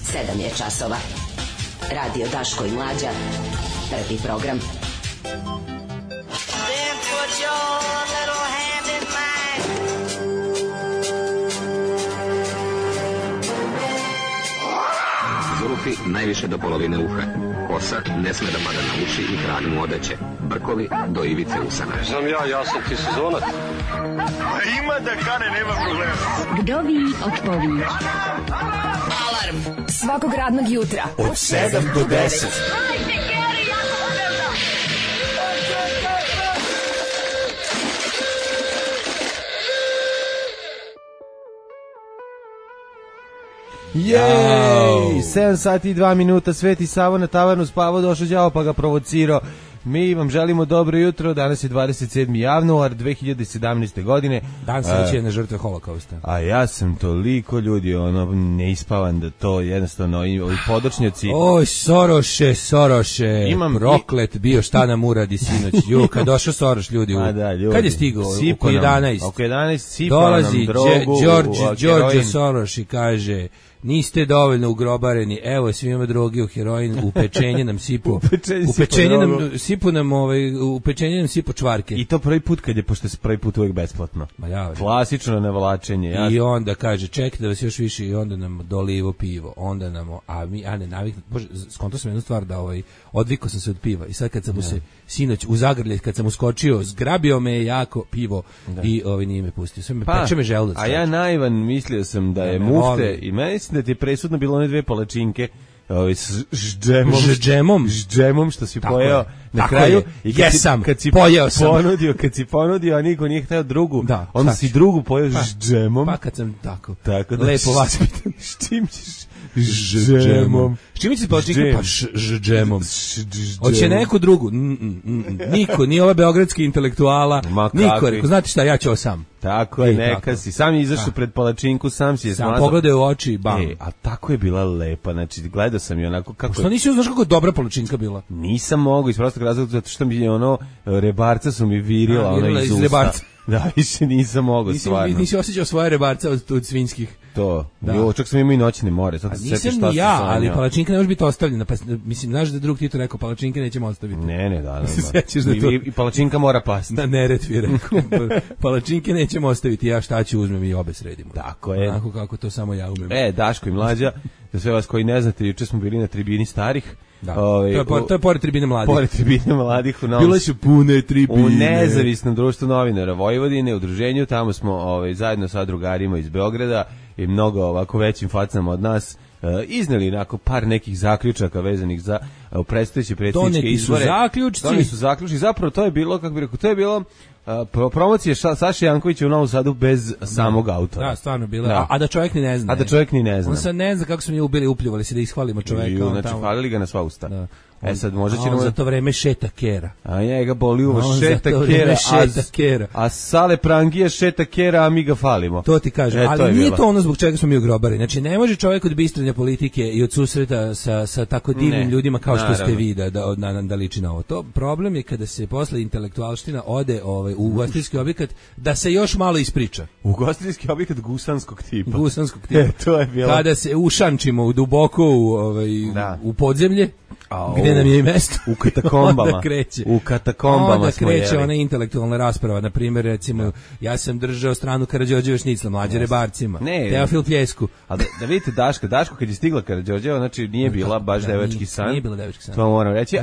7 je časova. Radio Daško i Mlađa. Prvi program. Then put your little hand in mine. Zulufi najviše do polovine uha. Kosa ne sme da pada na uši i kralj mu odeće. Brkovi do ivice usana. Znam ja sam ti sezonac. Ima da kane, nema problema. Vdovi od pović. Alarm Svakog radnog jutra od 7 do 10. Jej, 7 sati i 2 minuta, Sveti Savo na tavarnu spavao, došao đavo pa ga provocirao. Mi vam želimo dobro jutro, danas je 27. januar 2017. godine. Dan sećanja žrtve holokausta. A ja sam toliko ljudi, neispavan da to jednostavno, ovi podočnjaci. Oj, Soroše, proklet bio, šta nam uradi sinoć. Kad došao Soroš, ljudi. Kad je stigao? Oko 11. Oko 11 sipao nam drogu. Dolazi Đorđe Soroš i kaže... Niste dovoljno ugrobareni, evo svima droge u heroin, u pečenje nam sipu. U pečenje nam sipu čvarke. I to prvi put kad je, pošto je prvi put uvijek besplatno. Klasično nevlačenje. I onda kaže, čekajte da vas još više, i onda nam dolivo pivo. Onda nam, ne naviknu, bože, skonto sam jednu stvar da odvikao sam se od piva. I sad kad sam mu se sinoć u zagrljaj, kad sam uskočio, zgrabio me jako pivo i nije me pustio. Sve me peče me želudac. A ja naivan mislio sam da je mufte i meni da ti je presudno bilo one dve palačinke s džemom što si pojeo na kraju i kad si ponudio a niko nije hteo drugu, onda si drugu pojeo s džemom. Pa kad sam tako lepo vaspitan. S čim ćeš? Džemom. S čim ćeš palačinke? Pa džemom. Hoće neku drugu? Niko, ni ova beogradski intelektuala, niko. Rekao, znate šta, ja ću ovo sam. Tako je, neka si. Sam je izašao pred palačinku, sam si je smazao. Sam pogledao u oči, bam. A tako je bila lepa, znači gledao sam je onako kako... Što nisi znaš kako je dobra palačinka bila? Nisam mogao, iz prostog razloga, zato što mi je rebarca su mi virila iz usta. Rebarca. Da, više nisam mogao, stvarno. Nisi osjećao svoje rebarca od svinjskih. To. Jo, čak sam imao i noćne more. Sad nisam ni ja, ali palačinka ne može biti ostavljena. Pa, mislim, znaš da drug Tito rekao, palačinke nećemo ostaviti. Ne, da. Se sećaš da to... I palačinka mora pasti. Na Neretvi rekao. Palačinke nećemo ostaviti, ja šta ću uzmem i obe sredimo. Tako je. Onako kako to samo ja umem. Daško i Mlađa, za sve vas koji ne znate, juče smo bili na tribini starih. Da. To je pored tribine mladih. Pored tribine mladih bile su pune tribine. U nezavisnom društvu novinara Vojvodine, udruženju, tamo smo zajedno sa drugarima iz Beograda i mnogo ovako većim facama od nas izneli onako par nekih zaključaka vezanih za predstojeće predsjedničke izbore. Doneti su zaključci. Zapravo to je bilo, kako bih rekao, to je bilo promocije Saše Jankovića u Novom Sadu bez samog autora. Da, stvarno bilo. A da čovjek ni ne zna. On sad ne zna kako smo nje upljuvali se da ishvalimo čovjeka. Znači, hvalili ga na sva usta. Da. Sad možda će on za to vreme šeta kera. A njega boli uvo šeta kera. A Sale Prangija šeta kera, a mi ga falimo. To ti kažem, ali nije to ono zbog čega smo mi u grobari. Znači ne može čovjek od bistranja politike i od susreta sa tako divnim ljudima kao što ste vi da liči na ovo. To problem je kada se posle intelektualština ode u ugostiteljski objekat da se još malo ispriča. Ugostiteljski objekat gusanskog tipa. To je bilo. Kada se ušančimo duboko u podzemlje. Gde nam je i mesto? U katakombama. Onda kreće ona intelektualna rasprava. Na primjer, recimo, ja sam držao stranu Karađorđeva šnicla, Mlađe Rebarcima, Teofil Pljesku. Ali da vidite Daško kad je stigla Karađorđeva, znači nije bila baš devački san. Nije bila devački san. To moram reći.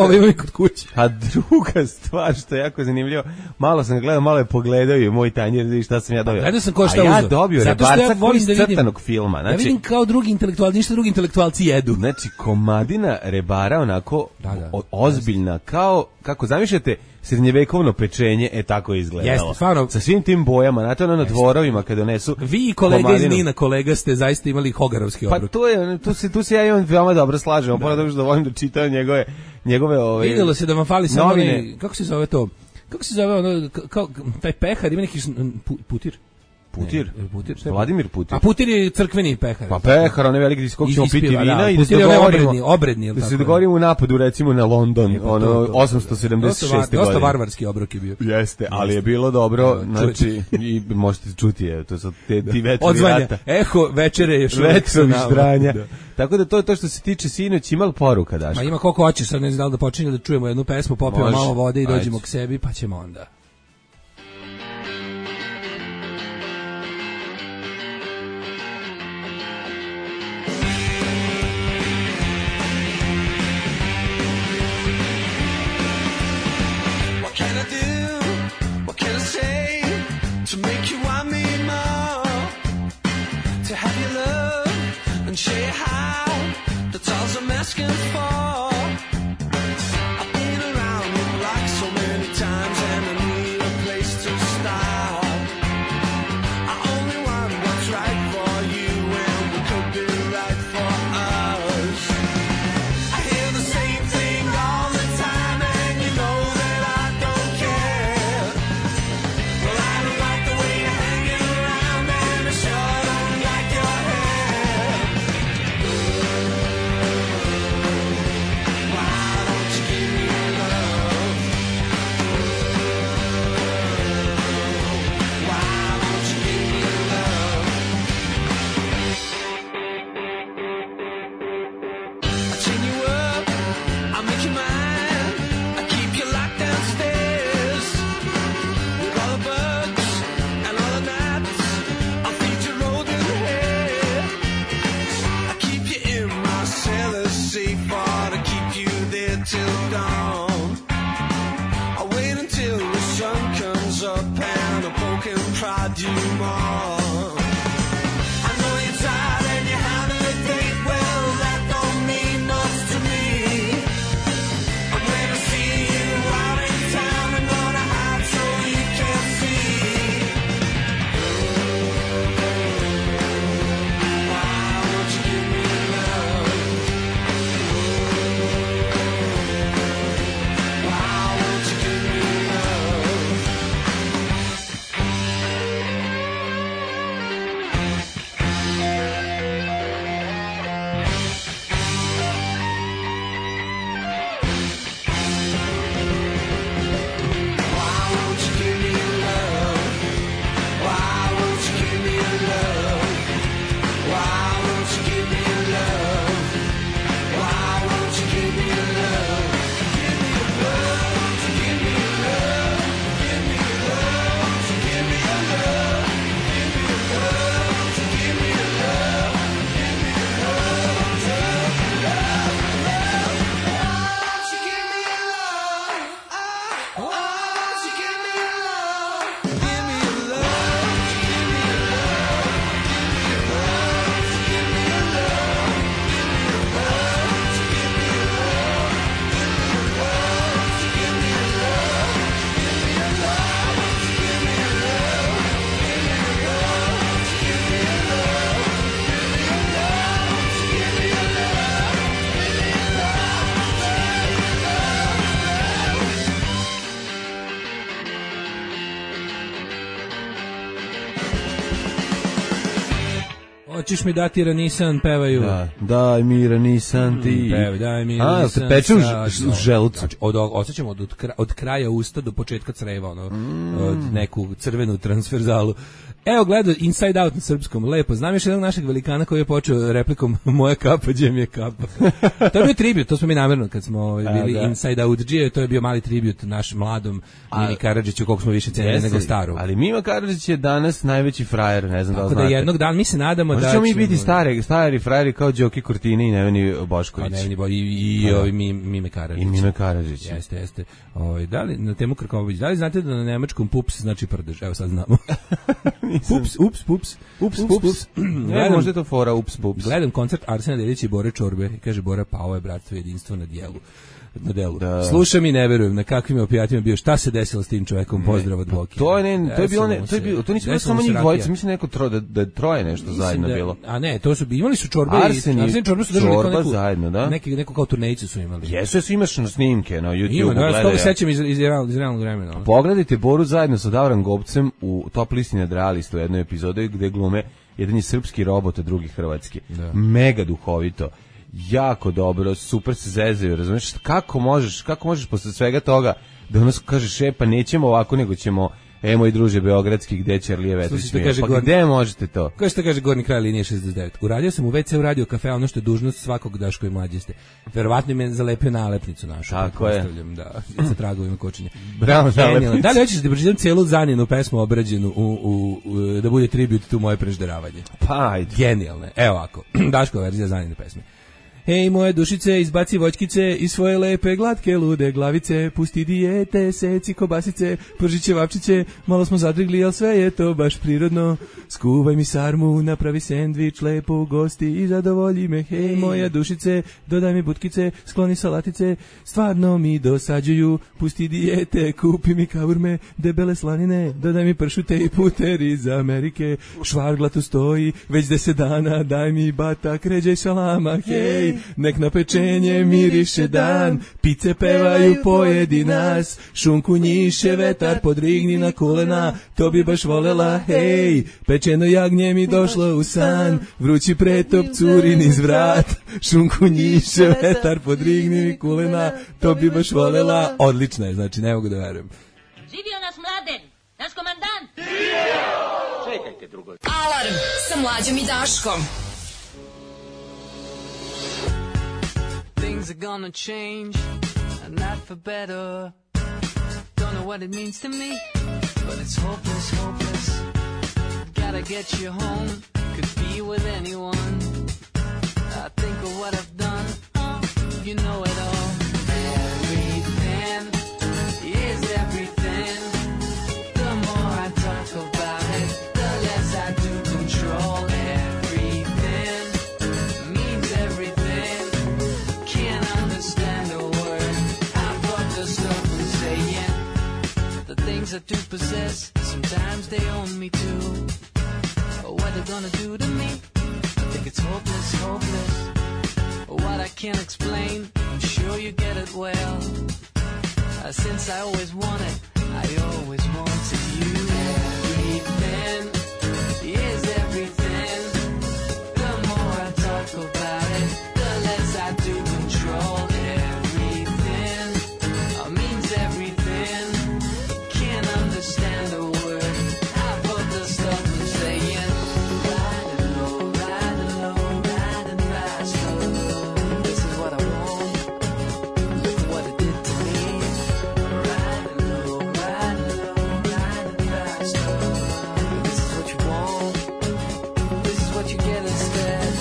A druga stvar što je jako zanimljivo, malo sam ga gledao, malo je pogledao i moj tanjir, vidi šta sam ja dobio. Gledao sam ko šta uzeo. A ja dobio Rebarca koji iz crtanog filma. Ne vidim kao drugi intelektualci, ništa drugi intelektualci jedu. Znači, komadina Rebara onako ozbiljna, kao, kako zamišljate, srednjevekovno pečenje, tako je izgledalo. Jeste, stvarno. Sa svim tim bojama, znate na dvorovima kada donesu. Vi i kolega iz Nina, kolega ste zaista imali hogarovski obrok. Pa tu se ja i on veoma dobro slažemo, pored da volim da čitam njegove vidjelo se da vam fali samo kako se zove to? Kako se zove ono, taj pehar, ima neki putir? Putir? Ne, Putir, šta je? Vladimir Putir. A Putir je crkveni pehar. Pa pehar, onaj veliki diskog ćemo piti Ispiva, vina da. i da se Putir je dogovorimo. obredni, Da se tako je. dogovorimo u napadu recimo na London, Pa ono to. 876. godine. Dosta varvarski obrok je bio. Jeste, ali je bilo dobro, znači, i možete čuti, evo, to su ti vetrovi Odzvanja, rata. eho, večere još uvek Vetrovi sa nama. ždranja. Da. Tako da to je to što se tiče sinoć, ima li poruka, Daško? Ma ima koliko hoćeš, sad ne znam da li da počinje da čujemo jednu pesmu, popijemo Može. malo vode i Ajde. dođemo k sebi, pa ćemo onda. What can I do? What can I say to make you want me more? To have your love and show you how. That's all I'm asking for. I've been around the block so many times and I need a place to start. I only want what's right for you and what could be right for us. I hear the same thing all the time and you know that I don't care. Well, I don't like the way you're hanging around and I sure don't like your hair. Why don't you give me love? Why don't you give me love? I chain you up, I make you mine, I keep you locked downstairs. With all the bugs and all the gnats, I'll feed you rodent hair. I keep you in my cellar safe or to keep you there till dawn. I wait until the sun comes up and I poke and prod you more. I know you're tired and you're having a date. Well, that don't mean much to me. I'm gonna see you out in town and gonna hide so you can't see. Why won't you give me love? Why won't you give me love? Why won't you give me love? Why won't you give me love? Why won't you give me love? Why won't you give me love? Give me love, give me love, give me love, give me love, give me love, give me love, give me love, won't you give me love? Won't you give me love? Give me love, give me love, give me love, give me love, give me love, give me love, give me love, give me love, give me love, give me love, give me love, give me Hoćeš mi dati ranisan, pevaju. Da, daj mira nisam ti. Pevaj, daj mi A, ranisan. te peče u sad, no. želucu. Znači, osjećamo od kraja usta do početka creva, ono, od neku crvenu transferzalu. Evo, gledao Inside Out na srpskom, lepo. Znam još jednog našeg velikana koji je počeo replikom moja kapa, gdje mi je kapa. To je bio tribut, to smo mi namjerno kad smo bili da. Inside Out G, to je bio mali tribut našem mladom Mimi Karadžiću, koliko smo više cenili nego staru. Ali Mima Karadžić je danas najveći frajer, ne znam da li Tako da znate. jednog dana mi se nadamo da Možda ćemo mi biti stari frajeri kao Đoki Kurtini i Neveni Bošković. i Mime Karadžić. I Mime Karadžić. Jeste. Da li na temu Krković, da li znate da na nemačkom pups znači prdež? Evo sad znamo. Ups. Ne, možda je to fora, ups. Gledam koncert Arsena Dedića i Bore Čorbe i kaže Bora, pa ovo je bratstvo jedinstvo na dijelu. na delu. Da. Slušam i ne verujem na kakvim je opijatima bio, šta se desilo s tim čovekom, pozdrav od Boki. To je to nisu bilo samo njih dvojica, mislim neko da je troje nešto zajedno bilo. A ne, to su imali su čorbe i čorbe su držali kao neku zajedno, da. Neku kao turnejicu su imali. Jesu imaš na snimke na YouTubeu. Ima, da, to sećam iz realnog vremena. Pogledajte Boru zajedno sa Davran Gobcem u Top listi nadrealista u jednoj epizodi gde glume jedan je srpski robot, a drugi hrvatski. Da. Mega duhovito. Jako dobro, super se zezaju, razumiješ? Kako možeš posle svega toga da ono kažeš, pa nećemo ovako, nego ćemo, moj druže beogradski, gde će Arlije Vetrić mi je, pa gde možete to? Kao što kaže gornji kraj linije 69. Uradio sam u WC u radio kafe, ono što je dužnost svakog Daško i mlađe. Verovatno me zalepio nalepnicu našu. Tako je. Da, sa tragovima kočenja. Bravo, nalepnicu. Da li hoćeš da pročitam cijelu Zaninu pesmu obrađenu da bude tribut tu moje prežderavanje? Pa, ajde. Genijalne. Evo ovako, Daško verzija Zanine pesme. Hej moje dušice, izbaci voćkice iz svoje lepe glatke lude glavice, pusti dijete, seci kobasice, prži ćevapčiće, malo smo zadrigli, al sve je to baš prirodno. Skuvaj mi sarmu, napravi sendvič, lepo ugosti i zadovolji me. Hej moje dušice, dodaj mi butkice, skloni salatice, stvarno mi dosađuju, pusti dijete, kupi mi kavurme, debele slanine, dodaj mi pršute i puter iz Amerike, švargla tu stoji, već 10 dana, daj mi batak, ređaj salama, hej. Nek na pečenje miriše dan, pice pevaju pojedi nas, šunku njiše vetar, podrigni na kolena, to bi baš volela, hej. Pečeno jagnje mi došlo u san, vrući pretop curi niz vrat, šunku njiše vetar, podrigni mi kolena, to bi baš volela. Odlična je, znači ne mogu da verujem. Živio nas Mladen, naš komandant. Čekajte drugo. Alarm sa Mlađom i Daškom. Things are gonna change, and not for better. Don't know what it means to me, but it's hopeless, hopeless. Gotta get you home, could be with anyone. I think of what I've done, you know it all. Everything is everything. The more I talk about it, the less I do control. Everything means everything. Can't understand a word. I thought the stuff I'm saying. The things I do possess, sometimes they own me too. What they're gonna do to me, I think it's hopeless, hopeless. What I can't explain, I'm sure you get it well. Since I always wanted, I always wanted you. Everything is everything. The more I talk about it, the less I do control. Everything means everything. Can't understand a word. I put the stuff I'm saying. Riding low, riding low, riding fast. This is what I want. Look at what it did to me. Riding low, riding low, riding fast. This is what you want. This is what you get instead.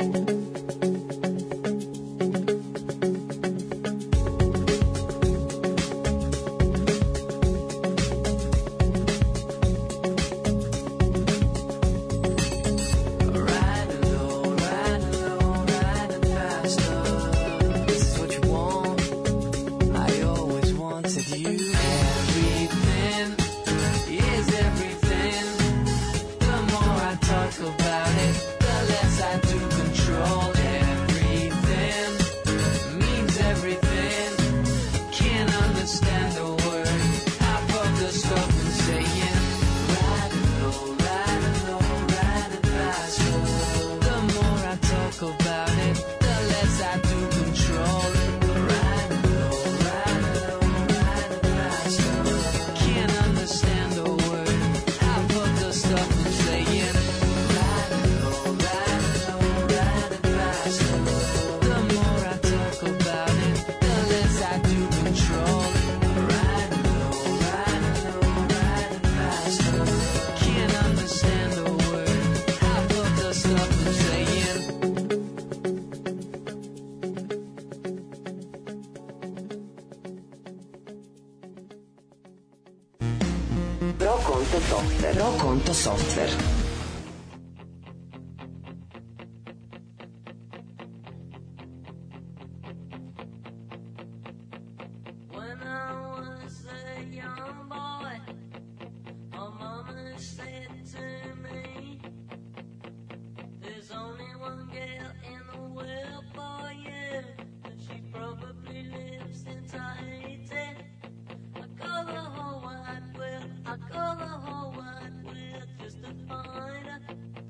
Riding low, riding low, riding faster. This is what you want. I always wanted you. Everything is everything. The more I talk about it, the less I do control. Everything means everything. Can't understand a word. Half of the stuff I'm saying. Riding low, riding low, riding faster. The more I talk about it, the less I do control. Riding low, riding low, riding faster. Can't understand a word. Half of the stuff I'm saying. Riding low, riding low, riding faster. The more I talk about it, the less I do control. Riding low, riding low, riding faster. Can't understand a word. Half of the stuff I'm saying. Pro Konto Software. Pro Konto Software. When I was a young boy, my mama said to me, there's only one girl in the world for you, and she probably lives since I hate it. I go the whole wide world, I go the whole wide world just to find her.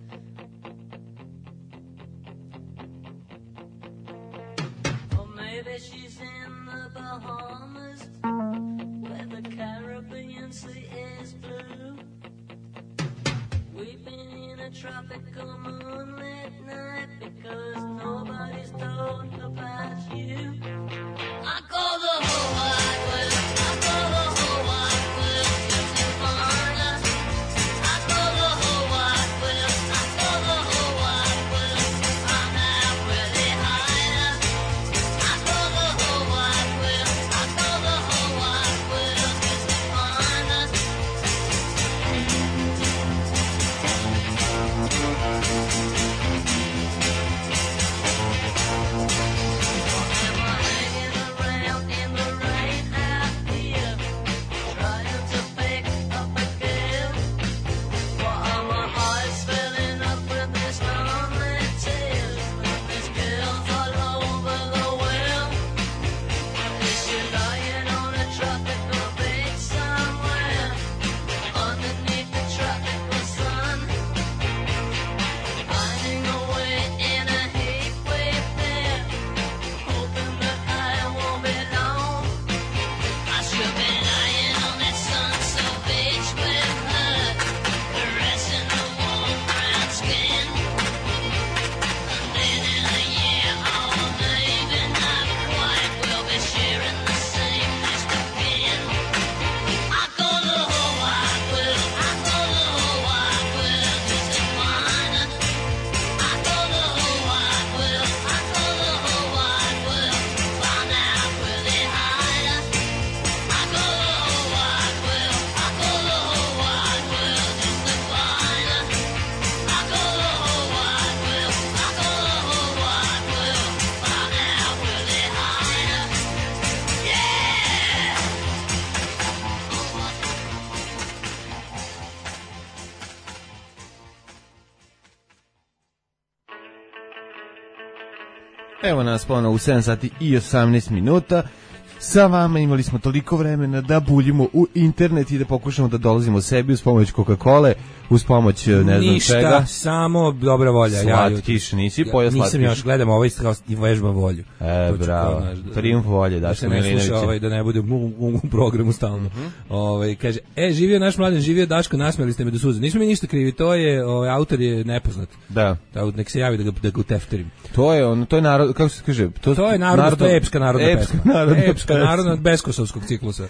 Or maybe she's in the Bahamas, where the Caribbean Sea is blue. We've been in a tropical moonlit night because nobody's told about you. I go the whole wide world, I go the whole wide world just to find her. I go the whole wide world, I go the whole wide world to find out where they hide her. I go the whole wide world, I go the whole wide world just to find her. Hanging around in the rain out here, trying to pick up a girl. Why are my eyes filling up with this lonely tears? And there's girls all over the world. Is she lying on a tropical beach somewhere, underneath the tropical sun? Hiding away in a heat wave there, hoping that I won't be long. I should be lying on that sunset beach with her, caressing her warm brown skin. And then in a year or maybe not quite, we'll be sharing the same nest again. I go the whole wide world, I go the whole wide world just to find her. I go the whole wide world, I go the whole wide world to find out where they hide her. I go the whole wide world, I go the whole wide world just to find her. I go the whole wide world, I go the whole wide world to find out where they hide her. Yeah! Evo nas ponovno u 7 sati i 18 minuta. Sa vama imali smo toliko vremena da buljimo u internet i da pokušamo da dolazimo sebi uz pomoć Coca-Cole, uz pomoć ne znam Ništa, čega. samo dobra volja. Slatkiš, nisi pojao slatkiš? Nisam još, gledam ovo i vežbam volju. Bravo, trijumf volje, da Daško se ne Milinovića. sluša, da ne bude u programu stalno. Kaže, živio naš mladen, živio Daško, nasmijali ste me do suza. Nismo mi ništa krivi, to je, autor je nepoznat. Da. Nek se javi da ga utefterim. To je narod, kako se kaže? To je narod, to je epska narodna pesma. Epska pesma. narodna od Beskosovskog ciklusa.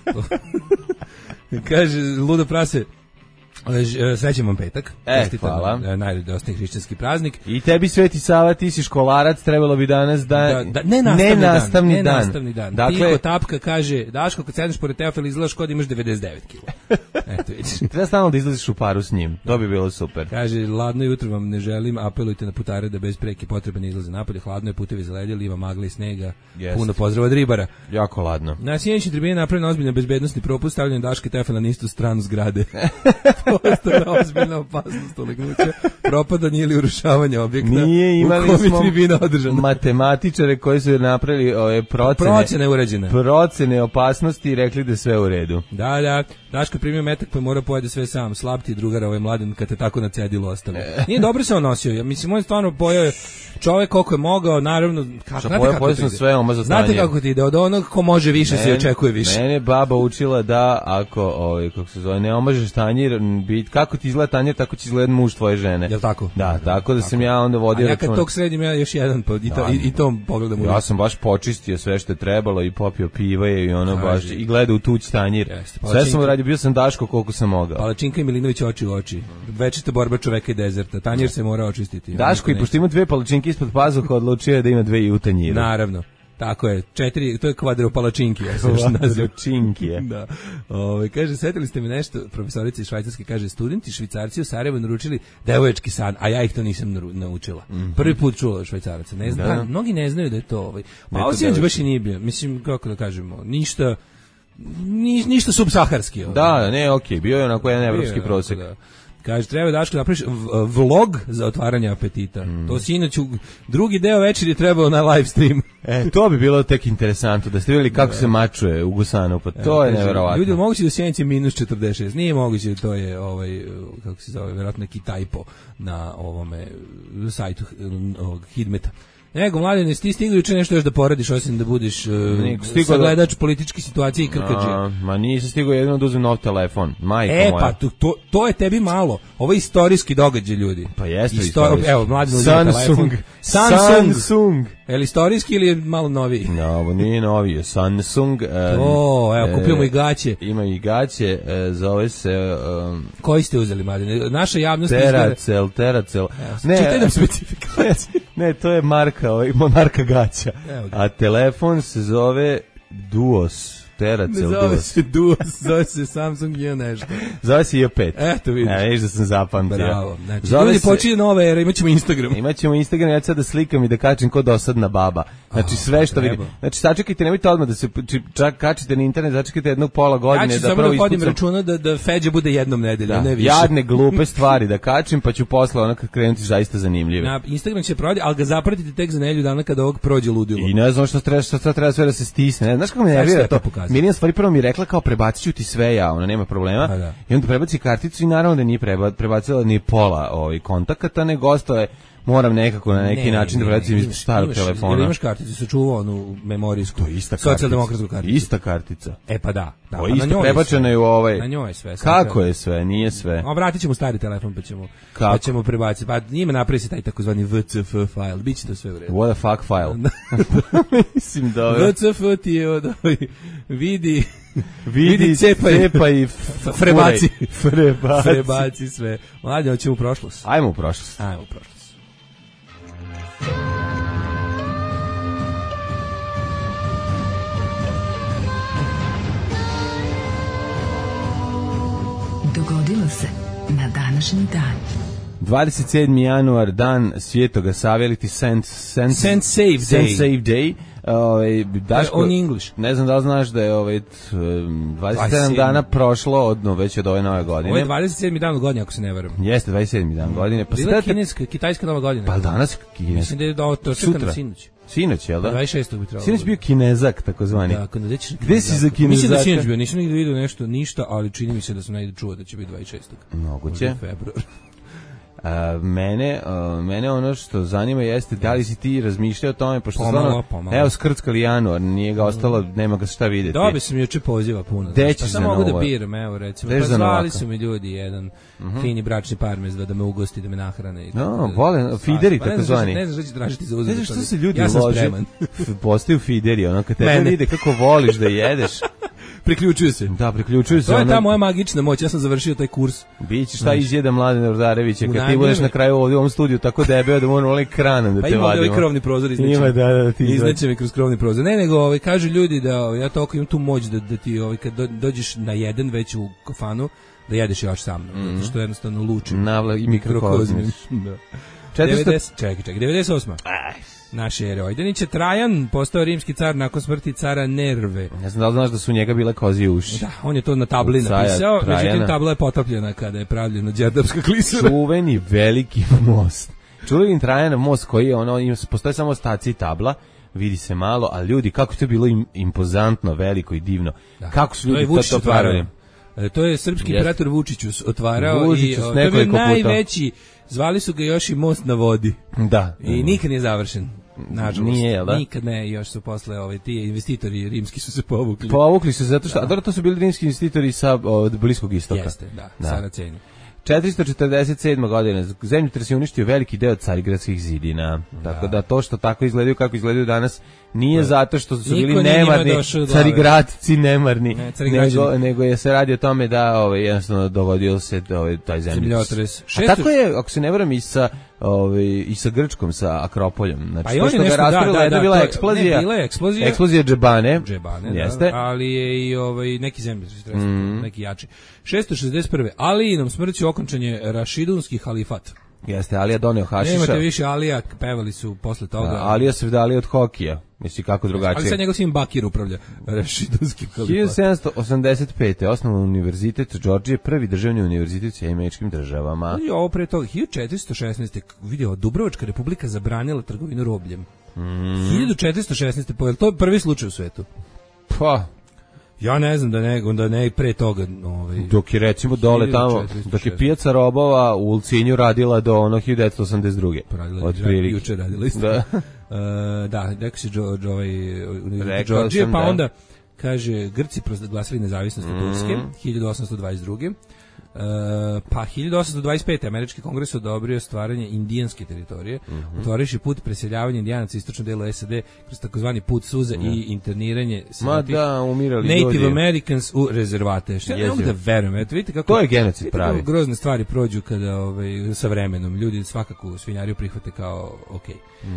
Kaže, ludo prase, srećan vam petak. Hvala. Najradosniji hrišćanski praznik. I tebi Sveti Sava, ti si školarac, trebalo bi danas nenastavni dan. Dakle, Tiho Tapka kaže, Daško, kad sedneš pored Teofila izgledaš kod imaš 99 kg. Eto, vidiš. Treba stalno da izlaziš u paru s njim, to bi bilo super. Kaže, ladno jutro vam ne želim, apelujte na putare da bez preke potrebe ne izlaze napolje, hladno je, putevi zaledjeli, ima magle i snega, puno pozdrava od ribara. Jako ladno. Na sjedećoj tribini napravljena ozbiljna bezbednosni propust, stavljanje Daške i Teofila na istu stranu zgrade. Postala ozbiljna opasnost ulegnuća, propadanje ili urušavanje objekta. Nije, imali u smo tribina održana. Matematičare koji su napravili procene urađene. Procene opasnosti i rekli da sve u redu. Da, Daško primio metak pa mora pojede sve sam. Slab ti drugara ovaj mladen kad te tako na cedilu ostavio. Nije dobro se on nosio. Ja mislim, on stvarno pojeo čovjek koliko je mogao, naravno, znate kako ti ide, od onog ko može više se očekuje više. Mene baba učila da ako, kako se zove, ne omažeš tanjir, kako ti izgleda tanjir, tako će izgledati muž tvoje žene. Jel tako? Da, tako da sam ja onda vodio računa. A ja kad tog sredim, ja još jedan, pa i tom pogledam. Ja sam baš počistio sve što je trebalo i popio piva i ono baš, i gledao u tuć tanjir. Sve sam uradio, bio sam Daško koliko sam mogao. Palačinka i Milinović oči u oči. Večita borba čoveka i dezerta. Tanjir se mora očistiti. Daško i pošto ima dve palačinke ispod pazuha, odlučio je da ima dve i u tanjiru. Naravno. Tako je, 4, to je kvadropalačinki. Ja se još nazivam. Kvadročinkije. Da. Kaže, setili ste mi nešto, profesorica iz Švajcarske kaže, studenti Švicarci u Sarajevu naručili devoječki san, a ja ih to nisam naučila. Prvi put čula od Švajcaraca. Ne znam, Da. mnogi ne znaju da je to Pa to ovo sinoć baš i nije bio. Mislim, kako da kažemo, ništa subsaharski. Da, ne, okej, bio je onako jedan evropski Bio je, prosek. da. Kaže, treba Daško napraviš vlog za otvaranje apetita. To sinoć, drugi deo večer je trebao na live stream. To bi bilo tek interesantno, da ste vidjeli kako se mačuje u gusanu, pa to je Kaže, neverovatno. Ljudi, moguće da u Sjenici minus 46. Nije moguće, to je kako se zove, verovatno neki tajpo na ovome sajtu ovog Hidmeta. Nego, Mladene, ti stigli juče nešto još da poradiš, osim da budeš sagledač političke situacije i krkađija. Ma nisam stigao jedino da uzem nov telefon, majko moja. Pa to je tebi malo. Ovo je istorijski događaj, ljudi. Pa jeste istorijski. Evo, Mladen uzima telefon. Samsung. Je li istorijski ili je malo noviji? No, ovo nije novi, je Samsung. Evo, kupimo i gaće. Ima i gaće, zove se... Koji ste uzeli, Mladene? Naša javnost... Teracel. Čitaj nam specifikacije. Ne, to je marka gaća. A telefon se zove Duos. Teracel Ne zove se Duos, zove se Samsung i nešto. Zove se I5. Eto vidiš. Vidiš da sam zapamtio. Bravo. Znači, ljudi počinje nova era, imaćemo Instagram. Imaćemo Instagram, ja ću sad da slikam i da kačem ko dosadna baba. Znači sve što vidim. Znači sačekajte, nemojte odmah da se čak kačite na internet, začekajte jednog pola godine. Ja ću samo da vodim računa da feđa bude jednom nedeljom, ne više. Jadne glupe stvari da kačem, pa ću posle onako krenuti zaista zanimljive. Na Instagram će prodati, ali ga zapratite tek za nedelju dana kada ovog prođe ludilo. I ne znam šta treba sve da se stisne. Ne, znaš kako me nervira to? Mirjana stvari prvo mi rekla kao prebacit ću ti sve ja, ona nema problema. I onda prebaci karticu i naravno da nije prebacila ni pola kontakata, nego ostale moram nekako na neki način da prebacim iz starog telefona. Ili imaš karticu, sačuvao onu memorijsku, socijaldemokratsku karticu. Ista kartica. Pa da. O, isto prebačeno je u ovaj. Na njoj je sve. Kako je sve? Nije sve. Vratit ćemo stari telefon pa ćemo prebaciti. Pa njima napravi se taj takozvani VCF file. Biće to sve u redu. What a fuck file. Mislim da je. VCF ti je od vidi cepa i frebaci sve. Mlađe, hoćemo u prošlost. Ajmo u prošlost. Dogodilo se na današnji dan. 27. januar, dan Svetoga Save, ili ti Saint Save Day. On English. Ne znam da li znaš da je 27 dana prošlo već od ove nove godine. Ovo je 27. dan godine, ako se ne varam. Jeste, 27. dan godine. Bila kitajska nova godina. Pa danas kineska. Mislim da je to čekano sinoć. Sinoć, jel da? 26. bi trebalo. Sinoć bio kinezak, takozvani. Da, gde si za kinezaka? Mislim da sinoć bio, nisam nigde vidio ništa, ali čini mi se da sam negde čuo da će biti 26. Moguće. Februar. Mene ono što zanima jeste da li si ti razmišljao o tome, pošto stvarno, evo skrckali januar, nije ga ostalo, nema ga šta vidjeti. Dobio sam juče poziva puno. Pa samo mogu da biram, evo recimo. Pa zvali su mi ljudi jedan fini bračni parmez da me ugosti, da me nahrane. Vole, fideri takozvani. Ne znam što će tražiti za uzor. Ne znam što se ljudi ulože. Postaju fideri, ono kad tebe vide kako voliš da jedeš. Priključuju se. Da, priključuju se. To je ta moja magična moć, ja sam završio taj kurs. Biće šta izjeda Mladen Ordarevića, kad ti budeš na kraju ovdje u ovom studiju tako debeo da moramo ovaj kranom da te vadimo. Pa ima ovaj krovni prozor izneće mi kroz krovni prozor. Ne, nego kažu ljudi da ja toliko imam tu moć da ti kad dođeš na jedan već u kafanu, da jedeš još sa mnom, zato što jednostavno lučim. Navla i mikrokozmiš. Čekaj, 98. Naše ere Ojdanića. Trajan postao rimski car nakon smrti cara Nerve. Ne znam da li znaš da su njega bile kozije uši. Da, on je to na tabli napisao, međutim tabla je potopljena kada je pravljena Đerdapska klisura. Čuveni veliki most. Čuveni Trajanov most koji je, postoje samo ostaci tabla, vidi se malo, ali ljudi, kako je to bilo impozantno, veliko i divno. Da. Kako su ljudi to otvarali? To je srpski imperator Vučićus otvarao i to je bio najveći, zvali su ga još i most na vodi. Da. I nikad nije završen. Nažalost, nije, da? Nikad ne, još su posle ti investitori rimski su se povukli. Povukli su zato što, a to su bili rimski investitori sa od Bliskog istoka. Jeste, da. Saraceni. 447. godine zemljotres je uništio veliki deo Carigradskih zidina. Tako da to što tako izgledaju kako izgledaju danas nije zato što su bili nemarni Carigradci nemarni, nego je se radi o tome da jednostavno dogodio se taj zemljotres. A tako je, ako se ne varam, i sa i sa Grčkom, sa Akropoljom. Znači, Pa i on je nešto, jedna bila eksplozija. Bila je eksplozija. Eksplozija Džebane. Jeste. Da, ali je i neki zemlje, neki jači. 661. Alijinom smrću okončan je Rašidunski halifat. Jeste, Alija doneo hašiša. Nemate više Alija, pevali su posle toga. Da, Alija se vdali od hokija. Misli kako drugačije. Ali sad njegov sin Bakir upravlja Rašidunski halifat. 1785. osnovan univerzitet Džordžije, prvi državni univerzitet u Sjedinjenim Američkim Državama. I ovo pre toga, 1416. vidio, Dubrovačka republika zabranila trgovinu robljem. 1416. Pa je to prvi slučaj u svetu? Pa... Ja ne znam da ne pre toga... Dok je recimo dole tamo, dok je pijaca robova u Ulcinju radila do 1982. Otprilike. Juče radila isto. Da. Da, rekao si Džordžije, pa onda kaže, Grci proglasili nezavisnost od Turske, 1822. Pa 1825. Američki kongres odobrio stvaranje indijanske teritorije, otvorivši put preseljavanja indijanaca u istočnom delu SAD kroz takozvani put suza i interniranje Native Americans u rezervate. Što ja ne mogu da verujem, eto vidite kako to je genocid pravi. Kako grozne stvari prođu kada sa vremenom ljudi svakako svinjariju prihvate kao okej.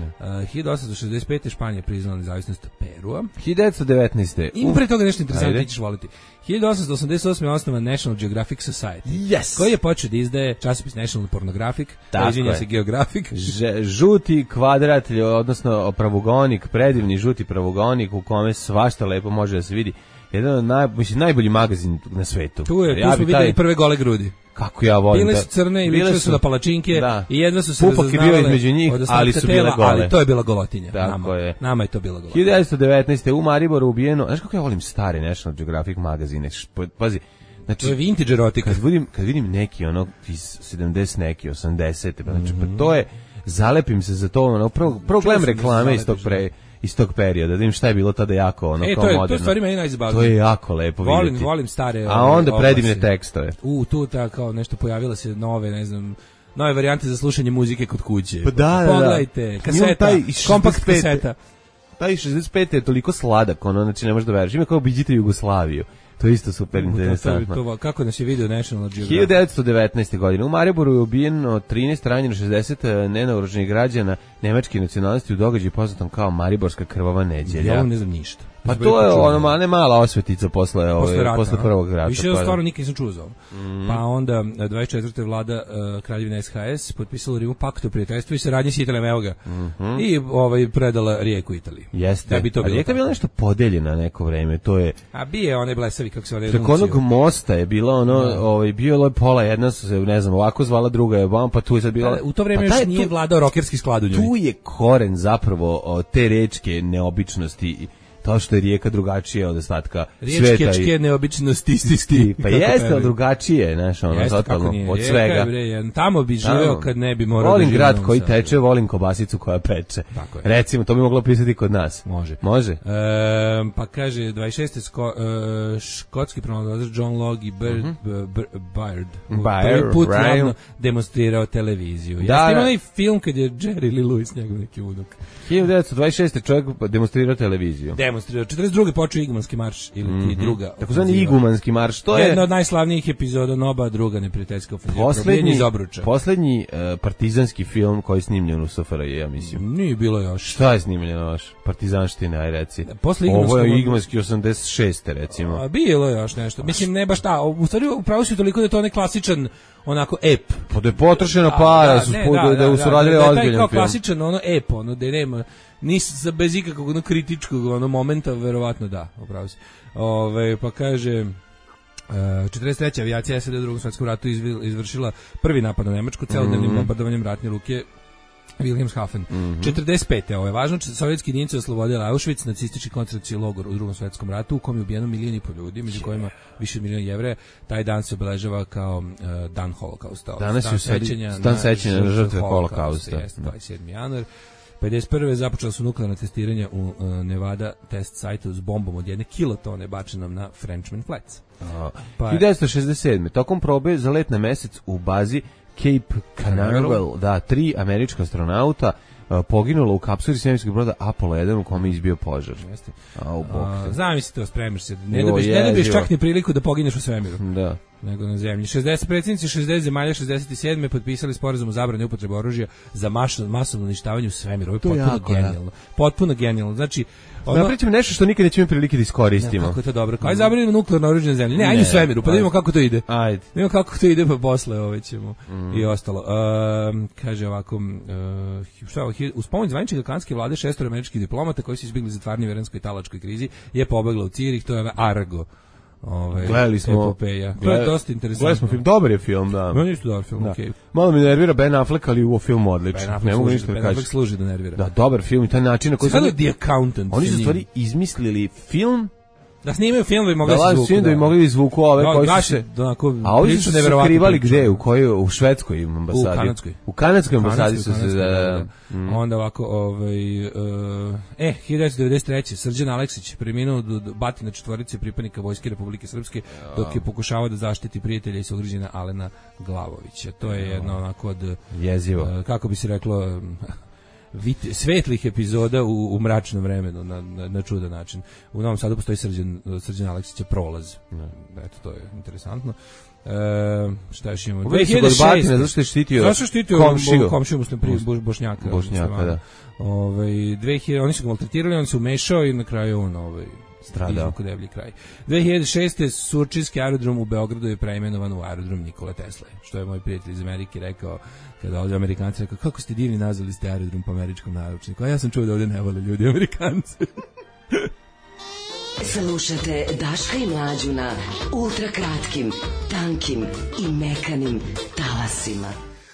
1865. Španija priznala nezavisnost Perua. 1919. Ima pre toga nešto interesantno, ti ćeš voliti. 1888. osnovan National Geographic Society, koji je počeo da izdaje časopis National Pornographic, izvinja se Geographic. Žuti kvadrat, odnosno pravogonik, predivni žuti pravogonik u kome svašta lepo može da se vidi. Jedan od najbolji magazin na svetu. Tu smo vidjeli prve gole grudi. Kako ja volim. Bile su crne i ličile su na palačinke i jedva su se razaznavale. Pupak je bio između njih, ali su bile gole. Ali to je bila golotinja. Nama je to bila golotinja. 1919. u Mariboru ubijeno. Znaš kako ja volim stare National Geographic magazine? Pazi. Znači, to je vintage erotika. Kad vidim neki ono iz 70 neki 80, znači pa to je zalepim se za to, ono prvo gledam reklame iz tog perioda, da vidim šta je bilo tada jako ono kao moderno. To je stvari meni najzabavnije. To je jako lepo vidjeti. Volim stare. A onda predivne tekstove. Tu kao nešto pojavila se nove varijante za slušanje muzike kod kuće. Pa da. Pogledajte, kaseta, kompakt kaseta. Taj 65 je toliko sladak, ono, znači ne možeš da veruješ. Ima kao obiđite Jugoslaviju. To je isto super interesantno. Kako nas je video National Geographic? 1919. godine u Mariboru je ubijeno 13, ranjeno 60 nenaoružanih građana nemačke nacionalnosti u događaju poznatom kao Mariborska krvava neđelja. Ja ne znam ništa. Pa to je ono, ne mala osvetica posle prvog rata. Više ja stvarno nikad nisam čuo za ovo. Pa onda 24. vlada Kraljevina SHS potpisala u Rimu pakt o prijateljstvu i saradnji s Italijom, evo ga. I predala Rijeku Italiji. Jeste. Rijeka je bila nešto podeljena neko vreme, to je... A bije one blesavi, kako se one... Preko onog mosta je bilo ono, bio je pola, jedna su se, ne znam, ovako zvala, druga je ovam, pa tu je sad bila... U to vreme još nije vladao rokerski sklad u njoj. Tu je koren zapravo te rečke neobičnosti, to što je Rijeka drugačija od ostatka sveta. Riječke neobičnosti. Pa jeste, drugačije, znaš, ono, totalno, od svega. Tamo bi živeo kad ne bi morao. Volim grad koji teče, volim kobasicu koja peče. Recimo, to bi moglo pisati kod nas. Može. Pa kaže, 26. škotski pronalazač John Logie Baird prvi put javno demonstrirao televiziju. Jeste imao i film kad je Jerry Lee Lewis, njegov neki unuk. 1926. čovjek demonstrirao televiziju. 42. počeo Igumanski marš ili druga. Takozvani Igumanski marš, to je jedna od najslavnijih epizoda NOBA, druga neprijateljska ofenziva. Poslednji partizanski film koji je snimljen u SFRJ, ja mislim. Nije bilo još. Šta je snimljeno još? Partizanština, aj reci. Ovo je Igumanski 86. recimo. Bilo još nešto. Mislim, ne baš ta. U stvari, upravo su toliko da je to neklasičan onako ep. Pa da je potrošena para, da su radili ozbiljan film. Kao klasičan ono ep, ono da nema bez ikakvog kritičkog momenta, verovatno da, upravo si. Pa kaže 43. avijacija SAD u Drugom svjetskom ratu izvršila prvi napad na Nemačku celodnevnim bombardovanjem ratne luke Wilhelmshaven. 45. Ovo je važno, sovjetski jedinice oslobodila Auschwitz, nacistički koncentracioni logor u Drugom svjetskom ratu u kom je ubijeno 1,5 miliona ljudi, među kojima više od 1 milion Jevreja. Taj dan se obeležava kao dan holokausta. Danas je dan sećanja na žrtve holokausta. 27. januar. 51. započela su nuklearna testiranja u Nevada test sajtu s bombom od 1 kilotone bačenom na Frenchman Flats. 1967. Tokom probe za let na mesec u bazi Cape Canaveral, 3 američka astronauta poginula u kapsuli svemirskog broda Apollo 1 u kome je izbio požar. Jeste. Zamisli to, spremiš se. Ne dobiš čak ni priliku da pogineš u svemiru. Da. Nego na zemlji. 60 predsjednici 60 zemalja 67. potpisali sporazum o zabrani upotrebe oružja za masovno uništavanje u svemiru. Ovo je potpuno genijalno. Potpuno genijalno. Znači, napričamo nešto što nikad nećemo imati prilike da iskoristimo. Kako je to dobro. Kao zabranimo nuklearno oružje na zemlji. Ne, ajde u svemiru, pa da vidimo kako to ide. Ajde. Vidimo kako to ide, pa posle ćemo i ostalo. Kaže ovako, u spomen zvaničnika kanadske vlade 6 američkih diplomata koji su izbjegli zatvaranje u iranskoj talačkoj krizi je pobegla u Cirih, to je Argo. Gledali smo epopeja. To je dosta interesantno. Gledali smo film, dobar je film, da. Meni isto dobar film, okej. Malo mi nervira Ben Affleck, ali u filmu odlično. Ne mogu ništa da kažem. Ben Affleck služi da nervira. Da, dobar film i taj način na koji su The Accountant. Oni su stvari izmislili film da snimaju film da mogli se zvuku. Da bi mogli zvuku ove koji su se. A ovi su se skrivali gde, u kojoj, u švedskoj ambasadi. U kanadskoj ambasadi su se. Onda ovako 1993. Srđan Aleksić preminuo od batina četvorice pripadnika Vojske Republike Srpske dok je pokušavao da zaštiti prijatelja i sugrađana Alena Glavovića. To je jedno onako od jezivo. Kako bi se reklo svetlih epizoda u mračnom vremenu na čudan način. U Novom Sadu postoji Srđan Aleksića prolaz. Eto, to je interesantno. Šta još imamo? 2006. Zašto je štitio komšiju muslim prije Bošnjaka. Da. 2000, oni su ga maltretirali, on se umešao i na kraju on stradao. 2006. Surčinski aerodrom u Beogradu je preimenovan u aerodrom Nikole Tesle, što je moj prijatelj iz Amerike rekao, kada ovdje Amerikanci rekao, kako ste divni nazvali ste aerodrom po američkom naručniku, a ja sam čuo da ovdje ne vole ljudi Amerikanci. Slušate Daška i Mlađu na ultrakratkim, tankim i mekanim talasima.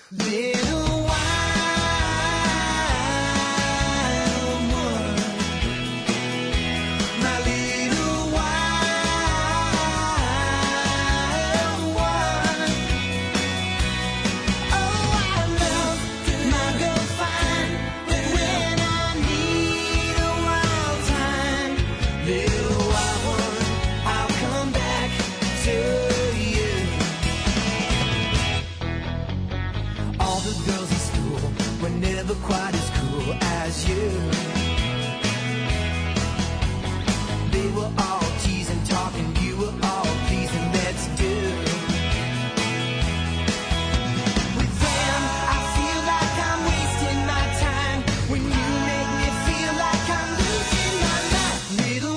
Quite as cool as you. They were all teasing, talking, you were all pleasing, let's do. With them, I feel like I'm wasting my time. When you make me feel like I'm losing my mind. Little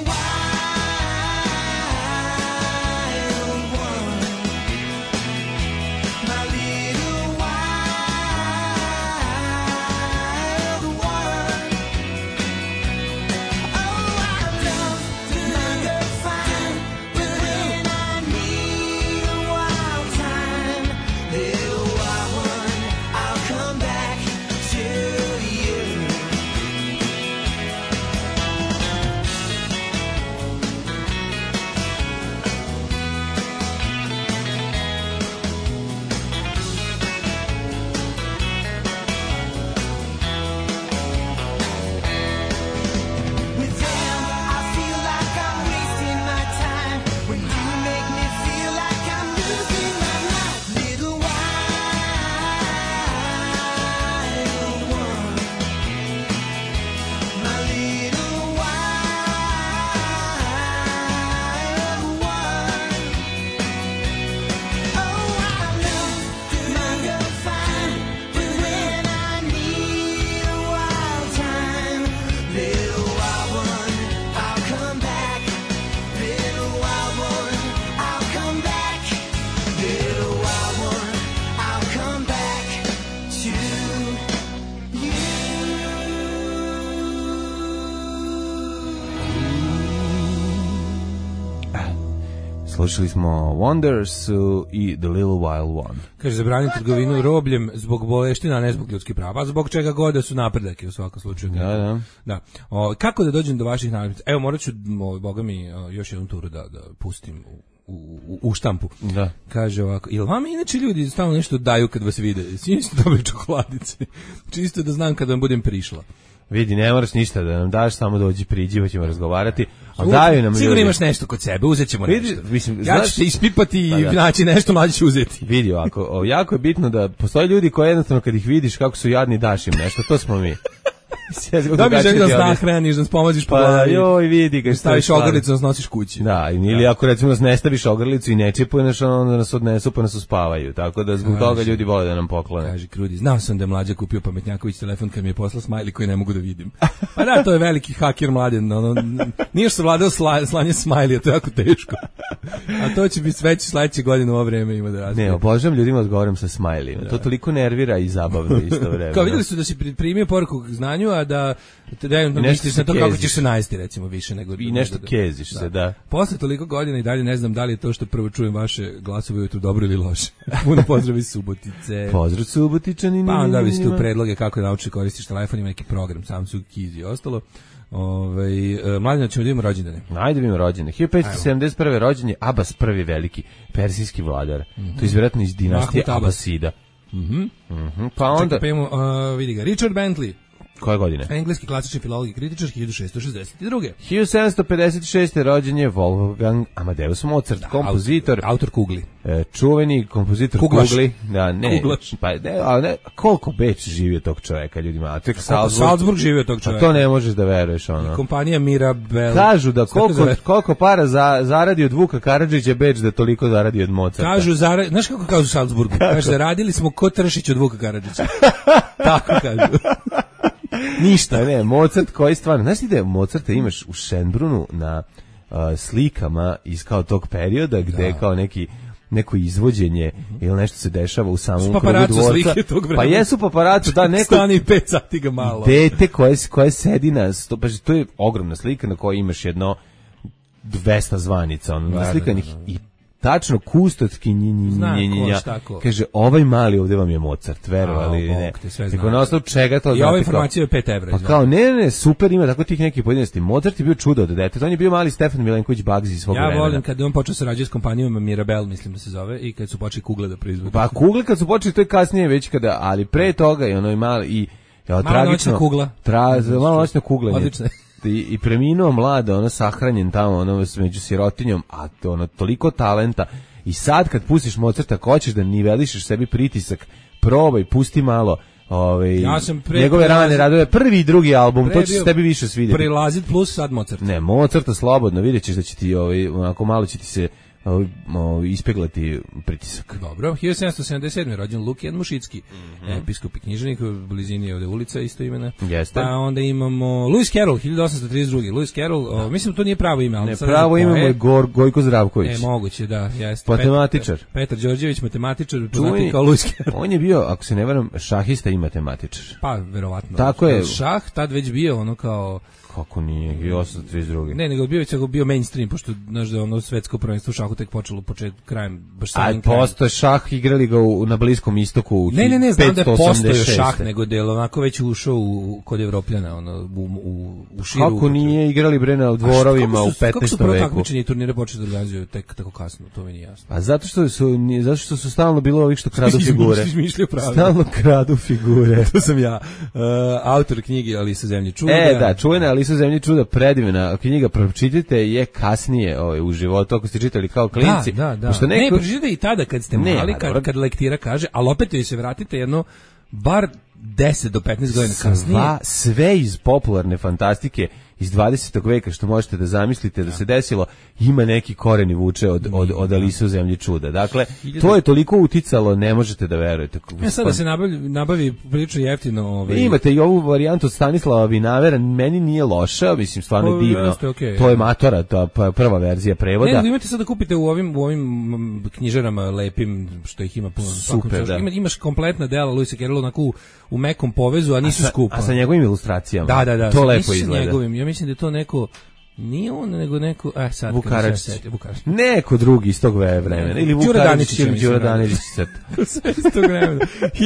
wild one, my little Slušali smo Wonders i The Little Wild One. Kaže, zabraniti trgovinu robljem zbog boleština, a ne zbog ljudskih prava, a zbog čega god da su napredak u svakom slučaju. Da. Kako da dođem do vaših narednica? Evo, morat ću, boga mi, još jednu turu da pustim u štampu. Da. Kaže ovako, jel vam inače ljudi stalno nešto daju kad vas vide? Svi ste dobili čokoladice. Čisto da znam kad vam budem prišla. Vidi, ne moraš ništa da nam daš, samo dođi, priđi, pa ćemo razgovarati. Ali daju nam sigurno imaš nešto kod sebe, uzet ćemo nešto. Ja ću te ispipati i naći nešto, mlađi ću uzeti. Vidi ovako, jako je bitno da postoje ljudi koji jednostavno kad ih vidiš kako su jadni, daš im nešto, to smo mi. Da bi želi da nas nahraniš, da nas pomoziš po glavi. Joj, vidi ga. Staviš ogrlicu, nas nosiš kući. Da, ili ako recimo nas ne staviš ogrlicu i ne čipuješ, onda nas odnesu pa nas uspavaju. Tako da zbog toga ljudi vole da nam poklone. Kaže Krudi, znao sam da je Mlađa kupio Pametnjaković telefon kad mi je poslao smajli koji ne mogu da vidim. Pa da, to je veliki haker Mladen. Nije što vladao slanje smajlija, to je jako teško. A to će biti već sledeće godine u ovo vreme ima da razgleda. Ne, obožavam ljudima odgovorim sa smajlijima. To toliko nervira i zabavno isto vreme. Kao videli su da si primio poruku k znanju, a da misliš na to kako ćeš se najesti recimo više nego i nešto keziš se, da. Posle toliko godina i dalje ne znam da li je to što prvo čujem vaše glasove ujutru dobro ili loše. Puno pozdrav iz Subotice. Pozdrav Subotičani. Pa onda vi ste tu predloge kako da nauči koristiš telefon, ima neki program Samsung Keys i ostalo. Mladine, ćemo da imamo rođendane. Ajde da imamo rođendane. 1571. rođen je Abbas prvi veliki, persijski vladar. To je vjerojatno iz dinastije Abbasida. Pa onda... Čekaj, pa imamo, vidi ga, Richard Bentley. Koje godine? Engleski klasični filolog i kritičar, 1662. 1756. rođen je Wolfgang Amadeus Mozart, kompozitor. Autor kugli. Čuveni kompozitor Kuglaš. kugli. Da, ne. Kuglaš. Pa ne, koliko Beč živio tog čoveka, ljudima. A tek Salzburg živio tog čoveka. A to ne možeš da veruješ, ono. I kompanija Mirabel. Kažu da koliko para zaradi od Vuka Karadžića Beč da toliko zaradi od Mozarta. Kažu, znaš kako kažu u Salzburgu? Kažu, zaradili smo ko Tršić od Vuka Karadžića. Tako kažu. Ništa, ne, Mozart koji stvarno, znaš ti da Mozarta imaš u Šenbrunu na slikama iz kao tog perioda gde je kao neko izvođenje ili nešto se dešava u samom krugu dvorca. Pa jesu paparaco, da, neko... Stani 5 sati ga malo. Dete koje sedi na... Pa to je ogromna slika na kojoj imaš jedno 200 zvanica, naslikanih i tačno kustotski njenjenja. Kaže, ovaj mali ovdje vam je Mozart, verovali ili ne. Tako na osnovu čega to... I ova informacija je 5 evra. Pa kao, ne, super, ima tako tih nekih pojedinosti. Mozart je bio čudo od deteta. On je bio mali Stefan Milenković Bagzi iz svog vremena. Ja volim kad on počeo sarađivati s kompanijom Mirabel, mislim da se zove, i kad su počeli kugle da proizvode. Pa kugle kad su počeli, to je kasnije već kada, ali pre toga je ono i mali i... Mala noćna kugla. Mala noćna kugla. Odlično. I preminuo mlada, ono sahranjen tamo, ono među sirotinjom, a to ono toliko talenta. I sad kad pustiš Mozarta, ako hoćeš da nivelišeš sebi pritisak, probaj, pusti malo njegove rane radove, prvi i drugi album, to će se tebi više svidjeti. Prilazit plus sad Mozart. Ne, Mozarta slobodno, vidjet ćeš da će ti, onako malo će ti se ispeglati pritisak. Dobro, 1777. rođen Lukijan Mušicki, episkop i književnik, u blizini je ovde ulica isto imena. Jeste. Pa onda imamo Lewis Carroll, 1832. Lewis Carroll, mislim to nije pravo ime, ali ne, pravo ime je Gojko Zdravković. Moguće, da, jeste. Matematičar. Petar Đorđević, matematičar, poznati kao Lewis Carroll. On je bio, ako se ne varam, šahista i matematičar. Pa, verovatno. Tako je. Šah tad već bio ono kao... Kako nije, 1832. Ne, nego bio mainstream, pošto, znaš da je ono svetsko prvenstvo u šahu tek počelo krajem, baš samim krajem. A postoje šah, igrali ga na Bliskom istoku u 586. Ne, znam da je postoje šah, nego da je onako već ušao kod Evropljana, ono, u širu. Kako nije igrali bre na dvorovima u 15. veku? Kako su prvo takmičenje i turnire počeli da organizuju tek tako kasno, to mi nije jasno. A zato što su stalno bilo ovih što kradu figure. Stalno kradu figure. To sam ja. Autor knjige Alisa zemlje čuda. Da, čuvena Alisa zemlje čuda, predivna knjiga, pročitajte je kasnije u životu, ako ste čitali kao klinci. Da. Ne, pročitajte i tada kad ste mali, kad lektira kaže, ali opet joj se vratite jedno, bar 10 do 15 godina kasnije. Sve iz popularne fantastike iz 20. veka što možete da zamislite da se desilo, ima neki koreni vuče od Alise u zemlji čuda. Dakle, to je toliko uticalo, ne možete da verujete. Sad da se nabavi prilično jeftino. Imate i ovu varijantu od Stanislava Vinavera, meni nije loša, mislim, stvarno je divno. To je Matora, to je prva verzija prevoda. Ne, imate sad da kupite u ovim knjižarama lepim, što ih ima puno. Super, da. Imaš kompletna dela Lewisa Carrolla onako u mekom povezu, a nisu skupa. A sa njegovim ilustracijama. Da. To lepo izgleda. Ja mislim da je to neko, nije on, nego neko, sad Vukaračić. Neko drugi iz tog vremena. Ili Vukaračić ili Đura Daničić. Sve iz tog vremena.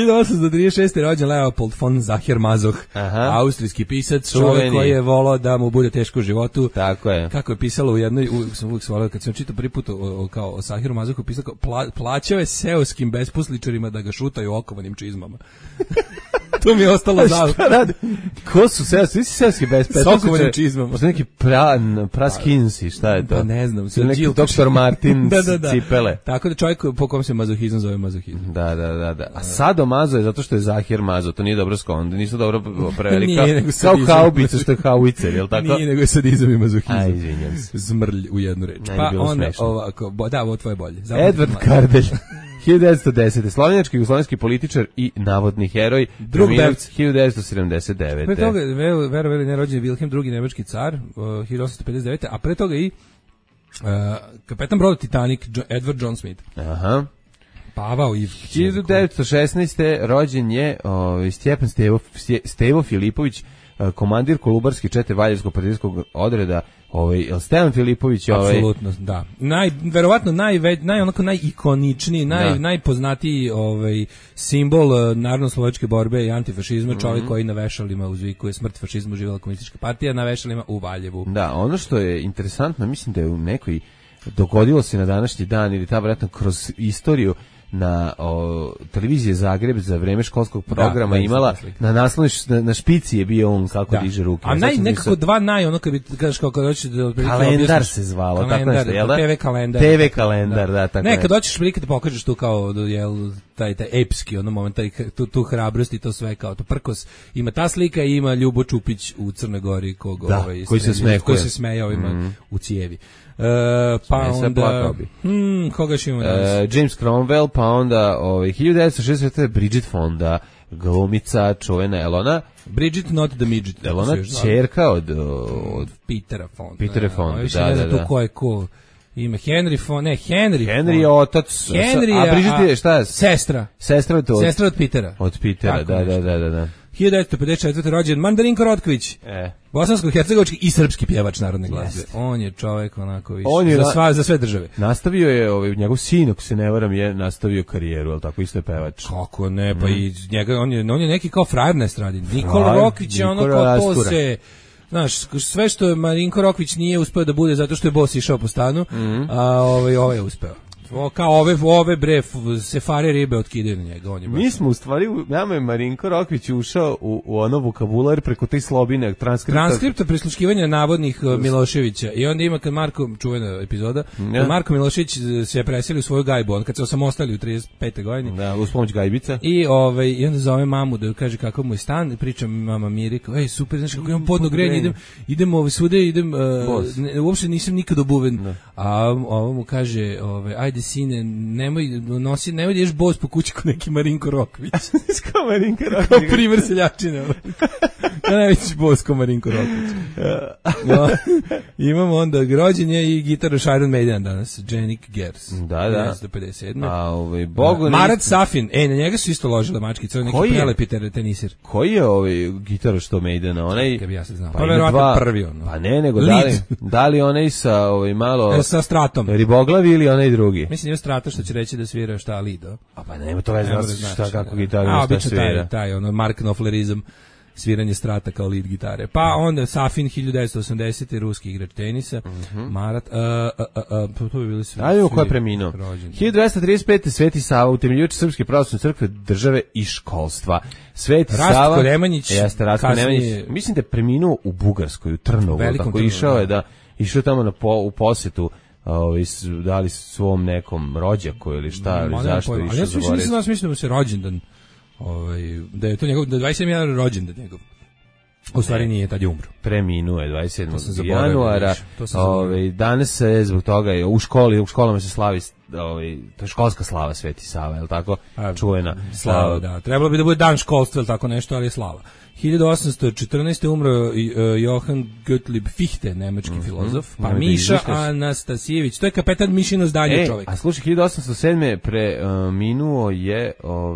1836. rođen Leopold von Sacher-Masoch, austrijski pisac, čovjek koji je volao da mu bude teško u životu. Tako je. Kako je pisalo u jednoj, sam uvijek svalio, kad sam čitao prvi put kao o Sacheru-Masochu, pisao kao, plaćao je seoskim besposličarima da ga šutaju okovanim čizmama. To mi je ostalo za. Šta radi? Ko su seoski bez Sokovanim čizmama. Možda neki praskinsi, šta je to? Pa ne znam. Ili neki Dr. Martin da. cipele. Tako da čovjek po kom se mazohizam zove mazohizam. Da. A sadomazo je zato što je Zahir mazo, to nije dobro skonto, nisu dobro preveli. Nije, nego kao sadizam. haubice što je haubicer, je li tako? Nije, nego je sadizam i mazohizam. Aj, izvinjam se. Zmrlj u jednu reč. Ne, Pa bilo onda smešno. ovako, da, ovo tvoje bolje. Edvard Kardelj. 1910. Slovenjački i jugoslovenski političar i navodni heroj. Drug Bevc. 1979. Pre toga, verovali ne, rođen je Wilhelm II. Nemački car, 1859. A pre toga i kapetan broda Titanic, Edward John Smith. Aha. Pavao i 1916. rođen je Stjepan Stevo Filipović, komandir Kolubarske čete Valjevskog partizanskog odreda. Stevan Filipović, apsolutno, da. Verovatno najikoničniji, najpoznatiji simbol narodno-slovačke borbe i antifašizma, čovjek koji na vešalima uzvikuje smrt fašizmu, živjela komunistička partija, na vešalima u Valjevu. Da, ono što je interesantno, mislim da je u nekoj dogodilo se na današnji dan ili ta vjerojatno kroz istoriju na televizije Zagreb za vreme školskog programa imala na naslovnoj na špici je bio on kako diže ruke. A nekako dva ono kad bi kažeš kako hoćeš da kalendar se zvalo, tako nešto, je l' da? TV kalendar, da, tako. Ne, kad hoćeš prilike da pokažeš tu kao taj epski moment, tu hrabrost i to sve kao to prkos. Ima ta slika i ima Ljubo Čupić u Crnoj Gori koji se smeje ovima u cijevi. Pa onda koga još imamo danas? James Cromwell, pa onda 1960. Bridget Fonda, glumica čuvena Elona. Bridget not the midget. Elona čerka od Petera Fonda. Peter Fonda, da. Tu ko je ko? Ima Henry Fonda, Henry je otac. A Bridget je šta? Sestra od Petera. Od Petera, da. 1954. rođen Mandarinko Rotković, bosansko-hercegovački i srpski pjevač narodne glazbe. On je čovjek onako više za sve države. Nastavio je, njegov sin, ako se ne varam, je nastavio karijeru, ali tako isto je pevač. Kako ne, pa i njega, on je neki kao frajer na estradi. Nikola Rokvić je ono kao to se... Znaš, sve što je Marinko Rokvić nije uspeo da bude zato što je bos išao po stanu, a ovaj je uspeo. Kao ove bre sefare ribe otkidaju na njega. Mi smo u stvari, nama je Marinko Rokvić ušao u ono vokabular preko te slobine transkripta prisluškivanja navodnih Miloševića. I onda ima kad Marko, čuvena epizoda, kad Marko Milošević se je preselio u svoju gajbu, on kad se osamostali u 35. godini. Da, uz pomoć gajbica. I onda zove mamu da kaže kakav mu je stan, i priča mama Miri, kao, ej super, znaš kako imam podno grejanje, idem svude, uopšte nisam nikad obuven. A ovo mu kaže, ajde sine, nemoj da ješ bos po kući ko neki Marinko Rokvić. Kao Marinko Rokvić. Kao primer seljačine. Ja najveći bos ko Marinko Rokvić. Imamo onda rođenje i gitaru Iron Maiden danas, Janik Gers. Da. 1957. Marat Safin, na njega su isto ložile mačkice, neki prelepi tenisir. Koji je gitaru što Maidena? Onaj... Kad bi ja se znao. Pa verovatno prvi ono. Pa ne, nego da li onaj sa malo... Sa Stratom. Riboglavi ili onaj drugi? Mislim, je Strata što će reći da svira šta Lido. A pa nema to veze, šta kako gitaru šta svira. Taj Mark Knopflerizam, sviranje Strata kao lead gitare. Pa onda Safin 1980. ruski igrač tenisa. Marat, to bi bili svi. Ajmo ko je preminuo. 1235. Sveti Sava, utemeljivač Srpske pravoslavne crkve, države i školstva. Sveti Sava. Rastko Nemanjić. Jeste, Rastko Nemanjić. Mislim da je preminuo u Bugarskoj, u Trnovu. Tako išao tamo u posetu. Da li svom nekom rođaku ili šta, ili zašto išao za Boris. Ali ja mislim da se rođendan, da je to njegov, da je 27. januara rođendan njegov. U stvari nije, tad je umro. Preminuo je 27. januara. Danas se zbog toga u školama se slavi, to je školska slava Sveti Sava, je li tako? Čuvena. Slava, da. Trebalo bi da bude dan školstva ili tako nešto, ali je slava. 1814. umro Johann Gottlieb Fichte, nemački filozof, pa Miša Anastasijević, to je kapetan Mišino zdanje čovjek. A slušaj, 1807. preminuo je,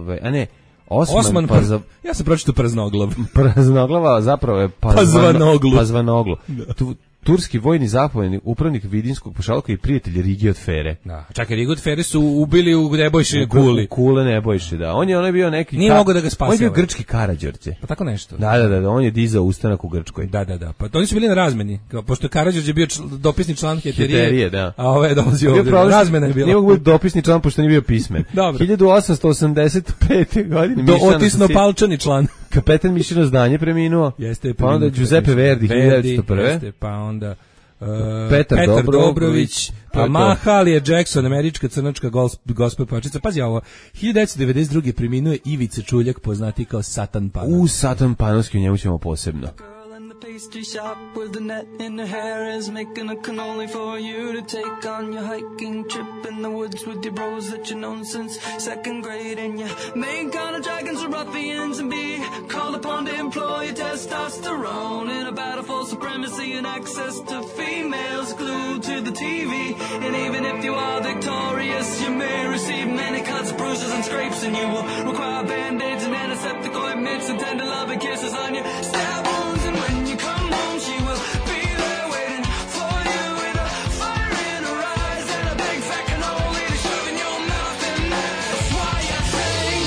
Osman ja sam pročitao Praznoglav. Praznoglav, zapravo je Pazvanoglu. Turski vojni zapovjednik, upravnik Vidinskog pašalka i prijatelj Rigi od Fere. Da, čak i Rigi od Fere su ubili u Nebojši Kuli. Kule Nebojši, da. On je bio neki... Nije mogo da ga spase. On je bio grčki Karađorđe. Pa tako nešto. Da, on je dizao ustanak u Grčkoj. Da. Pa oni su bili na razmeni. Pošto je Karađorđe bio dopisni član Heterije, da. A ovaj je dolazio ovdje. Razmena je bila. Nije mogo biti dopisni član, pošto nije bio pismen. Dobro. 1885. godine... Otisno palčani član. Kapetan Mišino Zdanje preminuo. Jeste, pa onda Giuseppe Verdi, 1901. Jeste, pa onda Petar Dobrović, pa Mahalia Jackson, američka crnačka gospel pevačica. Pazi ovo, 1992. preminuo je Ivica Čuljak, poznati kao Satan Panov. Satan Panovski, u njemu ćemo posebno. Pastry shop with the net in her hair is making a cannoli for you to take on your hiking trip in the woods with your bros that you've known since second grade, and your main kind of dragons are ruffians and be called upon to employ your testosterone in a battle for supremacy and access to females glued to the TV. And even if you are victorious, you may receive many cuts, bruises and scrapes, and you will require band-aids and antiseptic ointments and tender loving kisses on your stab wounds. And when you come home, she will be there waiting for you with a fire in her eyes and a big fat cannoli to shove in your mouth, and that's why I thank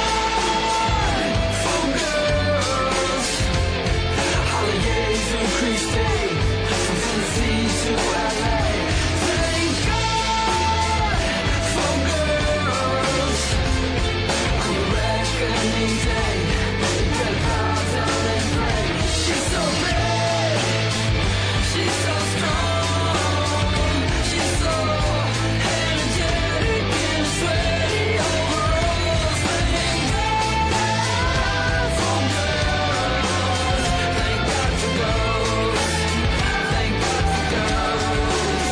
God for girls. Holly Jesu Christi, from Tennessee to LA. Thank God for girls. On your reckoning day, you better bow down and pray. She's so bad, she's so strong, she's so energetic and sweaty overalls. Thank God for girls, thank God for girls, thank God for girls.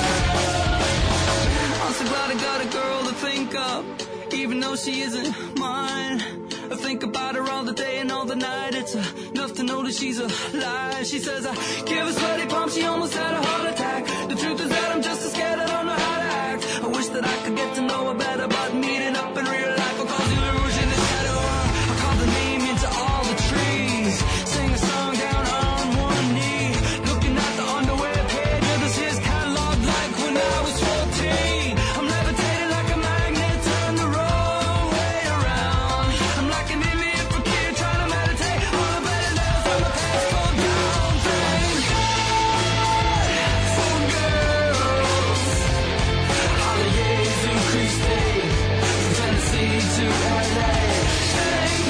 I'm so glad I got a girl to think of, even though she isn't mine. I think about her all the day and all the night. It's enough to know that she's a lie. She says I give a sweaty palm, she almost had a heart attack. The truth is that I'm just as scared, I don't know how to act. I wish that I could get to know her better, but meeting up in real life will cause illusion to shadow her. I call the name into all the trees, sing a song down on one knee, looking at the underwear page of this his catalog like when I was 14. I'm levitating like a magnet, turn the wrong way around. I'm like an Indian fakir trying to meditate on a better life from the past go down. Thank God for girls. Holly Jesu Christi, from Tennessee to LA. Thank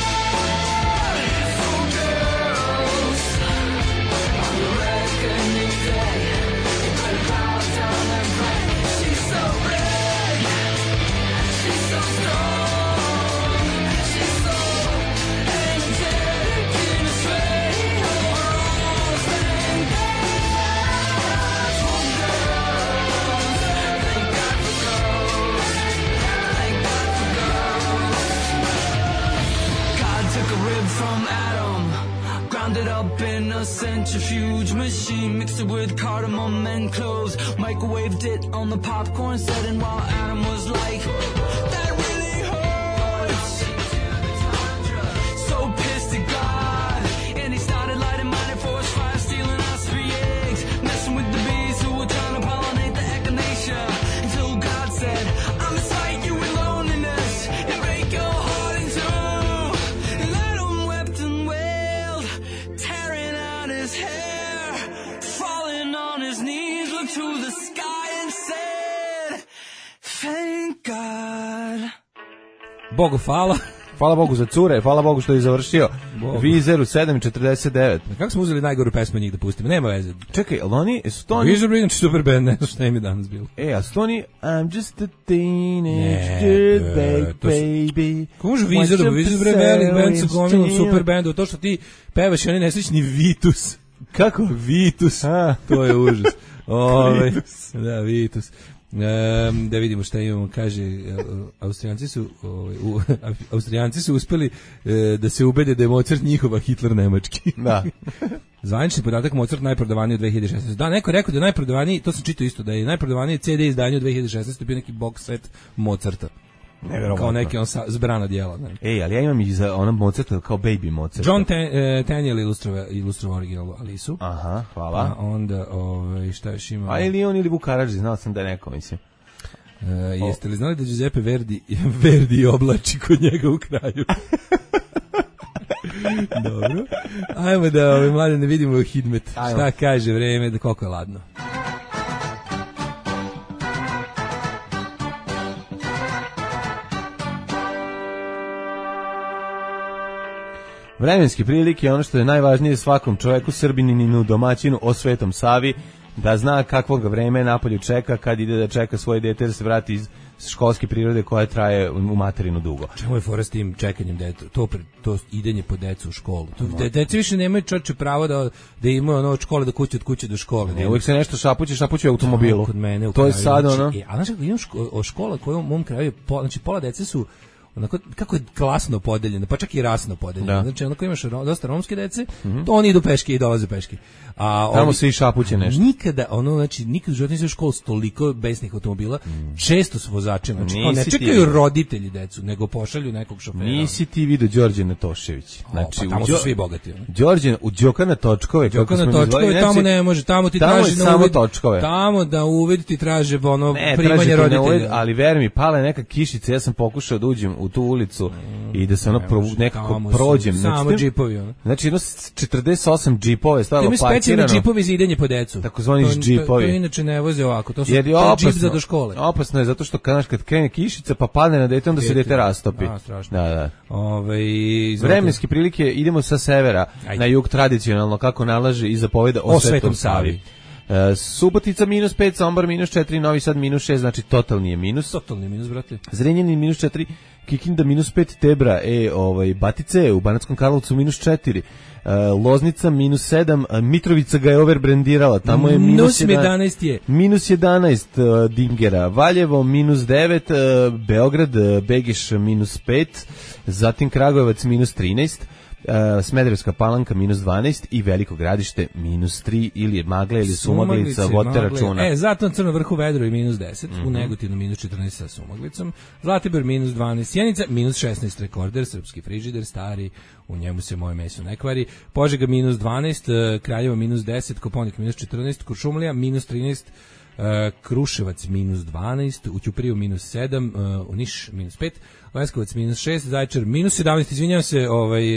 God for girls. On your reckoning day, you better bow down and pray. She's so big, she's so strong, she's so energetic in a sweaty overalls. Thank God for girls, thank God for girls, thank God for girls. God took a rib from Adam, ground it up in a centrifuge machine, mixed it with cardamom and cloves, microwaved it on the popcorn setting while Adam was like, that really hurts. So pissed at God, and he started lighting mighty force fire, stealing us free eggs, messing with the bees who were trying to pollinate the echinacea, until God said, I'm gonna smite you with loneliness and break your heart in two. And Adam wept and wailed, tearing out his hair, falling on his knees, looked to the sky and said, thank God. Bogu hvala. Hvala Bogu za cure, hvala Bogu što je završio Vizer u 7.49. Kako smo uzeli najgoru pesmu njih da pustimo? Nema veze. Čekaj, ali oni, su to oni... Vizer Brilliant super band, ne znam šta im je danas bilo. a su to oni I'm just a teenage dirtbag baby. Kako može Vizer, Vizer bre velik band sa gomilom super bandom, to što ti pevaš i oni nesrećni Vitus. Kako? Vitus, to je užas. Da, Vitus. Da vidimo šta imamo, kaže Austrijanci su uspeli da se ubede da je Mozart njihova, Hitler nemački. Da. Zvanični podatak, Mozart najprodavaniji u 2016. Da, neko je rekao da je najprodavaniji, to sam čitao isto, da je najprodavaniji CD izdanje u 2016. bio neki box set Mozarta. Kao neki on zbrana dijela. Ne? Ali ja imam i za onom Mozarta kao baby Mozart. John Tenniel ilustrovao originalu Alisu. Aha, hvala. A onda, šta još ima? A ili on ili Vukarađi, znao sam da je neko, mislim. Jeste li znali da Giuseppe Verdi oblači kod njega u kraju? Dobro. Ajmo da mlade ne vidimo Hidmet. Šta kaže vreme, da koliko je ladno. Vremenske prilike, ono što je najvažnije svakom čoveku, Srbininu, domaćinu, o Svetom Savi, da zna kakvog ga vreme napolju čeka kad ide da čeka svoje dete da se vrati iz školske prirode koja traje u materinu dugo. Čemu je fora s tim čekanjem dete? To idenje po decu u školu. Deci više nemaju čoče pravo da imaju ono od škole do kuće, od kuće do škole. Ne, uvijek se nešto šapuće u automobilu. Kod mene, to je sad ono. Znači, a znaš kako imam škola koja u mom kraju, znači pola dece su onako, kako je klasno podeljeno, pa čak i rasno podeljeno. Da. Znači, onako imaš dosta romske dece, to oni idu peške i dolaze peške. A tamo se i šapuće nešto. Nikada, nikad u životu nisam u školu s toliko besnih automobila, često s vozačima. Znači, ne čekaju roditelji decu, nego pošalju nekog šofera. Nisi ti vidio Đorđe Tošević. Znači, pa tamo su svi bogati. Đorđe, u Đokana Točkove. Đokana Točkove, tamo ne može, tamo ti traži na uvid. Tamo da uvid ti traže primanje roditelja. Ali ver mi, pala je neka kišica, ja sam pokušao da uđem u tu ulicu i da se nekako prođem. Samo džipovi. Znači, 48 džipove stavilo parkirano. Specijalni džipovi za idenje po decu. Takozvani džipovi. To inače ne voze ovako, to su džip za do škole. Opasno je zato što kad krene kišica pa padne na dete, onda se dete rastopi. Strašno. Da. Vremenske prilike, idemo sa severa na jug tradicionalno, kako nalaže i zapoveda o Svetom Savi. Subotica -5, Sombor -4, Novi Sad -6, znači totalni je minus. Totalni minus, brate. Zrenjanin -4, Kikinda -5, Tebra, Batice u Banatskom Karlovcu -4. Loznica -7, Mitrovica ga je overbrendirala, tamo je -11 je. -11 Dingera, Valjevo -9, Beograd, Begiš -5, zatim Kragujevac -13, Smederevska Palanka -12 i Veliko Gradište -3 ili je magla ili sumaglica, vodite računa. Zato na Crnom vrhu vedro i -10, u Negotinu -14 sa sumaglicom, Zlatibor -12, Sjenica -16, rekorder, srpski frižider, stari, u njemu se moje meso ne kvari, Požega -12, Kraljevo -10, Koponik -14, Kuršumlija -13, Kruševac -12, u Ćupriju -7, u Niš -5, Leskovac -6, Zaječar -17, izvinjavam se,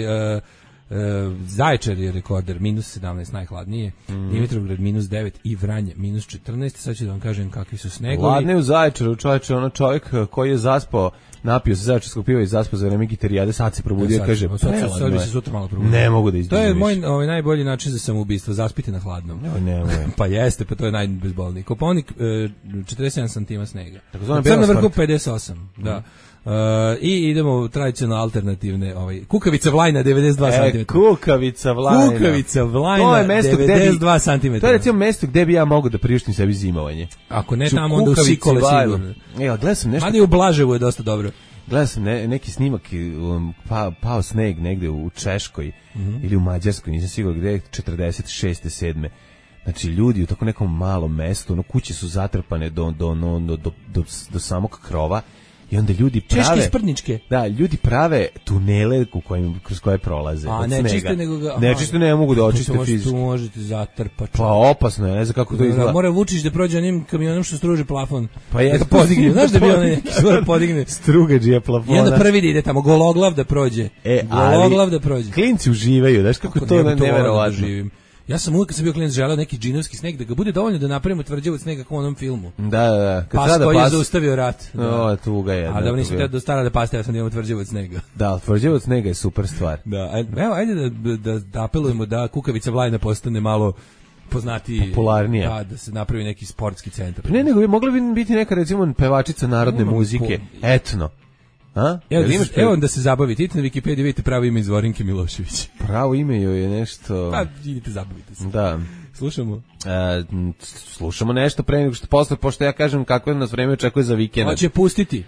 Zaječar je rekorder, -17, najhladnije, Dimitrovgrad -9 i Vranje -14, sad ću da vam kažem kakvi su snegovi. Hladne u Zaječaru, čovječe, čovjek koji je zaspao, napio se zaječarskog piva i zaspao za vreme gitarijade, sad se probudio, kaže, sad bi se sutra malo probudio. Ne mogu da izdržim. To je moj najbolji način za samoubistvo, zaspiti na hladnom. Pa jeste, pa to je najbezbolniji. Koponik 47 cm snega. Crna vrhu 58, da. I idemo tradicionalno alternativne, Kukavica Vlajna 92 cm. Kukavica Vlajna. To je mesto 92 cm. To je recimo mesto gde bi ja mogao da priuštim sebi zimovanje. Ako ne tamo, onda u Sikole sigurno. Gledao sam nešto. Mada i u Blaževu je dosta dobro. Gledao sam neki snimak, pao sneg negde u Češkoj ili u Mađarskoj, nisam siguran gde je, 46. 7. Znači, ljudi u tako nekom malom mestu, kuće su zatrpane do samog krova. I onda ljudi prave... Češke sprdničke. Da, ljudi prave tunele kroz koje prolaze. A ne čiste nego ga... Ne čiste, ne mogu da očiste fizički. Tu možete zatrpati. Pa opasno je, ne znam kako to izgleda. Mora Vučić da prođe onim kamionom što struže plafon. Pa je. Da ga podigne. Znaš da bi on neki svoj podigne. Strugađija plafona. I onda prvi ide tamo, gologlav da prođe. Gologlav da prođe. Klinci uživaju, znaš kako to neverovatno. Ja sam uvijek kad sam bio klinac želeo neki džinovski sneg da ga bude dovoljno da napravimo tvrđevac snega kao u onom filmu. Da. Pas koji je zaustavio rat. Tuga je. A da nisam teo do stara da paste, ja sam imao tvrđevac snega. Da, tvrđevac snega je super stvar. Da, evo, ajde da apelujemo da Kukavica Vlajna postane malo poznatiji, popularnija. Da se napravi neki sportski centar. Ne, nego bi mogla biti neka recimo pevačica narodne muzike, etno. Evo da se zabavite, idite na Wikipediju, vidite pravo ime Zvorinke Milošević. Pravo ime joj je nešto... Pa, idite, zabavite se. Da. Slušamo? Slušamo nešto pre nego što posle, pošto ja kažem kako nas vreme očekuje za vikend. Hoće pustiti.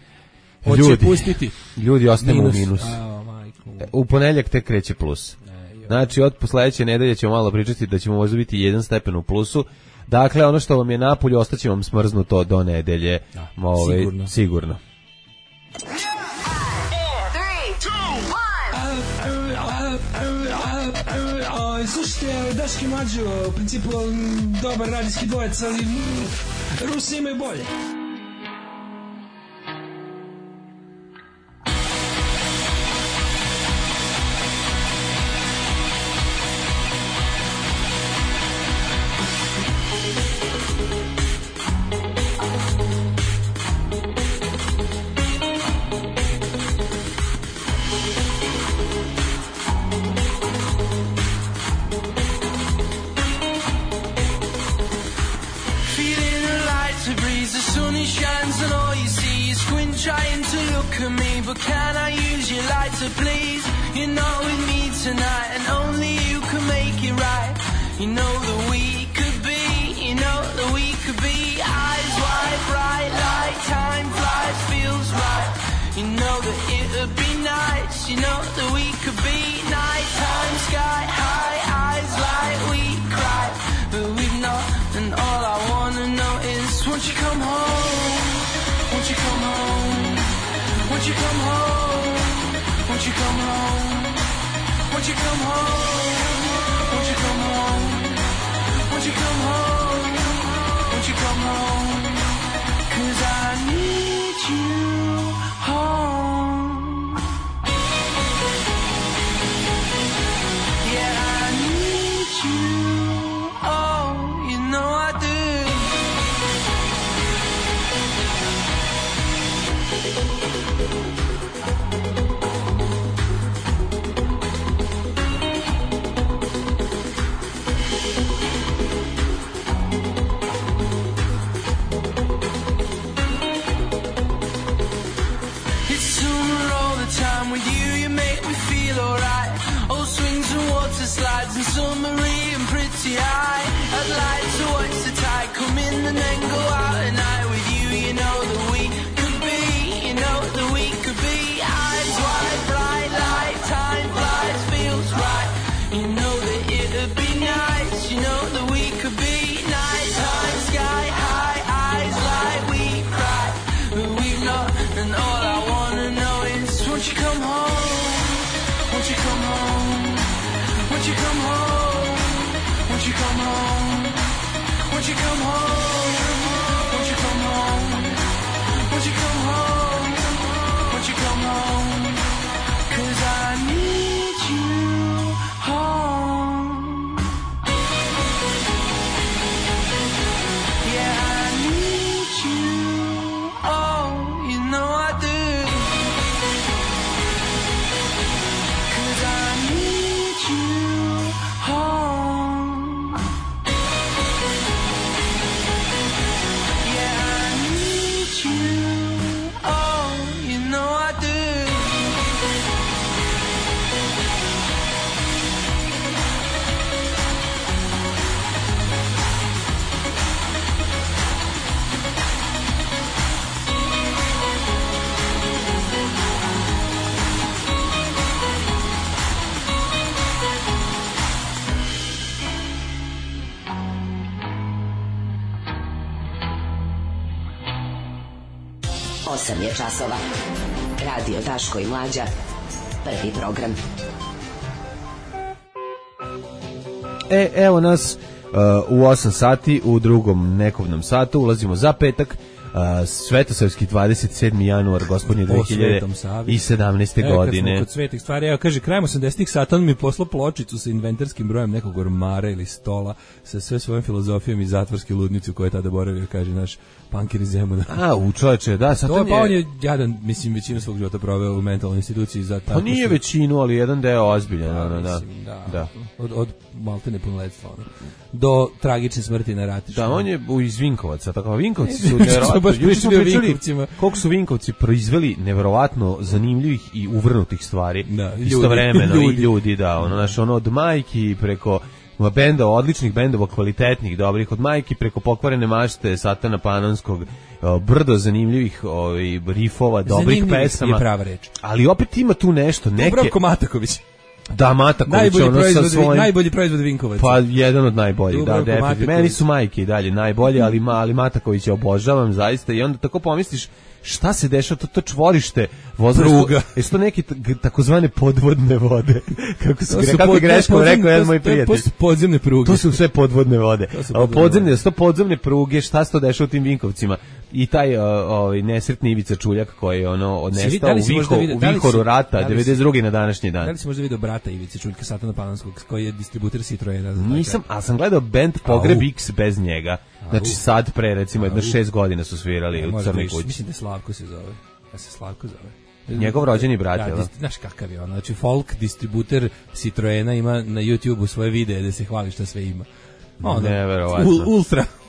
Ljudi ostajemo u minusu. U ponedjeljak tek kreće plus. Znači, od sledeće nedelje ćemo malo pričati da ćemo možda biti 1 stepen u plusu. Dakle, ono što vam je napolju, ostaće vam smrznuto do nedelje. Sigurno. Slušajte, Daški Mađo, u principu dobar radijski dvojec, ali Rusi imaju bolje. trying to look at me, but can I use your light to please? You're not with me tonight, and only you can make it right. You know that we could be, you know that we could be eyes wide bright like time flies, feels right. You know that it would be nice, you know that we could be nighttime, sky high, eyes like we cry, but we've not, and all I wanna know is, won't you come home? Won't you come home? Won't you come home? Won't you come home? Won't you come home? Won't you come home? Won't you come home? Won't you come home? 'Cause I need you home. Yeah, I need you. Oh, you know I do. With you, you make me feel alright. Old swings and water slides and summery and pretty high. I'd like to watch the tide come in and then go out at night. With you, you know that we could be, you know that we could be eyes wide bright like time flies, feels right. You know that it'd be nice, you know that we could be nighttime, sky high, eyes like we cry, but we've not, and all I wanna know is, won't you come home? Won't you come home? Won't you come home? Won't you come home? Won't you come home? Won't you come home? Won't you come home? Won't you come home? 'Cause I need you home. Yeah, I need you. Oh, you know I do. Osam je časova. Radio Daško i Mlađa. Prvi program. Evo nas u 8 sati, u drugom nekovnom satu. Ulazimo za petak. Svetosavski 27. januar gospodnje 2017. godine. Kad smo kod svetih stvari, evo kaže, krajem 80-ih sata on mi poslao pločicu sa inventarskim brojem nekog ormara ili stola sa sve svojom filozofijom i zatvorske ludnicu koje je tada boravio, kaže naš punkir iz Zemuna. U čoveče, da, sad to pa on je jadan, mislim, većinu svog života proveo u mentalnoj instituciji za tako. Pa nije većinu, ali jedan deo ozbiljan, da. Od maltene punoletstva, do tragične smrti na ratištu. Da, on je iz Vinkovaca, tako Vinkovci su nevjerovatno, koliko su Vinkovci proizveli neverovatno zanimljivih i uvrnutih stvari, istovremeno i ljudi, da, ono od majki preko bendova, odličnih bendova, kvalitetnih, dobrih, od majki preko pokvarene mašte Satana Panonskog, brdo zanimljivih rifova, dobrih pesama. Je prava reč. Ali opet ima tu nešto, neke... Dubravko Mataković. Da, Mataković, najbolji proizvod Vinkovaca. Pa jedan od najboljih, da, definitivno. Meni su majke i dalje najbolje, ali Matakovića obožavam zaista i onda tako pomisliš šta se dešava, to čvorište pruga. Jesu to neki takozvane podvodne vode? Kako je greškom rekao jedan moj prijatelj. To su podzemne pruge. To su sve podvodne vode. Podzemne pruge, šta se to dešava u tim Vinkovcima? I taj nesretni Ivica Čuljak koji je odnestao u vihoru rata 92. na današnji dan. Da li si možda vidio brata Ivice Čuljka, Satana Panonskog, koji je distributer Citroena? Nisam, ali sam gledao band Pogreb X bez njega. Znači sad pre recimo 6 godina su svirali u Crnoj kući. Mislim da Slavko se zove. Da se Slavko zove. Njegov rođeni brat, je. Znaš kakav je on, znači folk distributer Citroena ima na YouTubeu svoje videe da se hvali šta sve ima. Neverovatno.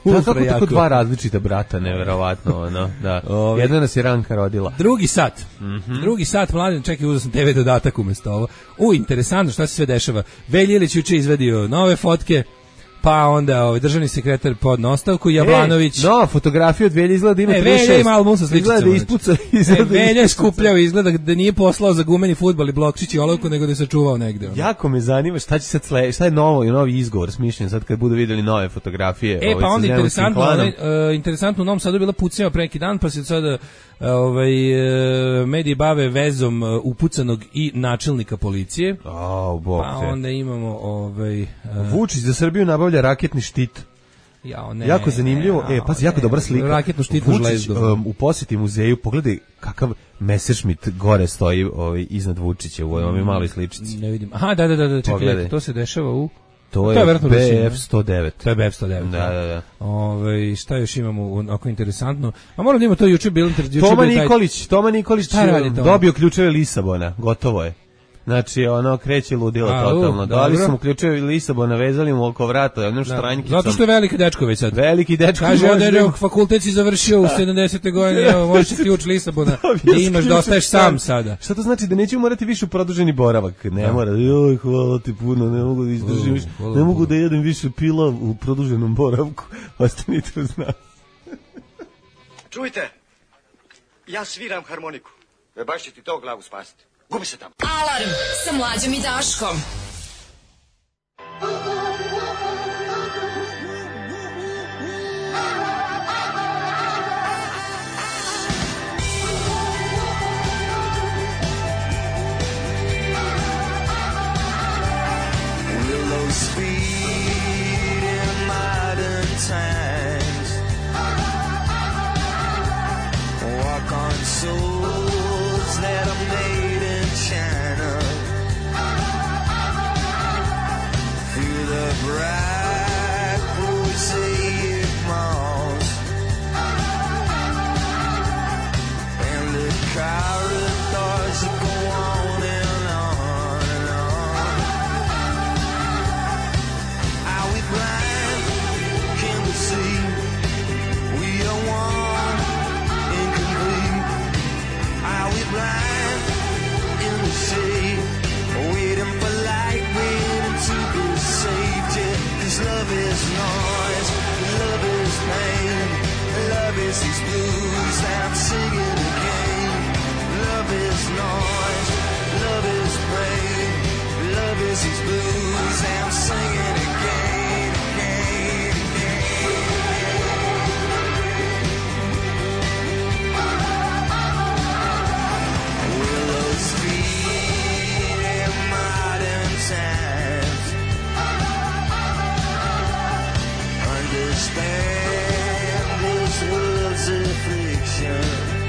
Kako tako dva različita brata, neverovatno, ono, da. Jedna nas je Ranka rodila. Drugi sat, Mladen, čekaj, uzeo sam TV dodatak umjesto ovo. Interesantno šta se sve dešava. Velja Ilić juče izvadio nove fotke, pa onda državni sekretar podno ostavku, Jablanović. Fotografiju od Velje izgleda ima 36. Velja ima album sa sličicama. Izgleda ispuca. Velja je skupljao, izgleda da nije poslao za gumeni fudbal i blokčić i olovku, nego da se sačuvao negde. Jako me zanima šta će sad šta je novi izgovor smišljen sad kad budu videli nove fotografije. Pa onda interesantno u Novom Sadu je bila pucnjava pre neki dan, pa se sada mediji bave vezom upucanog i načelnika policije. Pa onda imamo Vučić za Srbiju nabavlja raketni štit. Jako zanimljivo. Pazi, jako dobra slika. Raketnu štitnu žlezdu. U posjeti muzeju, pogledaj kakav Messerschmitt gore stoji iznad Vučića u ovoj maloj sličici. Ne vidim. Aha, da, čekaj, to se dešava u... To je BF-109. To je BF-109. Da. Šta još imamo ako interesantno? A moram da imamo to juče bilo intervju. Toma Nikolić dobio ključeve Lisabona. Gotovo je. Znači, kreće ludilo totalno. Dali su mu ključevi Lisabona, vezali mu oko vrata, onom štranjkicom. Zato što je veliki dečko već sad. Veliki dečko. Kaže, onda je fakultet si završio u 70. godine, evo, možeš ključ Lisabona, gdje imaš da ostaješ sam sada. Šta to znači? Da nećemo morati više u produženi boravak? Ne mora. Joj, hvala ti puno, ne mogu da izdržim više. Ne mogu da jedem više pila u produženom boravku. Ostanite uz nas. Čujte, ja sviram harmoniku. Baš će ti to glavu spasiti. Gubi se tamo. Alarm sa Mlađom i Daškom. Willow's feet in modern times walk on souls that are made in China. Through the bright prosaic malls and the corridors that go on and on and on. Are we blind? Can we see? We are one, incomplete. Are we blind in the shade, waiting for light, waiting to be saved? Yeah, 'cause love is noise, love is pain, love is these blues that I'm singing again. Love is noise, love is pain, love is these blues that I'm singing again, again, again. Willow's feet in modern times understand this world's affliction,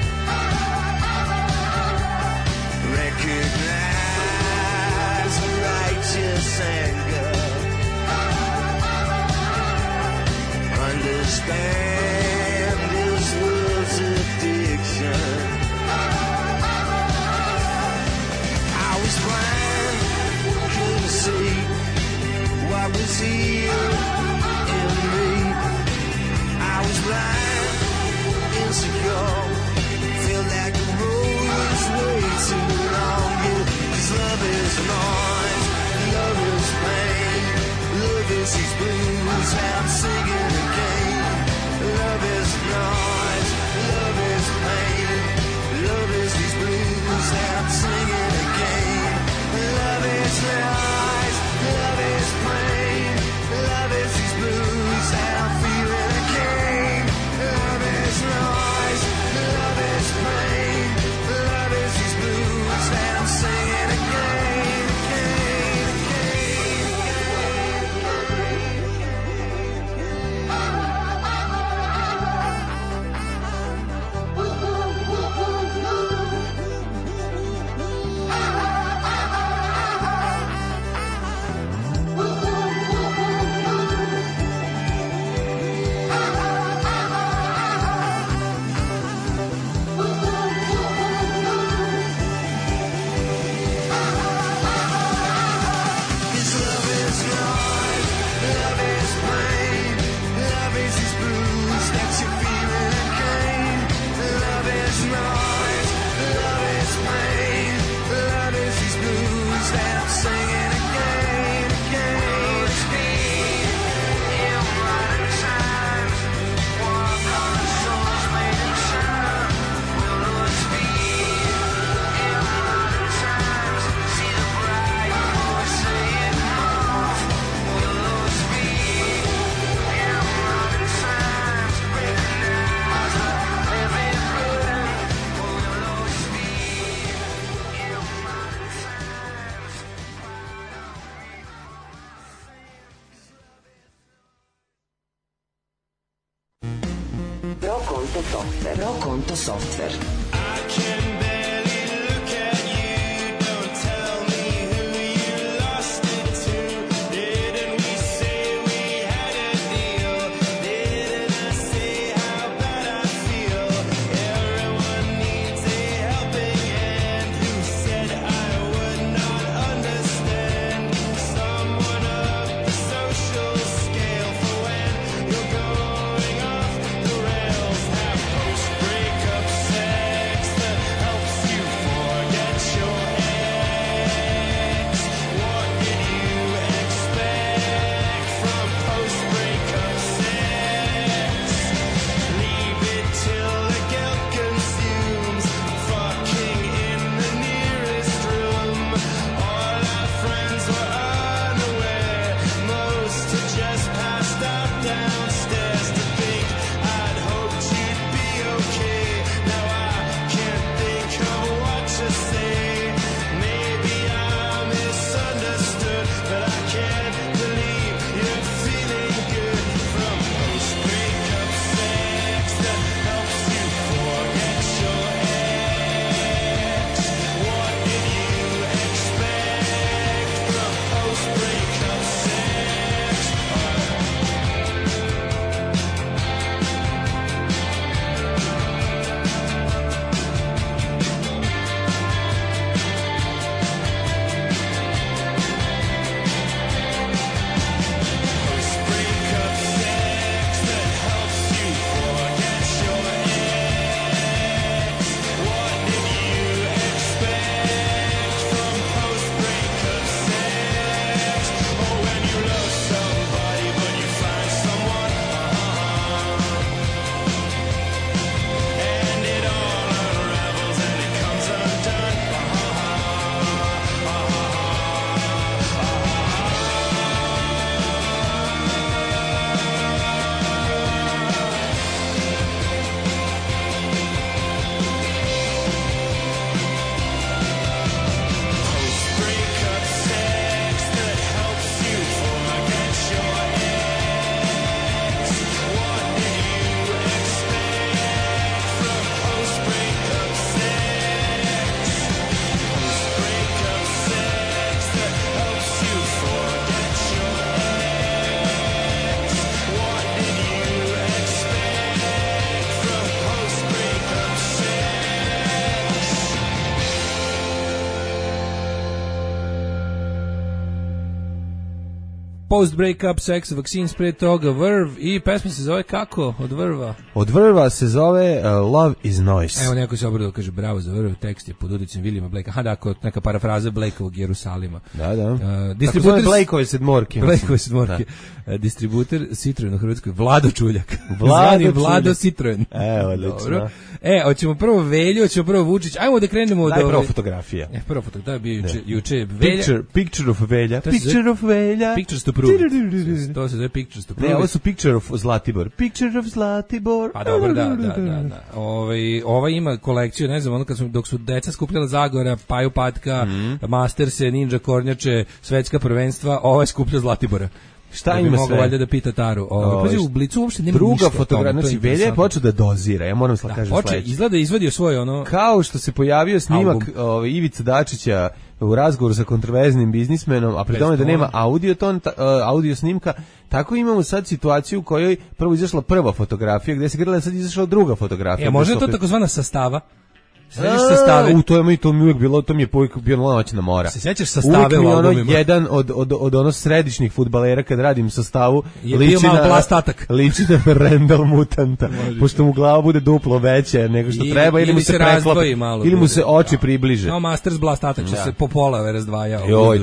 recognize righteous anger, understand this world's addiction. I was blind, couldn't see what was here in me. I was blind, insecure, felt like the road was way too long. Yeah, 'cause love is noise, love is pain, love is these blues that I'm singing again. Konto software. Pro konto software. Post breakup sex vaccines, pre toga Verve i pesma se zove kako? Od Verva? Od Verva se zove Love is Noise. Evo neko se obradao, kaže bravo za Verve, tekst je pod uticem Williama Blakea. Aha, da, neka parafraza Blakeovog Jerusalima. Da, da. Distributer Blakeove sedmorke. Blakeove sedmorke. Distributer Citroen u Hrvatskoj, Vlado Čuljak. Vlado Citroen. Odlično. Hoćemo prvo Velju, hoćemo prvo Vučić. Ajmo da krenemo od... Daj prvo fotografija. Prvo fotografija, da je bio juče Velja. Picture of Velja. Picture of Velja. Pictures to prove. To se zove Pictures to prove. Ne, ovo su Picture of Zlatibor. Picture of Zlatibor. Pa dobro, da. Ova ima kolekciju, ne znam, dok su deca skupljala Zagora, Paju Patka, Masterse, Ninja Kornjače, svetska prvenstva, ova je skuplja Zlatibora. Šta ima sve? Mogu valjda da pita Taru. Pazi, u Blicu uopšte nema druga ništa. Druga fotografija, znači Velja je počeo da dozira, ja moram kažem sledeće. Izgleda izvadio svoj ono... Kao što se pojavio snimak Ivica Dačića u razgovoru sa kontroverznim biznismenom, a pri tome da nema audio snimka, tako imamo sad situaciju u kojoj prvo izašla prva fotografija, gde se gledala sad izašla druga fotografija. Možda je to takozvana sastava? To mi uvijek bilo, to mi je bilo noćna mora. Se sjećaš sastave u albumima? Jedan od ono središnjih fudbalera kad radim sastavu liči na Randall Mutanta, pošto mu glava bude duplo veća nego što treba, ili mu se preklopi, ili mu se oči približe. No, Masters Blastatak što se po pola razdvaja.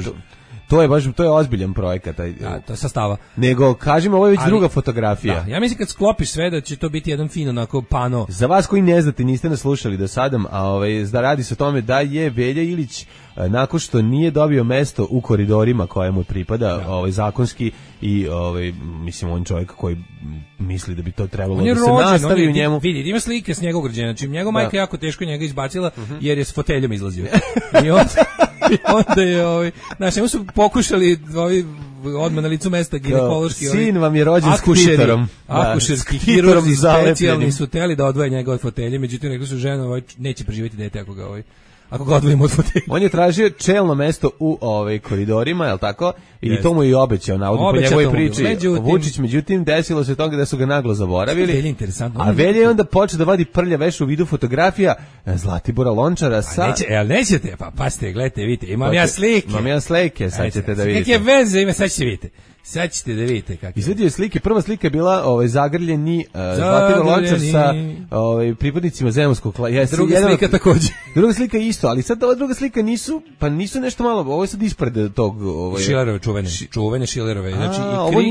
To je ozbiljan projekat. To je sastava. Nego, kažemo, ovo je već druga fotografija. Da, ja mislim kad sklopiš sve da će to biti jedan fin onako pano. Za vas koji ne znate, niste nas slušali do sada, a da radi se o tome da je Velja Ilić nakon što nije dobio mesto u koridorima koje mu pripada zakonski i mislim on čovjek koji misli da bi to trebalo da se nastavi u njemu. Vidi, ima slike s njegovog rođenja, znači njegova majka jako teško njega izbacila jer je s foteljom izlazio. I onda je, znači, su pokušali odmah na licu mesta ginekološki. Sin vam je rođen s ktitorom. Akušerski hirurzi specijalni su teli da odvoje njega od fotelje, međutim rekli su žena neće preživjeti dete ako ga odvojimo od fotelje. On je tražio čelno mesto u koridorima, je li tako? I to mu je i obećao, navodno po njegovoj priči. Vučić, međutim, desilo se toga da su ga naglo zaboravili. Velje interesantno. A Velje je onda počeo da vadi prlja veš u vidu fotografija Zlatibora Lončara sa... Nećete, pa ste, gledajte, vidite, imam ja slike, sad ćete da vidite. Kakve veze ima, sad ćete vidite. Sad ćete da vidite kako. Izvadio je slike, prva slika je bila zagrljeni Zlatibor Lončar sa pripadnicima zemunskog klana. Druga slika takođe. Druga slika isto, ali sad ova druga slika nisu nešto malo, ovo je sad ispred tog... Šilerove, čuvene Šilerove. Znači,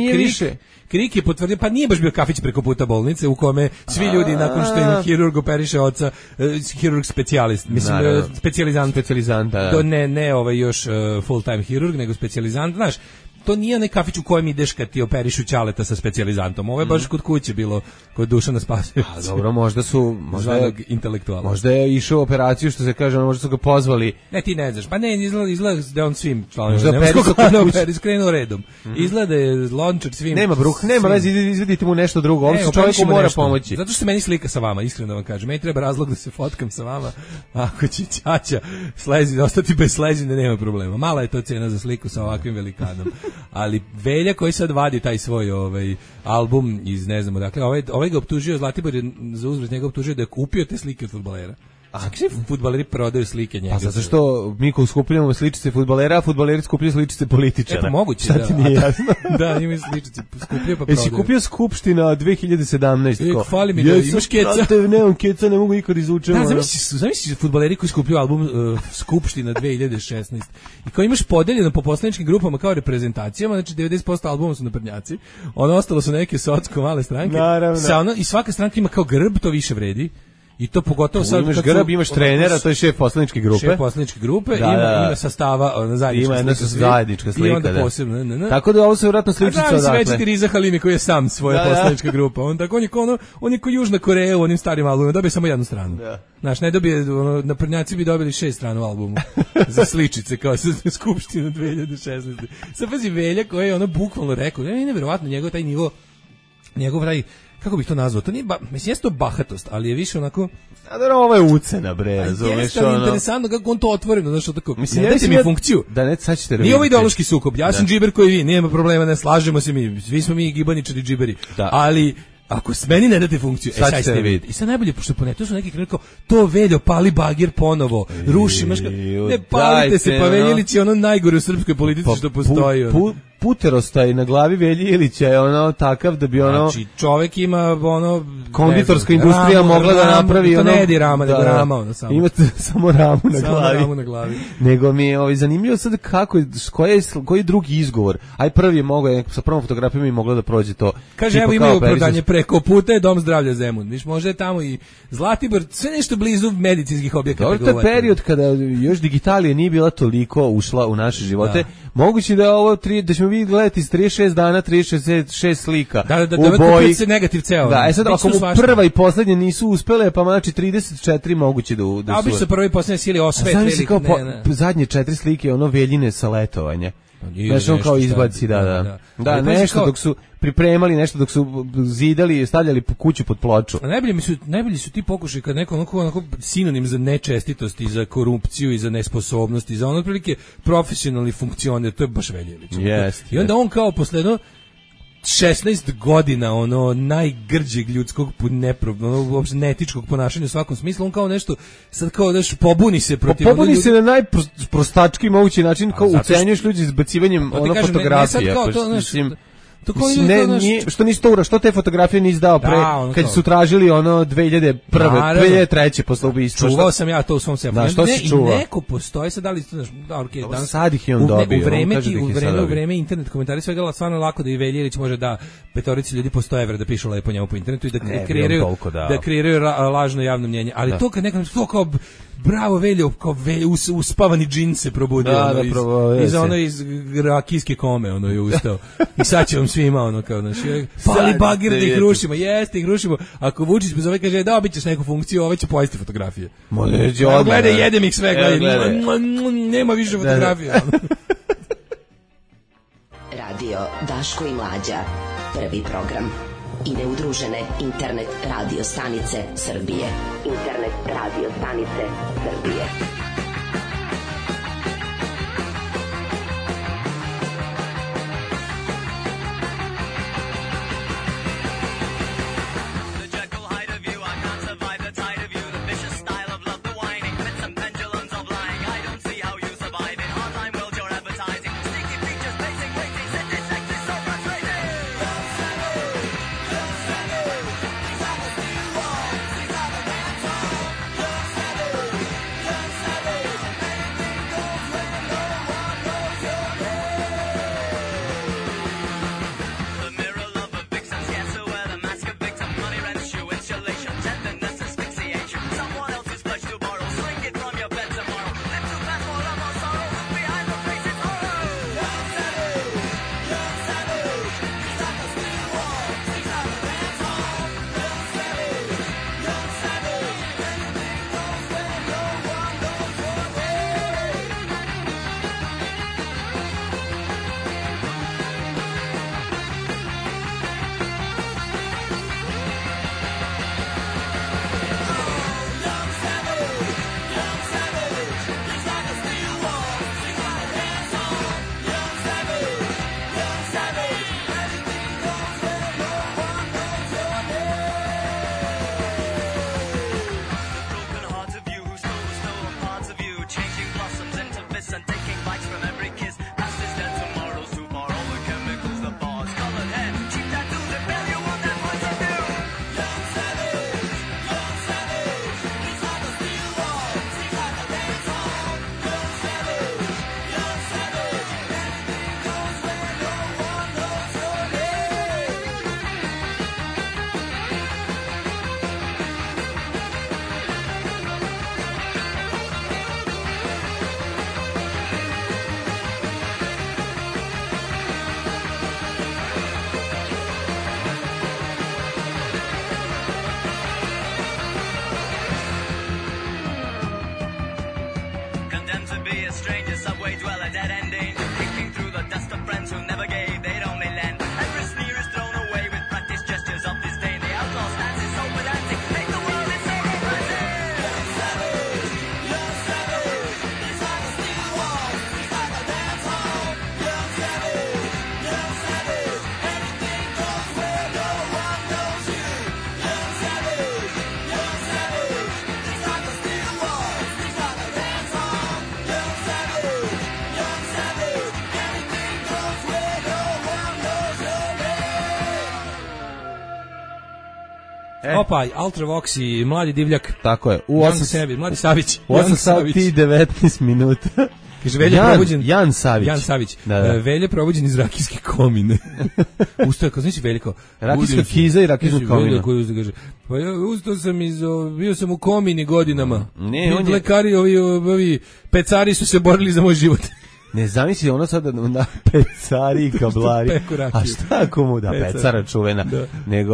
Krik je potvrdio, pa nije baš bio kafić preko puta bolnice u kome svi ljudi nakon što im hirurg operiše oca, hirurg specijalist, mislim, specijalizant. To ne još full time hirurg, nego specijalizant, znaš. To nije onaj kafić u kojem ideš kad ti operišu ćaleta sa specijalizantom. Ovo je baš kod kuće bilo, kod Dušana Spasojevića. A dobro, možda intelektualno. Možda je išao u operaciju, što se kaže, možda su ga pozvali. Ne, ti ne znaš. Pa ne, izgleda da on svim članovima skrenuo redom. Izgleda je Lončar svim. Nema bruh, nema veze, izvedite mu nešto drugo. On se čovjeku mora pomoći. Zato što se meni slika sa vama, iskreno vam kažem. Meni treba razlog da se fotkam sa vama. Ako će ćaća ostati bez slezine, nema problema. Mala je to cena za sliku sa ovakvim velikanom. Ali Velja koji sad vadi taj svoj album iz ne znamo, dakle ovaj ga optužio, Zlatibor je za uzvrat njega optužio da je kupio te slike od fudbalera. A kakvi fudbaleri prodaju slike njega? A zato što mi ko skupljamo sličice fudbalera, a fudbaleri skupljaju sličice političara. Pa moguće, šta ti nije jasno? Da, imaju sličice, skupljaju pa prodaju. Jesi kupio Skupština 2017? Fali mi da imaš keca. Nemam keca, ne mogu nikad izučem. Da, zamisli fudbaleri koji skupljaju album Skupština 2016. I kao imaš podeljeno po poslaničkim grupama kao reprezentacijama, znači 90% albuma su naprednjaci, ono ostalo su neke socko male stranke. Naravno. I svaka stranka ima kao grb, to više vredi. I to pogotovo sad imaš grb, imaš trenera, to je šef poslaničke grupe. Ima sastava zajednička slika. I onda posebno. Tako da ovo se vjerojatno sličica odakle. A da, sveći ti Riza Halimi koji je sam svoja poslanička grupa. On je ko Južna Koreja u onim starim albumima, dobije samo jednu stranu. Znaš, ne dobije, naprednjaci bi dobili 6 strana u albumu za sličice, kao sa Skupštinu 2016. Sad pazi Velja koji je bukvalno rekao, nevjerovatno njegov taj nivo, njegov taj, kako bih to nazvao, to nije, mislim, jeste to bahatost, ali je više onako... A da, ovo je ucena, bre, razumeš, jeste, ali interesantno kako on to otvoreno, znaš, tako, mislim, ne dajte mi funkciju. Da, ne, sad ćete nije ovo ideološki sukob, ja sam džiber koji vi, nema problema, ne slažemo se mi, svi smo mi gibaničari džiberi, ali... Ako s meni ne date funkciju, sad ćete vidjeti. I sad najbolje, pošto po netu su neki rekao, to Veljo, pali bagir ponovo, ruši, ne palite se, pa Veljilić je ono najgore u srpskoj politici što postoji. Puterostaj na glavi Velje Ilića je ono takav da bi ono... Znači, čovek ima ono... Konditorska industrija mogla da napravi ono... To ne jedi rama, nego rama ono samo. Imate samo ramu na glavi. Samo ramu na glavi. Nego mi je zanimljivo sad koji je drugi izgovor. Aj prvi je mogao, sa prvom fotografijom je moglo da prođe to. Kaže, evo imaju prodanje preko puta je Dom zdravlja Zemun. Viš, može tamo i Zlatibor, sve nešto blizu medicinskih objekata. To je period kada još digitalija nije bila toliko ušla u naše živote. Moguće da ovo da ćemo vi gledati iz 36 dana 36 slika u boji. Se negativ ceo. Da, sad ako mu prva i poslednja nisu uspele, pa znači 34 moguće da su. A obično prva i poslednja sili osvetli. Zadnje 4 slike ono Veljine sa letovanja. Znaš, on kao izbaci, da, nešto dok su pripremali, nešto dok su zidali, stavljali kuću pod ploču. Najbolji su ti pokušaj kad neko onako sinonim za nečestitost i za korupciju i za nesposobnost i za ono otprilike profesionalni funkcioner, to je baš Veljilić. I onda on kao posledno 16 godina ono najgrđeg ljudskog uopšte neetičkog ponašanja u svakom smislu, on kao nešto sad kao da pobuni se protiv pobuni se na najprostački mogući način, kao ucenjuješ ljudi izbacivanjem ono fotografije. Što te fotografije nisi dao pre, kad su tražili ono 2003. posle ubistva. Čuvao sam ja to u svom sebi. Što si čuvao? Neko postoji, sad da li danas sad ih je on dobio. U vreme internet komentari svega stvarno lako da i Veljilić može da petorici ljudi po 100 evra da pišu lepo njemu po internetu i da kreiraju lažno javno mnjenje. Ali to kad nekom to kao bravo Veljo, kao uspavani džin se probudio iz rakijske kome ono je ustao i sad će vam svima ono kao pali bagir da ih rušimo, jeste ih rušimo, ako Vučić bez ove kaže da bit ćeš neku funkciju, ove će pojesti fotografije, gledaj jedem ih sve, nema više fotografija. Radio Daško i Mlađa. Prvi program. I neudružene internet radio stanice Srbije. Internet radio stanice Srbije. Opa, Ultravox i Mladi divljak. Tako je. U 8 sebi, Mladi Savić. U 8 sati i 19 minuta. Kaže Velja probuđen. Jan Savić. Jan Savić. Da. Velja probuđen iz rakijske komine. Ustao, kao znači Veljko. Rakijska kiza i rakijska komina. Kaže, pa ja ustao sam bio sam u komini godinama. Ne, on je... Lekari, ovi pecari su se borili za moj život. Ne zamisli ono sada na pecari i kablari. A šta ako mu da pecara čuvena? Da. Nego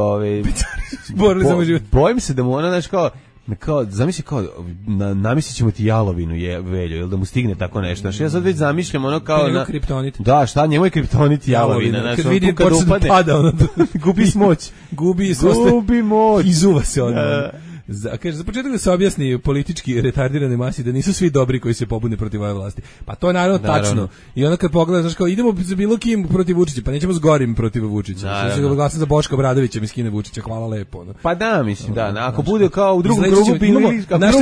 borili za moj život. Bojim se da mu ona kao zamisli kao namislit ćemo ti jalovinu Veljo, ili da mu stigne tako nešto. Znači ja sad već zamišljam ono kao na kriptonit. Da, šta njemu je kriptonit jalovina, znači kad vidi kad upadne pada ono gubi moć. Gubi moć. Izuva se on. Kaže, za početak da se objasni politički retardirane masi da nisu svi dobri koji se pobune protiv ove vlasti. Pa to je naravno tačno. I onda kad pogledaš, znaš kao, idemo za bilo kim protiv Vučića, pa nećemo s Gorim protiv Vučića. Znači ga glasam za Boška Obradovića, mi skine Vučića, hvala lepo. Ono. Pa da, mislim, da. Ako bude kao u drugom krugu bili...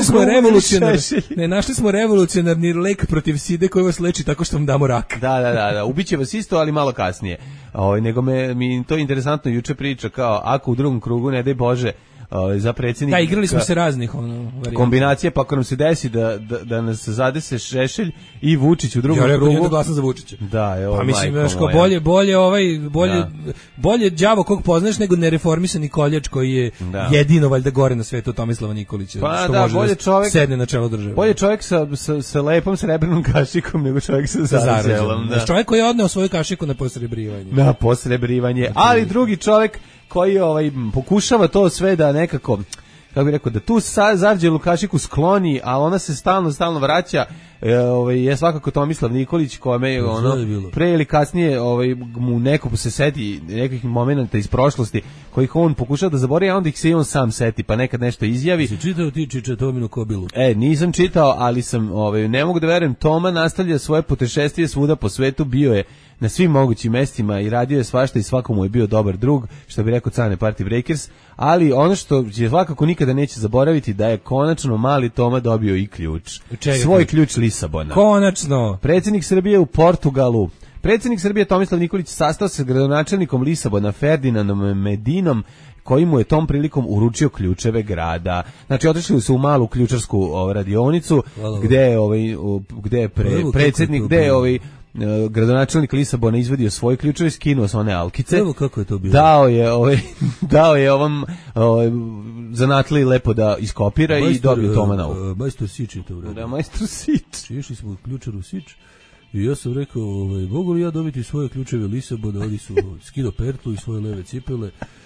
Našli smo revolucionarni lek protiv side koji vas leči tako što vam damo rak. Da. Ubiće vas isto, ali malo kasnije. Nego mi to interesantno juče priča kao, ako u drugom krugu, ne daj Bože, za predsjednika. Da, igrali smo se raznih kombinacije, pa ako nam se desi da nas zadese Šešelj i Vučić u drugom krugu. Ja glasam za Vučića. Da, evo. Pa mislim bolje đavo kog poznaš nego nereformisani koljač koji je jedino valjda gore na svetu Tomislava Nikolića. Pa što može bolje čovjek sedne na čelo države. Bolje čovjek sa lepom srebrnom kašikom nego čovjek sa zarađelom. Da. Čovjek koji je odneo svoju kašiku na posrebrivanje. Na posrebrivanje, ali drugi čovjek koji pokušava to sve da nekako kako bih rekao, da tu Đarđe Lukašiku skloni, a ona se stalno vraća, je svakako Tomislav Nikolić, kome je pre ili kasnije mu neko se seti nekih momenata iz prošlosti kojih on pokušao da zaboravi, a onda ih se i on sam seti, pa nekad nešto izjavi. Si čitao ti Čiča Tominu Kobilu? Nisam čitao, ali sam, ne mogu da verujem, Toma nastavlja svoje putešestvije svuda po svetu, bio je na svim mogućim mestima i radio je svašta i svakomu je bio dobar drug, što bi rekao Cane Party Breakers, ali ono što je svakako nikada neće zaboraviti da je konačno mali Toma dobio i ključ. Svoj ključ Lisabona. Konačno! Predsjednik Srbije u Portugalu. Predsjednik Srbije Tomislav Nikolić sastao se s gradonačelnikom Lisabona Ferdinandom Medinom, koji mu je tom prilikom uručio ključeve grada. Znači, otišli su u malu ključarsku radionicu, gde je predsjednik, gde je gradonačelnik Lisabona izvadio svoje ključeve, skinuo sa one alkice. Evo kako je to bilo. Dao je ovom zanatli lepo da iskopira i dobio Toma na ovo. Majstor Sič je to uradio. Da, majstor Sič. Išli smo u ključaru Sič i ja sam rekao, mogu li ja dobiti svoje ključeve Lisabona? Oni su skido pertlu i svoje leve cipele.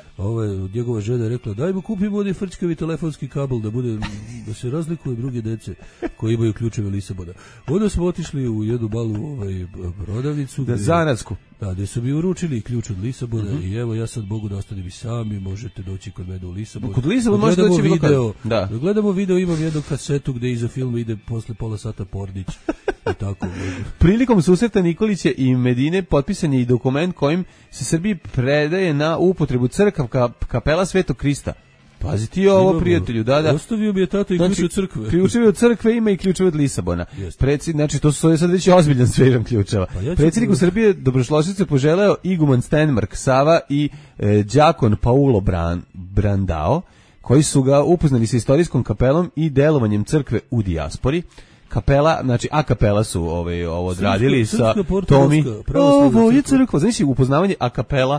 Njegova žena je rekla, daj mu kupimo onaj frčkavi telefonski kabel da se razlikuje druge dece koji imaju ključeve Lisabona. Onda smo otišli u jednu malu prodavnicu. Zanatsku. Da, gde su mi uručili ključ od Lisabona i evo ja sad mogu da ostanem i sami, možete doći kod mene u Lisabon. Kod Lisabona možete doći video. Da. Gledamo video, imam jednu kasetu gde iza filma ide posle pola sata pornić. I tako. Prilikom susreta Nikolića i Medine potpisan je i dokument kojim se Srbiji predaje na upotrebu crkva kapela Svetog Krista. Pazi ti ovo, prijatelju, da. Ostavio bi je tato i ključ od crkve. Ključevi od crkve ima i ključevi od Lisabona. Znači, to su sad već ozbiljan svežan ključeva. Predsjednik u Srbije dobrošlošice poželeo iguman Stenmark Sava i đakon Paulo Brandao, koji su ga upoznali sa istorijskom kapelom i delovanjem crkve u dijaspori. Kapela, znači a kapela su ovo odradili sa Tomi. Ovo je crkva, znači upoznavanje a kapela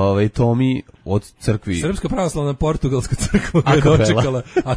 Tomi od crkvi. Srpska pravoslavna portugalska crkva ga je dočekala, a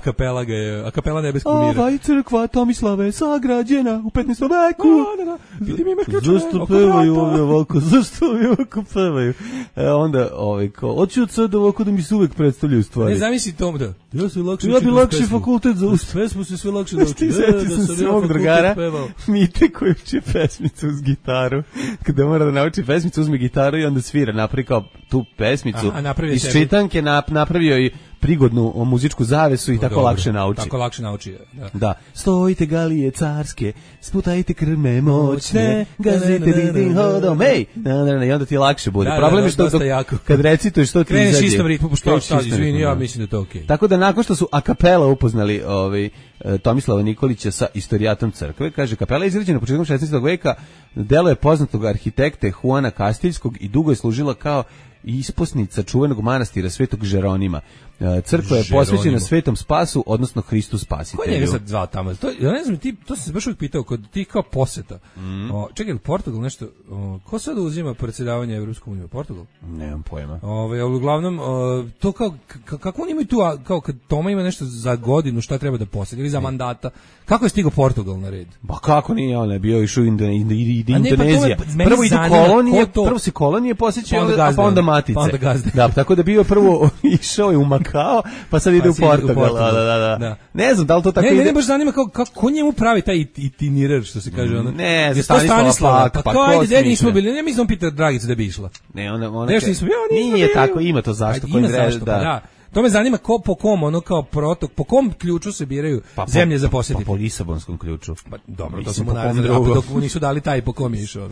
kapela nebeskog mira. Ova je crkva Tomislave sagrađena u 15. veku. Vidim ime ključa. Zašto pevaju ovako? Zašto mi ovako pevaju? Onda hoću od sada ovako da mi se uvek predstavljaju stvari. Ne zamisli Tom da. Ja bi lakši fakultet za usta. Sve smo se sve lakše naučili. Sjetio sam se ovog drugara Mite koji uči pesmicu uz gitaru. Kada mora da nauči pesmicu, uzme gitaru i onda svira. Napravi kao tu pesmicu iz čitanke, napravio i prigodnu muzičku zavesu i tako lakše nauči. Tako lakše nauči, da. Stojite galije carske, sputajte krme moćne, gazite didin hodom, hej! I onda ti lakše bude. Problem je što kad recituješ što ti izađe. Kreneš istom ritmu, izvini, ja mislim da je to okej. Tako da nakon što su a kapela upoznali Tomislava Nikolića sa istorijatom crkve, kaže, kapela je izgrađena početkom 16. veka, delo je poznatog arhitekte Juana Kastiljskog i dugo je služila kao isposnica čuvenog manastira Svetog Žeronima. Crkva je posvećena Svetom Spasu, odnosno Hristu Spasitelju. Ko je njega sad zvao tamo? Ja ne znam, to sam se baš uvijek pitao, kod ti kao poseta. Čekaj, Portugal nešto, ko sad uzima predsjedavanje Evropskom unijom? Portugal? Nemam pojma. Uglavnom, to kao, kako oni imaju tu, kao kad Toma ima nešto za godinu, šta treba da posjeti, ili za mandata, kako je stigao Portugal na red? Ba kako nije, on je bio išao Indonezija. Prvo idu kolonije, prvo se kolonije posjećaju, pa onda matice. Da, tako da bio prvo išao je u Makao, pa sad ide u Portugal. Da. Ne znam da li to tako ide. Ne baš zanima kako njemu pravi taj itinerar, što se kaže. Ne, za Stanislava Pak. Pa ajde, gde nismo bili? Ne mislim Peter Dragica da bi išla. Ne, ona nije tako, ima to zašto. Ima zašto, da. To me zanima po kom, ono kao protok, po kom ključu se biraju zemlje za posjetiti. Pa po Lisabonskom ključu. Pa dobro, to smo naravno, dok nisu dali taj po kom je išao.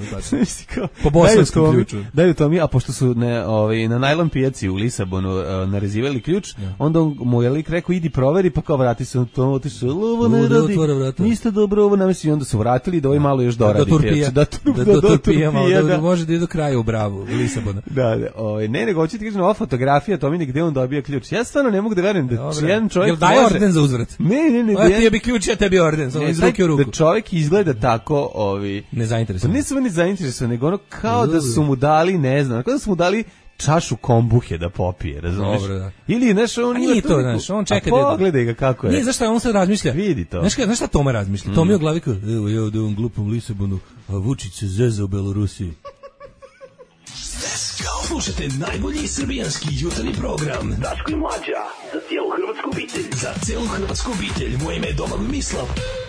Po bosanskom ključu. Daju to mi, a pošto su na najlon pijaci u Lisabonu narezivali ključ, onda mu je lik rekao, idi proveri, pa kao vrati se, to otišao, ovo ne radi, niste dobro ovo namesili, onda su vratili da ovaj malo još doradi. Da turpijamo, da može da ide do kraja u Bravu, u Lisabonu. Da, ne, nego hoćete kažem, ova fotografija, to mi gde on dobija ključ. Ja stvarno ne mogu da verujem da jedan čovjek... Jel daje orden za uzvrat? Ne. A ti je bi ključ, ja tebi orden. Iz ruke u ruku. Da čovjek izgleda tako... Nezainteresovan. Pa ne samo nezainteresovan, nego ono kao da su mu dali, ne znam, kao da su mu dali čašu kombuhe da popije, razumiješ? Dobro, da. Ili, znaš, on ima nije to, znaš, on čeka... A pogledaj ga kako je. Nije, znaš šta, on sad razmišlja. Vidi to. Znaš šta Toma razmišlja? Toma je u glavi kao, evo, ja da ovom glupom Lisabonu, a Vučić se zeza u Belorusiji. Let's go. Slušajte najbolji srbijanski jutarnji program Daško i Mlađa, za cijelu hrvatsku obitelj. Za cijelu hrvatsku obitelj, moje ime je Domagoj Mislav.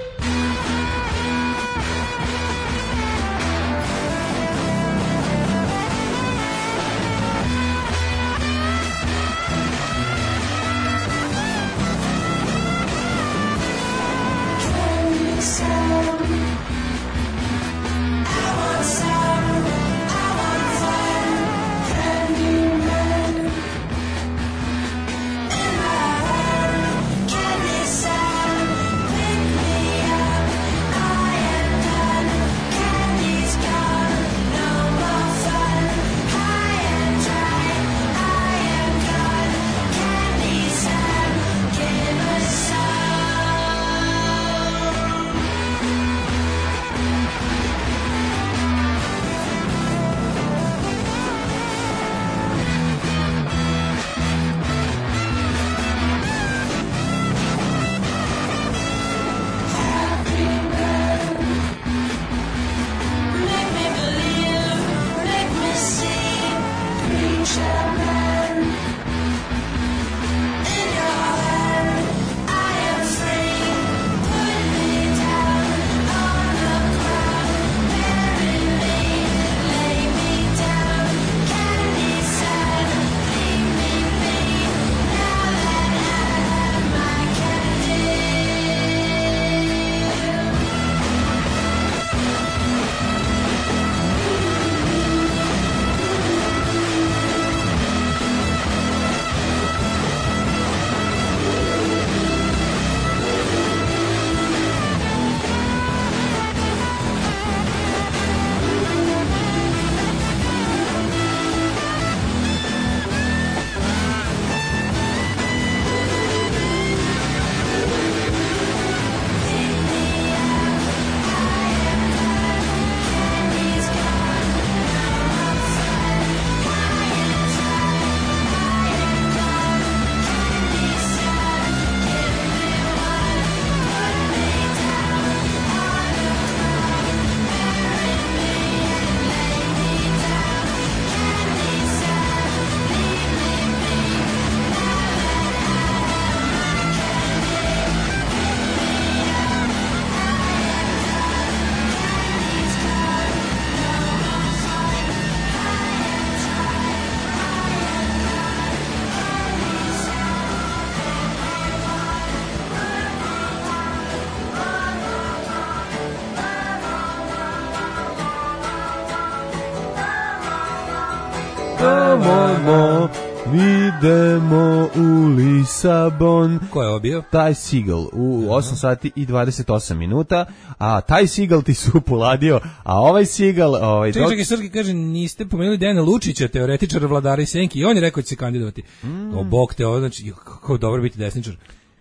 Idemo u Lisabon. Ko je ovo bio? Ty Segall u 8 sati i 28 minuta, a Ty Segall ti su poladio, a ovaj Segall... Čekaj, Srki kaže, niste pomenuli Dejana Lučića, teoretičara vladara i senki, i on je rekao da će se kandidovati. O, bog te, ovo znači, kako dobro biti desničar.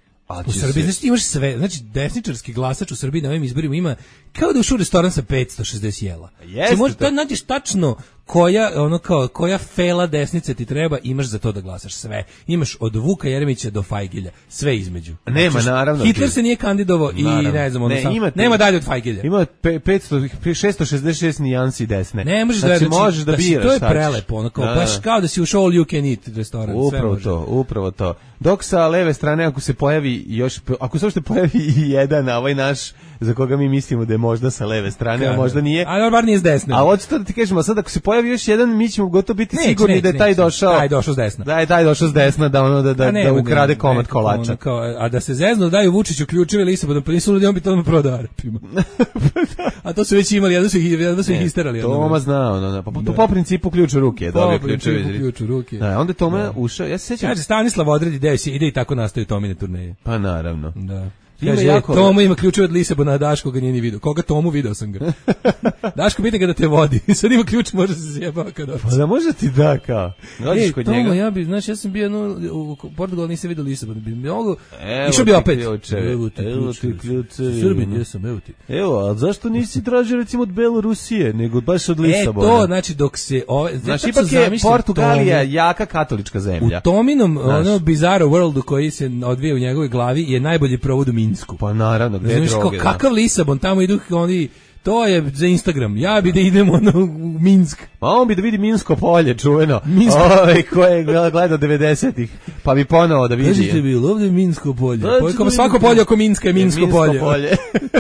U Srbiji, znači imaš sve, znači desničarski glasač u Srbiji na ovim izborima ima kao da ušao u restoran sa 560 jela. Znači možeš da nađeš tačno koja fela desnice ti treba, imaš za to da glasaš sve. Imaš od Vuka Jeremića do Fajgilja, sve između. Nema, naravno. Hitler se nije kandidovao i ne znam, nema dalje od Fajgilja. Ima 666 nijansi desne. Ne možeš znači, da možeš da biraš. To je prelepo, baš kao da si ušao all you can eat restoran. Upravo to. Dok sa leve strane, ako se uopšte pojavi i jedan, a ovaj naš, za koga mi mislimo da je možda sa leve strane, a možda nije. Ali bar nije s desne. A hoću to da ti kažem, a sad ako se pojavi još jedan, mi ćemo gotovo biti sigurni da je taj došao. Taj došao s desna. Da je taj došao s desna, da ukrade komad kolača. A da se zeznu, daju Vučiću ključeve Lisabona, pa nisu ljudi, on bi to prodao Arapima. A to su već imali, jedno su ih isterali. Toma zna, po principu ključ u ruke. Po principu ključ u ruke. Onda Toma ušao, ja se sjećam. Kaže, Stanislav odredi deo ide i tako nastaju Tomine turneje. Pa naravno. Da. Kaže, Tomo ima ključeve od Lisabona, a Daško ga nije ni vidio. Koga Tomu, video sam ga. Daško, pita ga da te vodi. Sad ima ključ, može se zjebava kad dođe. Pa da može ti da, kao. Dođeš kod njega. Tomo, ja sam bio u Portugalu, nisam vidio Lisabon. Išao bi opet. Evo ti ključevi. Srbin, jesam, evo ti. Evo, a zašto nisi tražio recimo od Belorusije, nego baš od Lisabona? To, znači, dok se... Znači, ipak je Portugalija jaka katolička zemlja. U Tominom, bizarro worldu koji se odvija u njegovoj glavi je najbolji provod u Minsku. Pa naravno, gde je droge. Kakav Lisabon, tamo idu oni To je za Instagram. Ja bi da idem u Minsk. Ma on bi da vidi Minsko polje, čuveno. Koje je gledao 90-ih. Pa bi ponovo da vidi. Kažete bilo ovde Minsko polje. Kao svako polje oko Minska je Minsko polje.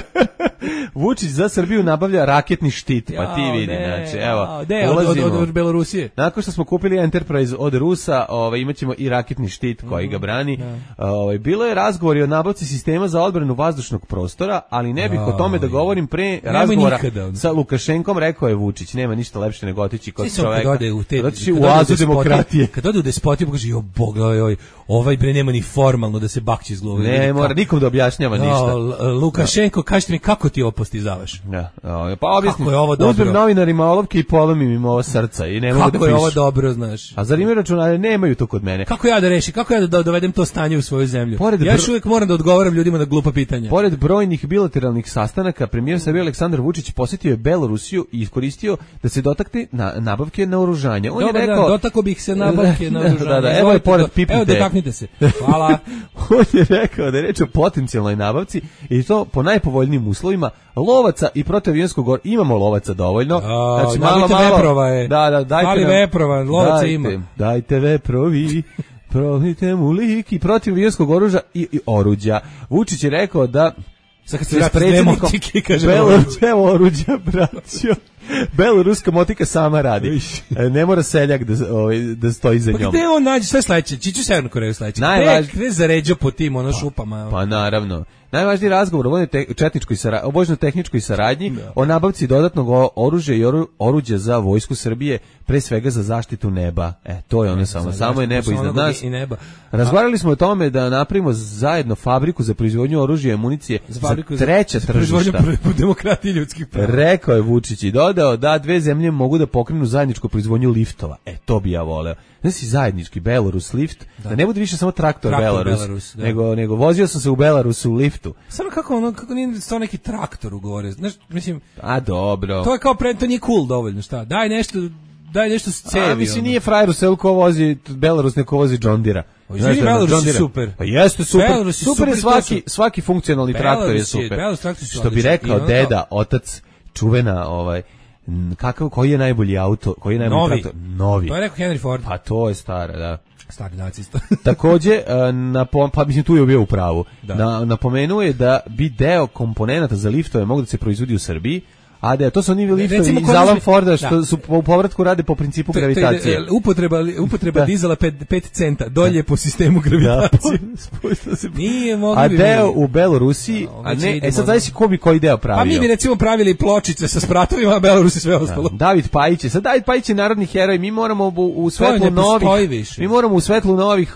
Vučić za Srbiju nabavlja raketni štit, pa ti vidi, znači, evo, ulazimo. Od Belorusije. Nakon što smo kupili Enterprise od Rusa, imaćemo i raketni štit koji ga brani. Bilo je razgovori o nabavci sistema za odbranu vazdušnog prostora, ali ne bih o tome da govorim pre razgovora sa Lukašenkom, rekao je Vučić, nema ništa lepše nego otići kod čoveka. Otići u oazu demokratije. Kad ode u despotiju, kaže, jo boga, ovaj bre nema ni formalno da se bakći iz glave. Ne mora nikom da objašnjava ništa. Lukašenko, kažite mi kako ti ovo postizavaš? Pa objasnim. Kako je ovo dobro? Uzmem novinarima olovke i polomim im ovo srca i ne mogu da pišu. Kako je ovo dobro, znaš? A zar imaju računare? Nemaju to kod mene. Kako ja da rešim? Kako ja da dovedem to stanje u svoju zemlju? Ja još uvijek moram da odgovaram ljudima na glupa pitanja. Pored brojnih bilateralnih sastanaka, premijer Srbije Aleksandar Vučić posjetio je Belorusiju i iskoristio da se dotakne nabavke naoružanja. On je rekao, dotako bih se nabavke naoružanja. Evo je pored pipite. Evo dotaknite se. Hvala. On je rekao da je reč o potencijalnoj nabavci i to po najpovoljnijim uslovima lovaca i protivavionskog oružja. Imamo lovaca dovoljno. Znači malo veprova je. Dajte veprova, lovaca ima. Dajte veprovi. Provite mu lik i protivavionskog oružja i oruđa. Vučić je rekao da sad kad se vrati s demotike, kaže evo oruđa, braćo. Beloruska motika sama radi. Ne mora seljak da stoji za njom. Pa gde on nađe sve sledeće? Čiću Severnu Koreju sledeće. Gde zaređao po tim šupama? Pa naravno. Najvažniji razgovor o vojno-tehničkoj saradnji, o nabavci dodatnog oružja i oruđa za vojsku Srbije, pre svega za zaštitu neba. To je ono samo je nebo iznad nas. Razgovarali smo o tome da napravimo zajedno fabriku za proizvodnju oružja i municije za treća tržišta. Demokratije ljudskih prava. Rekao je Vučić i dodao da dve zemlje mogu da pokrenu zajedničku proizvodnju liftova. To bi ja voleo. Znači zajednički Belarus lift, da ne bude više samo traktor Belarus, nego vozio sam se u Belarusu u liftu. Samo kako nije stao neki traktor ugovore, znaš, mislim... dobro. To je kao to nije cool dovoljno, šta? Daj nešto s cevi. Mislim, nije frajer u selu ko vozi Belarus, neko vozi John Deere. Izvini, Belarus je super. Pa jeste super. Super je svaki funkcionalni traktor je super. Što bi rekao deda, otac, čuvena koji je najbolji auto, koji je najbolji traktor? Novi. To je rekao Henry Ford. Pa to je stara, da. Stari nacista. Takođe, pa mislim tu je bio u pravu. Napomenuo je da bi deo komponenata za liftove mogu da se proizvodi u Srbiji, a to su oni liftovi iz Alan Forda što su u povratku rade po principu gravitacije. Upotreba dizela 5 centa, dolje po sistemu gravitacije. Nije mogli. A deo u Belorusiji, sad zavisi ko bi koji deo pravio. Pa mi bi recimo pravili pločice sa spratovima, a Belorus i sve ostalo. David Pajić je narodni heroj, mi moramo u svetlu novih. Mi moramo u svetlu novih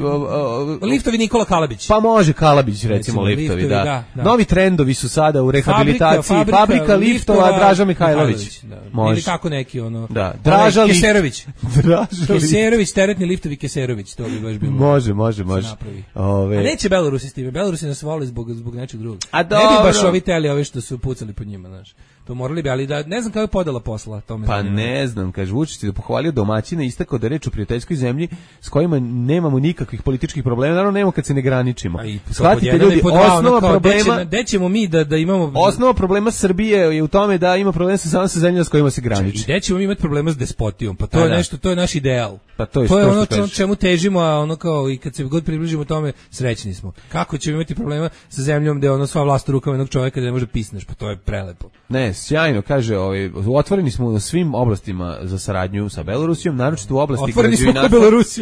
liftovi Nikola Kalabić. Pa može Kalabić recimo liftovi, da. Novi trendovi su sada u rehabilitaciji, fabrika liftova Draža Mihajlović. Može. Ili kako neki Draža Keserović. Keserović, teretni liftovi Keserović, to bi baš bilo. Može. A neće Belorusi s time. Belorusi nas vole zbog nečeg drugog. Ne bi baš ovi teli ovi što su pucali po njima, znaš. To morali bi, ali da ne znam kako je podela posla. Pa ne znam, kaže Vučić da pohvalio domaćina, istakao da je reč o prijateljskoj zemlji s kojima nemamo nikakvih političkih problema, naravno nemamo kad se ne graničimo. Shvatite ljudi, osnova problema... Gde ćemo mi da imamo... Osnova problema Srbije je u tome da ima problem sa zemljama s kojima se graniči. Gde ćemo mi imati problema s despotijom? Pa to je nešto, to je naš ideal. Pa to je ono čemu težimo, a ono kao i kad se god približimo tome, srećni smo. Kako ćemo imati problema sa zemljom gde ono sva vlast u rukama jednog čovjeka da ne može pisneš? Pa to je prelepo. Ne, sjajno, kaže, otvoreni smo u svim oblastima za saradnju sa Belorusijom, naročito u oblasti građevinarstva.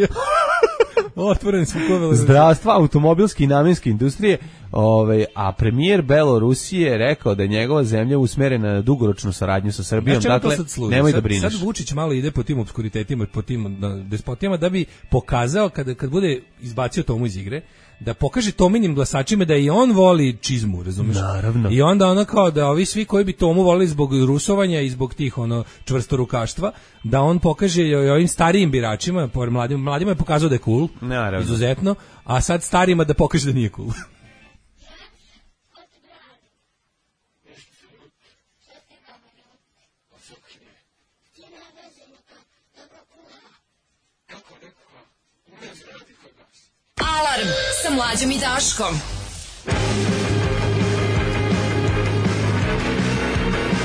Otvoreni smo ko Belorusija. Zdravstva, automobilske i namenske industrije, a premijer Belorusije je rekao da je njegova zemlja usmerena na dugoročnu saradnju sa Srbijom, dakle, nemoj da brineš. Sad Vučić malo ide po tim obskuritetima, po tim despotijama, da bi pokazao, kad bude izbacio Tomu iz igre, da pokaže Tominim glasačima da i on voli čizmu, razumiješ? Naravno. I onda ono kao da ovi svi koji bi Tomu volili zbog rusovanja i zbog tih čvrstorukaštva, da on pokaže i ovim starijim biračima, mladima je pokazao da je cool, naravno, izuzetno, a sad starima da pokaže da nije cool. Alarm sa Mlađom i Daškom.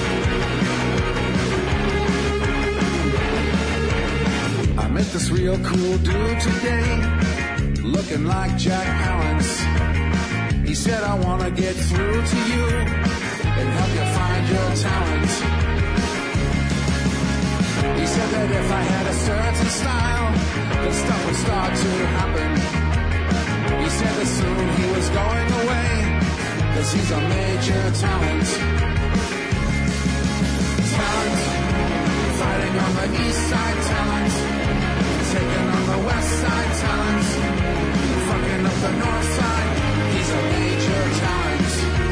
this real cool dude today, looking like Jack Palance. He said, I want to get through to you and help you find your talent. He said that if I had a certain style, then stuff would start to happen. He said that soon he was going away, 'cause he's a major talent. Talent, fighting on the east side, talent, taking on the west side, talent, fucking up the north side, he's a major talent.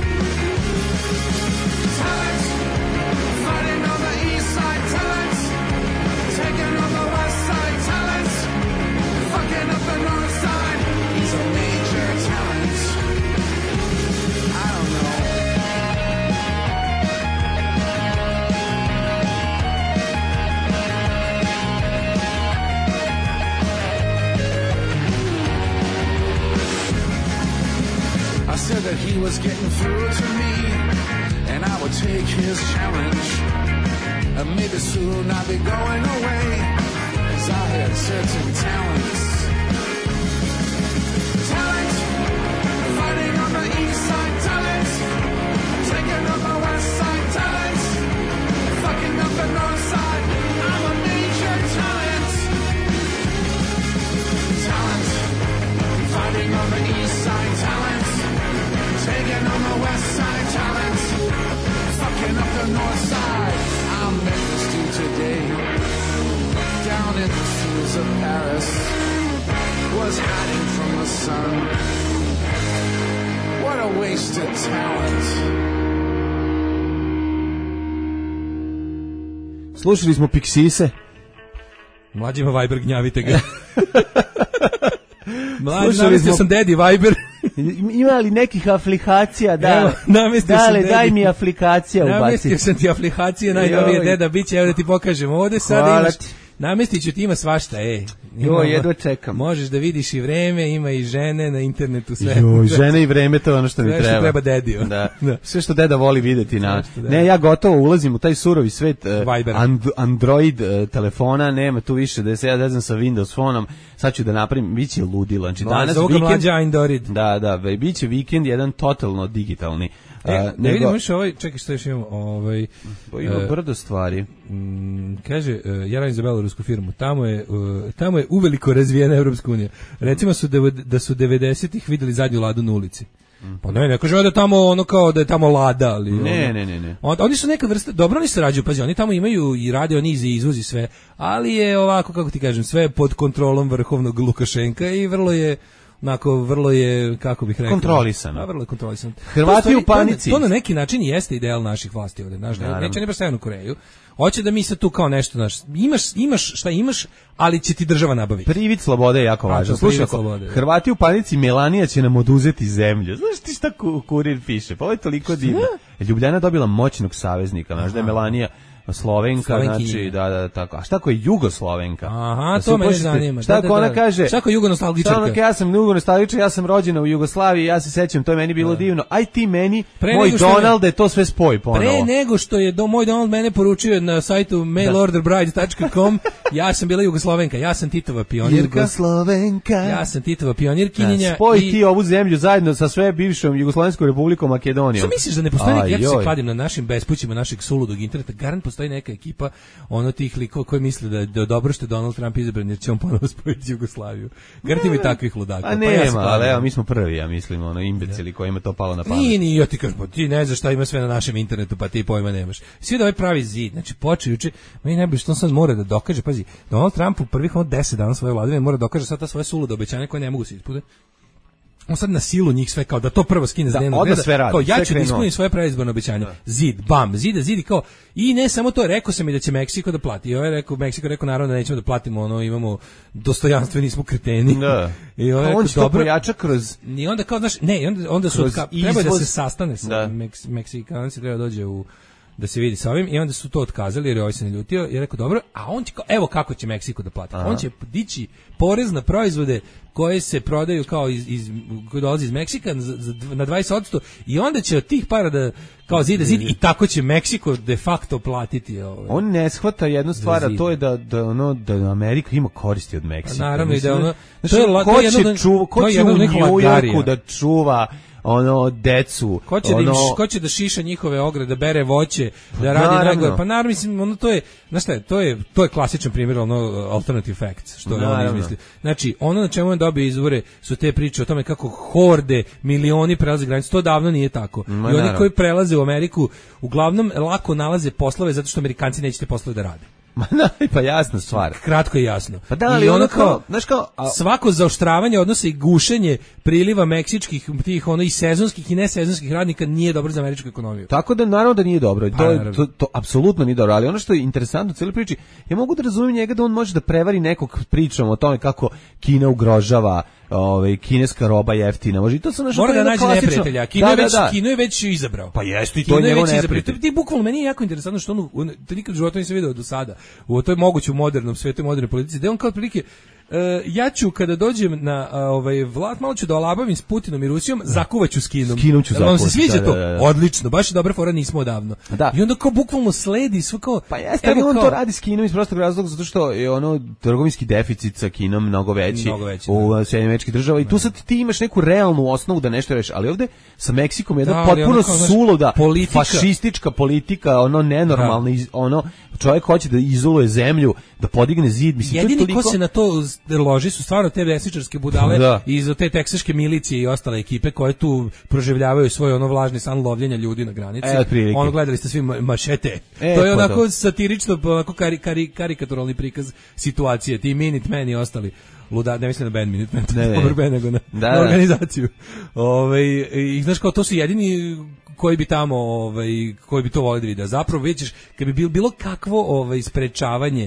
Talent, fighting on the east side, talent, taking on the west side, talent, fucking up the north side, he's a major talent. I don't know. I said that he was getting through to me, and I would take his challenge. And maybe soon I'd be going away, 'cause I had certain talents. Talent, fighting on the east side, talent, taking on the west side, talent, fucking up the north side, I'm a major talent. Talent, fighting on the east side, talent, taking on the west side, talent, fucking up the north side. I'm Memphis dude today, down in the fields of Paris, was hiding from the sun. What a wasted talent. Slušali smo Pixiese. Mlađima Viber, gnjavite ga. Mlađi, namestio sam Daddy Viber. Ima li nekih aplikacija? Da, evo, namestio sam Daddy. Daj mi aplikacija ubaci. Namestio sam ti aplikacije, najnovije deda, bit će, evo da ti pokažem. Ovde sada imaš, namestit ću ti, ima svašta, jedva čekam. Možeš da vidiš i vreme, ima i žene na internetu, sve. Žene i vreme, to je ono što mi treba. Sve što treba Daddy. Da. Sve što deda voli videti. Ne, ja gotovo ulazim u taj surovi svet Android telefona, nema tu više da se ja vezam sa Windows fonom, sad ću da napravim, bit će ludilo. Znači, danas vikend, da, bit će vikend jedan totalno digitalni. Ne vidimo još ovaj, čekaj što još imamo, ima brdo stvari. Kaže, ja radim za belorusku firmu, tamo je uveliko razvijena Evropska unija. Recimo da su 90-ih videli zadnju ladu na ulici. Pa ne kažemo da tamo ono kao da je tamo lada, ali ne. Oni su neka vrsta, dobro oni sarađuju, pazi, oni tamo imaju i radio niz i izvozi sve, ali je ovako, kako ti kažem, sve pod kontrolom vrhovnog Lukašenka i vrlo je, kako bih rekao, kontrolisano. Vrlo je kontrolisano. Hrvati u panici. To na neki način jeste ideal naših vlasti ovde, znaš, neće ne baš Severnu Koreju. Hoće da mi sad tu kao nešto, znaš, imaš šta imaš, ali će ti država nabaviti. Privid slobode je jako važan. Slušaj, Hrvati u panici, Melanija će nam oduzeti zemlju. Znaš ti šta kurir piše? Pa ovo je toliko divno. Ljubljana dobila moćnog saveznika, znaš da je Melanija Slovenka, znači, da, tako. A šta ako je Jugoslovenka? Aha, to me zanima. Šta ako ona kaže? Šta ako je jugonostalgičarka? Ja sam jugonostalgičar, ja sam rođena u Jugoslaviji, ja se sećam, to je meni bilo divno. Aj ti meni, moj Donald, to sve spoj ponovo. Pre nego što je moj Donald mene poručio na sajtu mailorderbride.com, ja sam bila Jugoslovenka, ja sam Titova pionirka. Jugoslovenka. Ja sam Titova pionirkinja. Spoj ti ovu zemlju zajedno sa sve bivšom Jugoslovenskom republikom Makedonijom. Što misliš da ne postoji neki, ja se kladim na našim bespućima našeg suludog interneta, garant postoji neka ekipa tih likova koji misle da je dobro što je Donald Trump izabran jer će on ponovo spojiti Jugoslaviju. Garant ima i takvih ludaka. A nema, ali evo mi smo prvi, ja mislim, imbecili kojima to palo na pamet. Nije, ja ti kažem, ti ne znaš šta ima sve na našem internetu, pa ti pojma nemaš. Svi da ovaj pravi zid, znači počeo juče, meni najbolje što on sad mora da dokaže, pazi, Donald Trump u prvih 10 dana svoje vladavine mora da dokaže sad ta svoje sulude obećanja koje ne mogu se ispuniti. On sad na silu njih sve kao da to prvo skine za dnevnog reda, kao ja ću da ispunim svoje predizborno obećanje. Zid, bam, zid kao, i ne samo to, rekao sam i da će Meksiko da plati. I Meksiko rekao naravno da nećemo da platimo, imamo dostojanstvo, nismo kreteni. Da. I on će to pojača kroz... I onda kao, znaš, onda su, treba da se sastane sa Meksikanci, treba dođe da se vidi sa ovim, i onda su to otkazali jer ovaj se ne ljutio i rekao dobro, a on će, evo kako će Meksiko da plati. On će dići porez na proizvode koje se prodaju kao koje dolaze iz Meksika na 20% i onda će od tih para da kao zid i tako će Meksiko de facto platiti On ne shvata jednu stvar, a to je da Amerika ima koristi od Meksika. Naravno i da ono ko će u Njujorku da čuva decu. Ko će da šiša njihove ograde, da bere voće, da radi najgore. Pa naravno, mislim, to je, znaš šta je, to je klasičan primjer, alternative facts, što je on izmislio. Znači, ono na čemu on dobio izvore su te priče o tome kako horde, milioni prelaze granicu, to davno nije tako. I oni koji prelaze u Ameriku, uglavnom lako nalaze poslove zato što Amerikanci neće te poslove da rade. Pa jasna stvar. Kratko i jasno. Pa da, ali ono kao, svako zaoštravanje odnosa i gušenje priliva meksičkih tih i sezonskih i nesezonskih radnika nije dobro za američku ekonomiju. Tako da naravno da nije dobro. To apsolutno nije dobro, ali ono što je interesantno u cijeloj priči, ja mogu da razumijem njega da on može da prevari nekog pričom o tome kako Kina ugrožava kineska roba jeftina. Može i to se mora da nađe neprijatelja. Kino je već izabrao. Pa jeste i to je njegov neprijatelj. Ti bukvalno meni je jako interesantno što te nikad u životu nisam video do sada. U toj mogućem modernom svetu, modernoj politici, da on kao otprilike ja ću kada dođem na vlast, malo ću da olabavim s Putinom i Rusijom, zakuvaću s Kinom. Vam se sviđa to? Odlično, baš je dobra fora, nismo odavno. I onda kao bukvalno sledi sve kao... Pa jeste, ali on to radi s Kinom iz prostog razloga, zato što je trgovinski deficit sa Kinom mnogo veći u Sjedinjenim Američkih Država i tu sad ti imaš neku realnu osnovu da nešto rešiš, ali ovde sa Meksikom je jedna potpuno suluda fašistička politika, nenormalna, čovjek hoće da izoluje zemlju, da podigne zid, mislim, jedini ko se na to loži su stvarno te desničarske budale iz te teksaške milicije i ostale ekipe koje tu proživljavaju svoj vlažni san lovljenja ljudi na granici. Gledali ste svi Mašete. To je onako satirično, onako karikaturalni prikaz situacije. Ti Minutemen i ostali luda, ne mislim na band Minutemen, nego na organizaciju. I znaš kao, to su jedini koji bi tamo, koji bi to volili da vide. Zapravo vidiš, kad bi bilo kakvo sprečavanje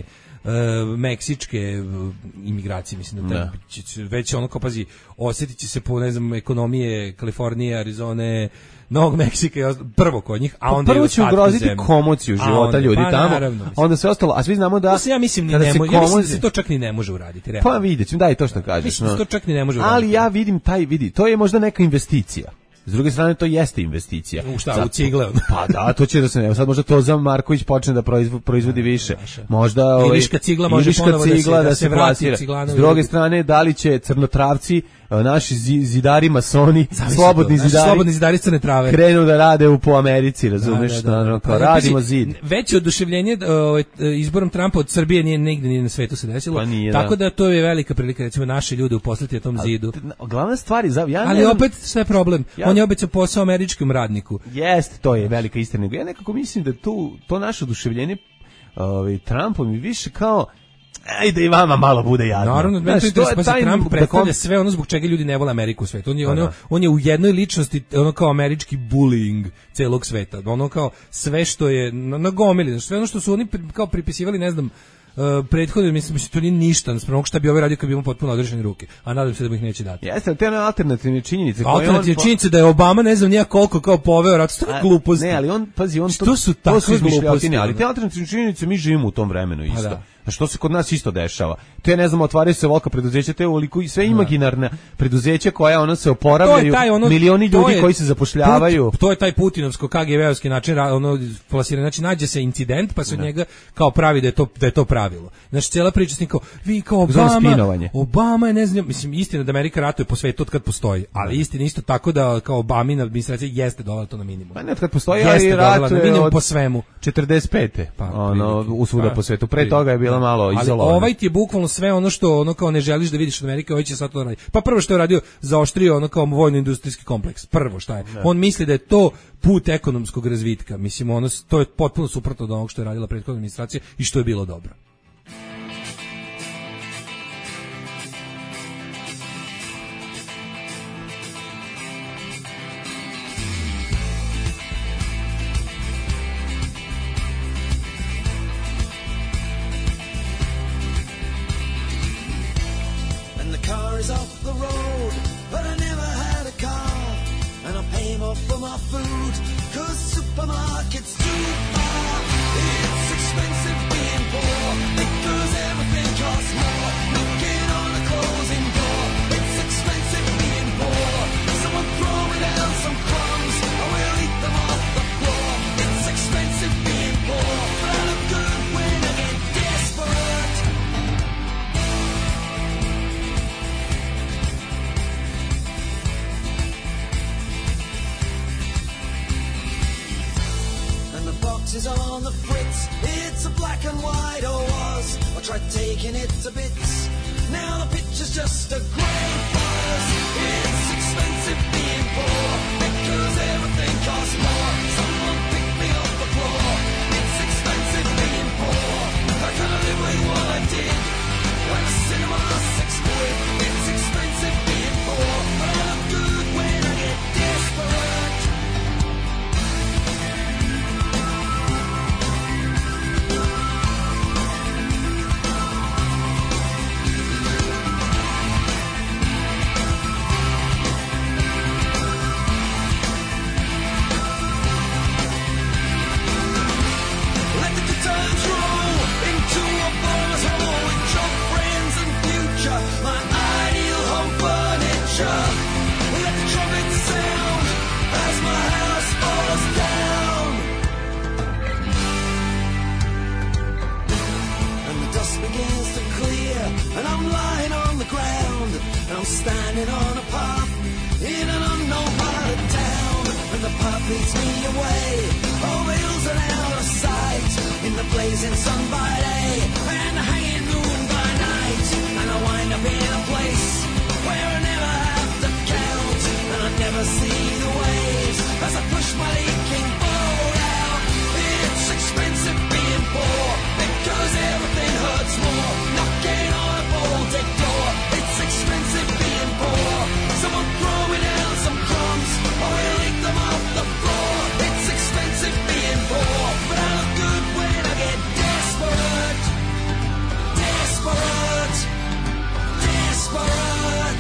meksičke imigracije, mislim da već kao, pazi, osjetit će se po, ne znam, ekonomije Kalifornije, Arizone, Novog Meksika, prvo kod njih, a onda prvo će ugroziti komociju života ljudi tamo, naravno, onda sve ostalo, a svi znamo da... Ja mislim da se to čak ni ne može uraditi. Realno. Pa vidjet ću, daj to što kažeš. Mislim da se to čak ni ne može uraditi. Ali ja vidim to je možda neka investicija. S druge strane, to jeste investicija. U šta, u cigle? Pa da, to će da se ne... Sad možda Toza Marković počne da proizvodi više. Možda... Iliška cigla može ponovo da se vrati. S druge strane, da li će crnotravci, naši zidari masoni, slobodni zidari crne trave, krenu da rade po Americi, razumeš? Radimo zid. Veće oduševljenje izborom Trumpa od Srbije nije na svetu se desilo. Tako da to je velika prilika, recimo, naše ljude uposliti na tom zidu. Glavna stvar je... Ali opet sve problem. On je obećao posao američkom radniku. Jeste, to je velika istina. Ja nekako mislim da to naše oduševljenje Trumpom je više kao ajde i vama malo bude jadno. Naravno, Trump predstavlja sve ono zbog čega ljudi ne vole Ameriku u svetu. On je u jednoj ličnosti kao američki bullying celog sveta. Ono kao sve što je nagomili, sve ono što su oni kao pripisivali, ne znam, prethodno, mislim, to nije ništa naspram šta bi ovaj radio kad bi imao potpuno odrešene ruke, a nadam se da mu ih neće dati. Jeste, te one alternativne činjenice činjenice da je Obama ne znam nija koliko kao poveo rat, to je gluposti. Ne, ali on, pazi, što su takve gluposti? Ali te alternativne činjenice mi živimo u tom vremenu isto. Što se kod nas isto dešava. Te, ne znam, otvaraju se velika preduzeća, te ovoliko i sve imaginarne preduzeća koja se oporavljaju, milioni ljudi koji se zapošljavaju. To je taj putinovsko KGB-ovski način plasiranja. Znači, nađe se incident, pa se od njega kao pravi da je to pravilo. Znači, cijela priča s njim kao, vi kao Obama je, ne znam, mislim, istina da Amerika ratuje po svetu od kad postoji, ali istina isto tako da kao Obamina administracija jeste dovela to na minimum. Pa ne od kad postoji, ali ratuje po svemu. 45. Usvuda po svetu. Pre toga je bila malo izolovana. Ali ovaj ti je bukvalno sve ono što kao ne želiš da vidiš od Amerike, ovaj će sad to raditi. Pa prvo što je radio, zaoštrio kao vojno-industrijski kompleks. Prvo šta je. On misli da je to put ekonomskog razvitka. Mislim, to je potpuno suprotno od onog što je radila prethodna administracija i što je bilo dobro. Off the road, but I never had a car, and I pay more for my food, 'cause supermarkets too far. It's expensive being poor, because everything costs more. Knocking on a closing door, is on the fritz. It's a black and white, or was. I tried taking it to bits. Now the picture's just a grey fuzz. It's expensive being poor, because everything costs more. Someone pick me off the floor. It's expensive being poor. I can't live with what I did. When the cinema's 6 quid. It's expensive being poor, but I look good when I get desperate. Let the good times roll into a bars hole with drunk friends and future, my ideal home furniture. Let the trumpet sound as my house falls down, and the dust begins to clear, and I'm lying on the ground, and I'm standing on a path in an unknown part of town, and the path leads me away over hills and out of sight, in the blazing sun by day and the hanging moon by night, and I wind up in a place where I never have to count, and I never see the waves as I push my leaking boat out. It's expensive being poor, because everything hurts more. Knocking on a bolted door. It's expensive being poor. Someone throw me down some crumbs, or we'll eat them off the floor. It's expensive being poor, but I look good when I get desperate. Desperate. Desperate.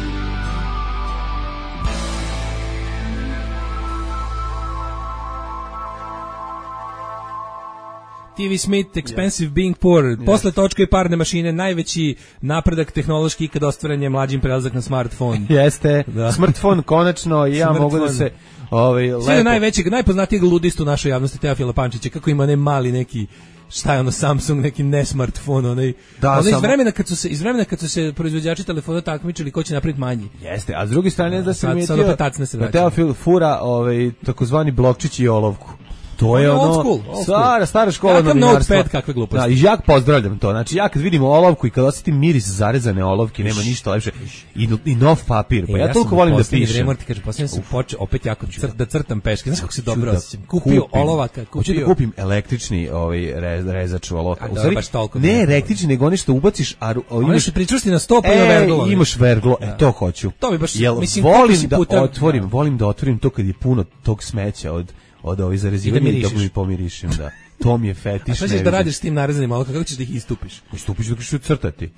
TV Smith, Expensive Being Poor, posle točka i parne mašine, najveći napredak tehnološki ikad ostvaren je mlađim prelazak na smartfon. Jeste, Da. smartfon konačno i ja mogu da se lepo... Sve najvećeg, najpoznatijeg ludistu u našoj javnosti, Teofila Pančića, kako ima ne mali neki, šta je ono, Samsung, neki ne smartfon, onaj, Da, iz samo- vremena kad su se proizvođači telefona takmičili ko će napraviti manji. Jeste, a s druge strane da se sad primetio opet tacne se da vraćaju. Teofil fura takozvani blokčić i olovku. To je On je ono, old school, old school. stara škola Kakav novinarstva. Notepad, kakve gluposti. Da, i ja pozdravljam to. Znači, ja kad vidim olovku i kad osjetim miris zarezane olovke, nema ništa lepše. I nov papir. Pa ja toliko volim da pišem. Posljednje sam počeo opet jako da crtam peške. Znaš kako se dobro osjećam? Kupio olovaka, Hoću da kupim električni rezač olovaka. A U da, stvari, baš toliko ne ne. električni, nego ono što ubaciš, Ono što pričvrsti na sto, pa ima verglo. imaš verglo, to hoću. To bi baš, Jel, mislim, koliko volim si da puta- otvorim, volim da otvorim to kad je puno tog smeća od ovih zarezivanja i da mirišeš. mi pomirišem, da. To mi je fetiš. A šta ćeš ne da vidim. radiš s tim narezanim olovkama? Kako ćeš da ih istupiš? Istupiš dok ću crtati.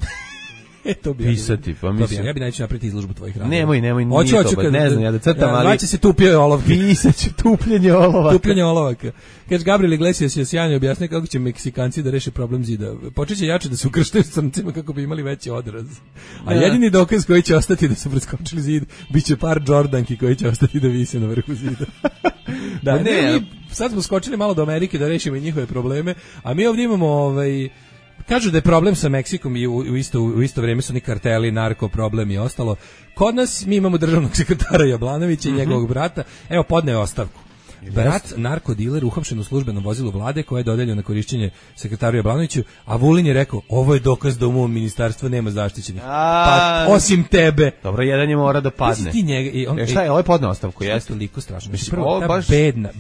To bi Pisati, pa to bi mislim. ja bi neću napraviti izložbu tvojih radova. Nemoj, nije Hoću, to, kad- ne znam ja da crtam, ali... Zvaće se tupio olovke. Pisaću tupljenje olovaka. Tupljenje olovaka. Kaže, Gabriel Iglesias je sjajno objasnio kako će Meksikanci da reše problem zida. Počeće jače da se ukrštaju s crncima kako bi imali veći odraz. A jedini dokaz koji će ostati da su preskočili zid, bit će par Jordanki koji će ostati da vise na vrhu zida. Da, Ma ne, mi sad smo skočili malo do Amerike da rešimo i njihove probleme, a mi ovdje imamo kažu da je problem sa Meksikom i u isto vrijeme su ni karteli, narko problem i ostalo. Kod nas mi imamo državnog sekretara Jablanovića i njegovog brata. Evo, podneo je ostavku. Brat, narkodiler, uhapšen u službenom vozilu vlade koje je dodeljio na korišćenje sekretaru Jablanoviću, a Vulin je rekao, ovo je dokaz da u mom ministarstvu nema zaštićenih. Pa, osim tebe. Dobro, jedan je mora da padne. Pazi ti njega i on, Šta je, ovo je podneo ostavku, jeste jeste? toliko strašno. Mislim, Prvo, ovo ta baš-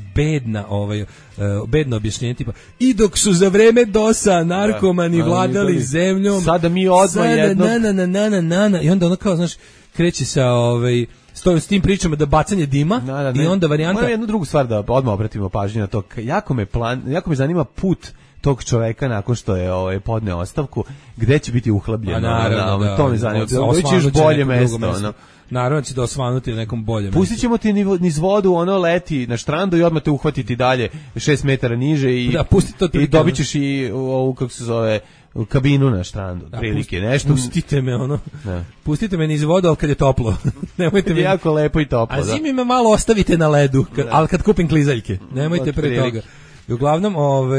bedno objašnjenje tipa i dok su za vreme DOS-a narkomani vladali zemljom, sada mi odmah jednog... na, i onda ono kao, znaš, kreće sa s tim pričama da bacanje dima i onda varijanta... Moram jednu drugu stvar da odmah obratimo pažnju na to. Jako me zanima put tog čoveka nakon što je podneo ostavku, gde će biti uhlebljeno. naravno, da. To me zanima. Osvanuće Doći još bolje neko drugo mesto. mesto. Naravno će da osvanuti na nekom boljem Pustit ćemo ti niz vodu, ono leti na štrandu i odmah te uhvatiti dalje 6 metara niže i, Da, pusti to i dobit ćeš i ovu, kako se zove, kabinu na štrandu. Prilike, nešto. Pustite me, pustite me niz vodu, ali kad je toplo. Nemojte me... Jako lepo i toplo, A da. zimi me malo ostavite na ledu, ali kad kupim klizaljke. Nemojte pre toga. I uglavnom,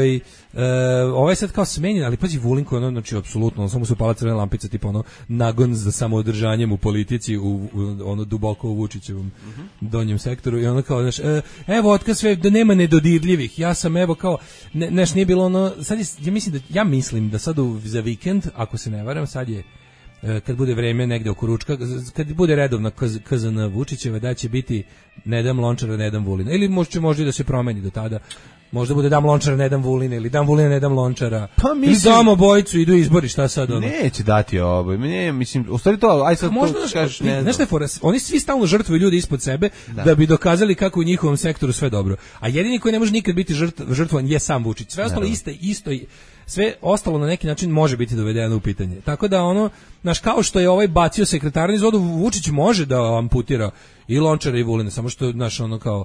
ovaj sad kao smenjen, ali pazi Vulin koji ono, znači, apsolutno, samo su upala crvena lampica, tipa ono, nagon za samoodržanjem u politici, ono, duboko u Vučićevom donjem sektoru, i ono kao, znaš, evo, otkaz sve, da nema nedodirljivih, ja sam, evo, kao, znaš, nije bilo ono, sad je, ja mislim da sad za vikend, ako se ne varam, sad je, kad bude vreme negde oko ručka, kad bude redovna KZN Vučićeva, da će biti ne dam Lončara, ne dam Vulina. Ili možda da se promeni do tada. Možda bude dam Lončara, ne dam Vulina, ili dam Vulina, ne dam Lončara. Pa mislim, ili dam obojicu, idu izbori, šta sad ono? Neće dati ovo. Ne, mislim, u stvari to, aj sad možda, to kažeš, ne znam. Znaš šta je fora? Oni svi stalno žrtvuju ljudi ispod sebe da bi dokazali kako u njihovom sektoru sve dobro. A jedini koji ne može nikad biti žrtvovan je sam Vučić. Sve ostalo isto sve ostalo na neki način može biti dovedeno u pitanje. Tako da ono, znaš, kao što je ovaj bacio sekretarni iz vodu, Vučić može da amputira i Lončara i Vulina, samo što, znaš, ono kao,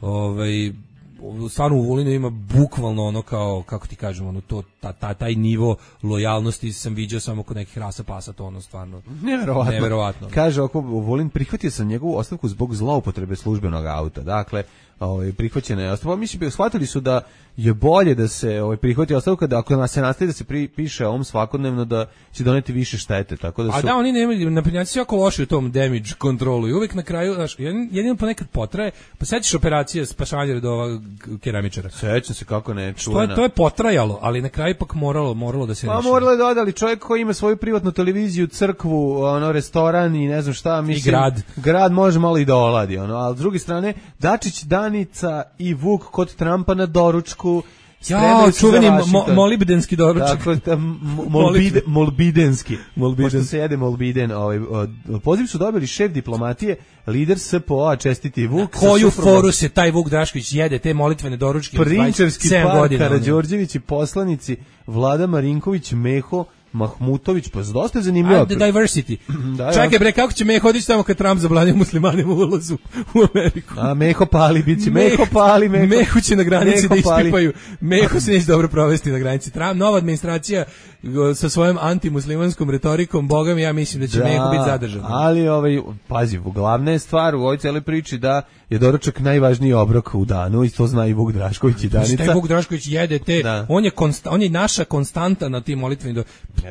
stvarno u Vulinu ima bukvalno ono kao, kako ti kažem, ono to, taj nivo lojalnosti sam viđao samo kod nekih rasa pasa, to ono stvarno neverovatno. Kaže oko Vulin, prihvatio sam njegovu ostavku zbog zloupotrebe službenog auta. Dakle, prihvaćena je ostavka. Mislim, shvatili su da je bolje da se prihvati ostavka, da ako se nastavi da se piše ovom svakodnevno, da će doneti više štete. Tako da su... A da, oni nemaju, naprednjaci su jako loši u tom damage kontrolu i uvek na kraju, znaš, jedino ponekad potraje, pa sećaš operacije spašavanja redova keramičara. Sećam se kako ne, čuvena. To je potrajalo, ali na kraju ipak moralo da se reši. Pa moralo je dodali čovjek koji ima svoju privatnu televiziju, crkvu, restoran i ne znam šta, mislim. I grad može malo i da oladi, ali s druge strane, Dačić, Danica i Vuk kod Trumpa na doručku. Ja, čuveni molibdenski doručak. Dakle, molbidenski. Pošto se jede molbiden. Poziv su dobili šef diplomatije, lider SPO-a, čestiti Vuk. Koju foru se taj Vuk Drašković jede, te molitvene doručke? Prinčevski par, Karađorđević i poslanici Vlada Marinković, Meho Mahmutović, pa dosta je zanimljivo. Diversity. Čekaj bre, kako će Meho odići tamo kad Trump zabranio muslimanima ulazu u Ameriku? A Meho pali, bit će Meho pali. Meho će na granici da ispipaju. Meho se neće dobro provesti na granici. Trump, nova administracija sa svojom antimuslimanskom retorikom, boga mi, ja mislim da će Meho biti zadržan. Ali, pazi, glavna je stvar u ovoj cijeloj priči da je doručak najvažniji obrok u danu i to zna i Vuk Drašković i Danica. Šta Vuk Drašković jede te, on je naša konstanta na tim molitvenim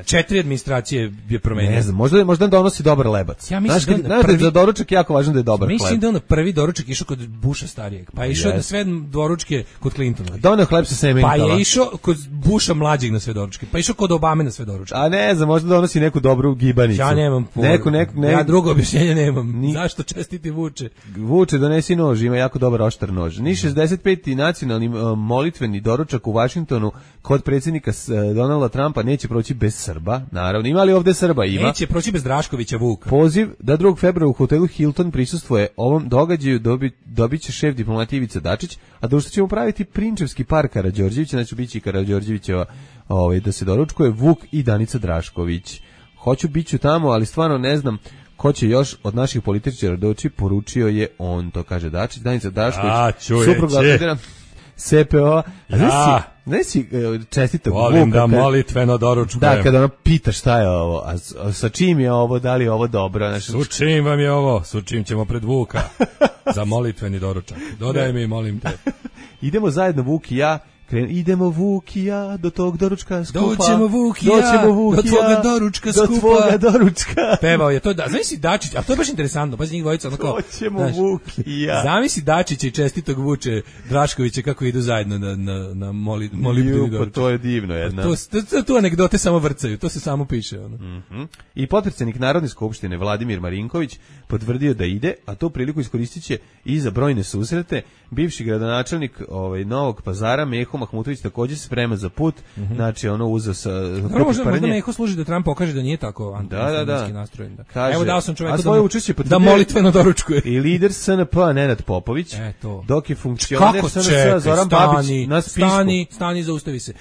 4 administracije je promenio. Ne znam, možda donosi dobar lebac. Ja mislim da za doručak jako važno da je dobar hleb. Mislim da on prvi doručak išao kod Busha starijeg, pa je išao na sve doručke kod Clintona. Doneo hleb sa semenkama. Pa je išao kod Busha mlađeg na sve doručke, pa je išao kod Obame na sve doručke. A ne znam, možda donosi neku dobru gibanicu. Ja nemam ja drugo objašnjenje nemam. Zašto čestiti Vuče? Vuče, donesi nož, ima jako dobar oštar nož. Ni 65. nacionalni molitveni doručak u Vašingtonu kod predsjednika Donalda Trumpa neće proći bez Srba, naravno. Ima li ovde Srba? Ima. Neće proći bez Draškovića Vuka. Poziv da 2. februara u hotelu Hilton prisustvuje ovom događaju dobit će šef diplomatije Ivica Dačić, a društvo će mu praviti prinčevski par Karađorđevića, znači biće i Karađorđevićeva da se doručkuje, Vuk i Danica Drašković. Biću tamo, ali stvarno ne znam ko će još od naših političara doći, poručio je on, to kaže Dačić, Danica Drašković, supruga lidera SPO. Znaš si čestitog Vuka. Volim da molitveno doručkujem. Da, kada ona pita šta je ovo, a sa čim je ovo, da li je ovo dobro. Su čim vam je ovo, su čim ćemo pred Vuka za molitveni doručak. Dodaj mi, molim te. Idemo zajedno Vuk i ja. Idemo Vuk i ja do tog doručka skupa. Doćemo Vuk i ja do tvoga doručka skupa. Do tvoga doručka. Pevao je to, zamisli Dačić, a to je baš interesantno, pa njih dvojica onako. Doćemo Vuk i ja. Zamisli Dačića i čestitog Vuče Draškovića kako idu zajedno na molitveni doručak. To je divno jedna. To anegdote samo vrcaju, to se samo piše. I potpredsjednik Narodne skupštine Vladimir Marinković potvrdio da ide, a to priliku iskoristit će i za brojne susrete. Bivši gradonačelnik Novog Pazara Meho Mahmutović također se sprema za put, znači uzeo sa možda Meho služi da Trump pokaže da nije tako antimuslimanski nastrojen. Evo dao sam čoveku da molitveno doručkuje. I lider SNS Nenad Popović, dok je funkcioner SNS Zoran Babić na spisku. Stani, zaustavi se.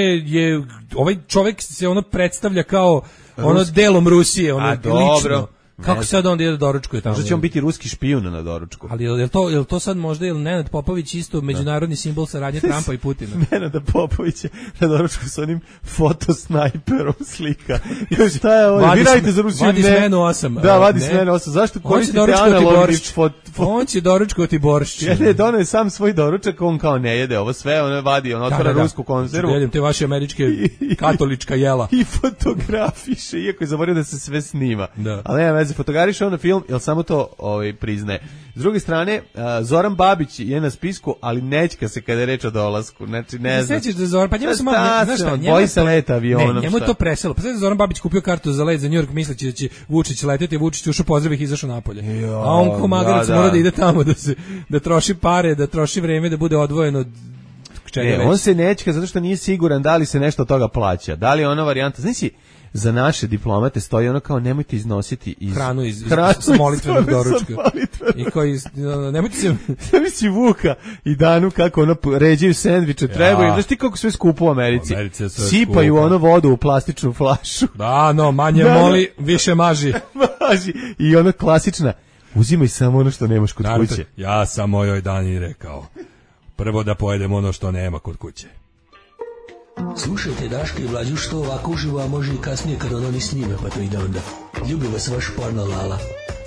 Ovaj čovjek se predstavlja kao delom Rusije, lično. Kako sad onda ide doručkuje tamo? Možda će on biti ruski špijun na doručku. Ali je to sad možda ili Nenad Popović isto međunarodni simbol saradnje Trumpa i Putina? Nenad Popović je na doručku sa onim fotosnajperom slika. Šta je ovo? Vi radite za Rusiju? Vadi smenu 8. Da, vadi smenu 8. Zašto koristite analogni On će doručkovati boršć. Ne, doneo je sam svoj doručak, on kao ne jede ovo sve, on vadi, on otvara rusku konzervu. Jedem te vaše američke katolička jela. I fotografiše, iako je zaboravio da se sve snima. Da. Ali nema veze, fotogariše on na film, jel samo to priznaje. S druge strane, Zoran Babić je na spisku, ali nećka se kada je reč o dolasku. Znači, ne znam. Sećaš da Zoran, pa njemu se malo, znaš šta, boji se leta avionom. Ne, njemu je to preselo. Pa sad je Zoran Babić kupio kartu za let za New York, misleći da će Vučić leteti, Vučić ušao pozdravih i izašao napolje. A on ko magarac mora da ide tamo, da troši pare, da troši vreme, da bude odvojen od čega on se nećka zato što nije siguran da li se nešto od toga plaća. Da li je ona varijanta, znači za naše diplomate stoji ono kao nemojte iznositi hranu iz molitvenog doručka. I koji nemojte se zamisli Vuka i Danu kako ono ređaju sendviče, trebaju, znaš ti kako sve skupo u Americi. Sipaju ono vodu u plastičnu flašu. Da, no, manje moli, više maži. Maži. I ono klasična, uzimaj samo ono što nemaš kod kuće. Ja sam mojoj Dani rekao, prvo da pojedem ono što nema kod kuće. Slušajte Daška i Mlađu što ovako uživo, a može i kasnije kad oni snime, pa to ide onda. Ljubi vas vaš porno Lala.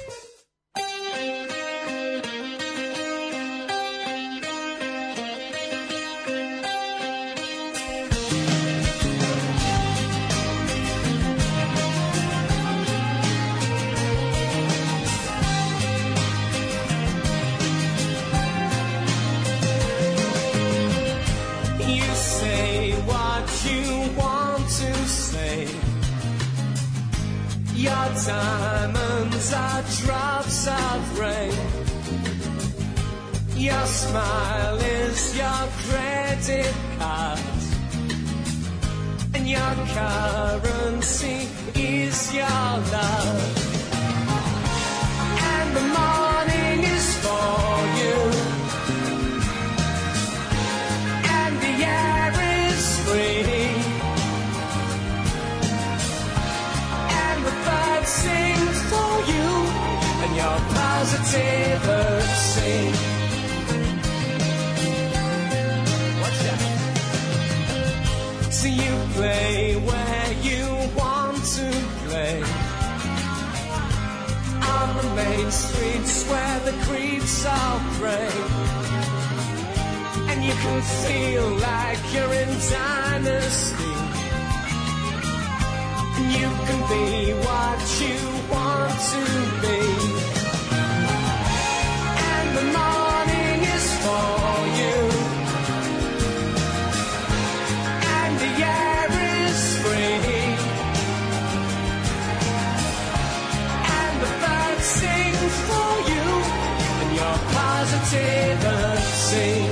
Diamonds are drops of rain. Your smile is your credit card, and your currency is your love. And the morning is for you, and the air is free. Sing for you and your positivity. Watch out. So you play where you want to play, on the main streets where the creeps all pray, and you can feel like you're in dynasty. You can be what you want to be, and the morning is for you, and the air is free, and the birds sing for you, and your positivity.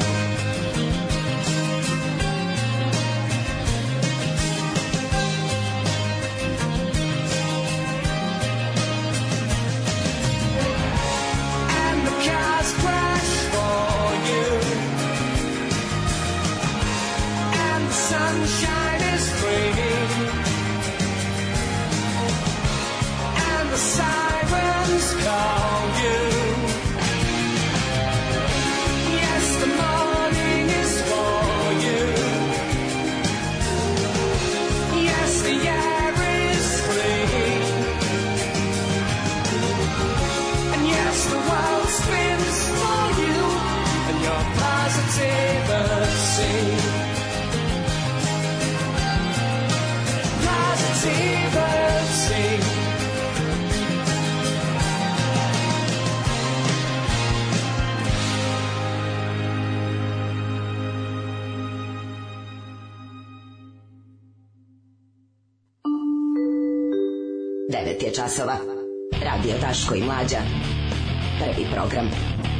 Sunshine is free, and the sirens call you. Yes, the morning is for you. Yes, the air is free, and yes, the world spins for you, and your positivity. Devet je časova. Radio Daško i Mlađa. Prvi program.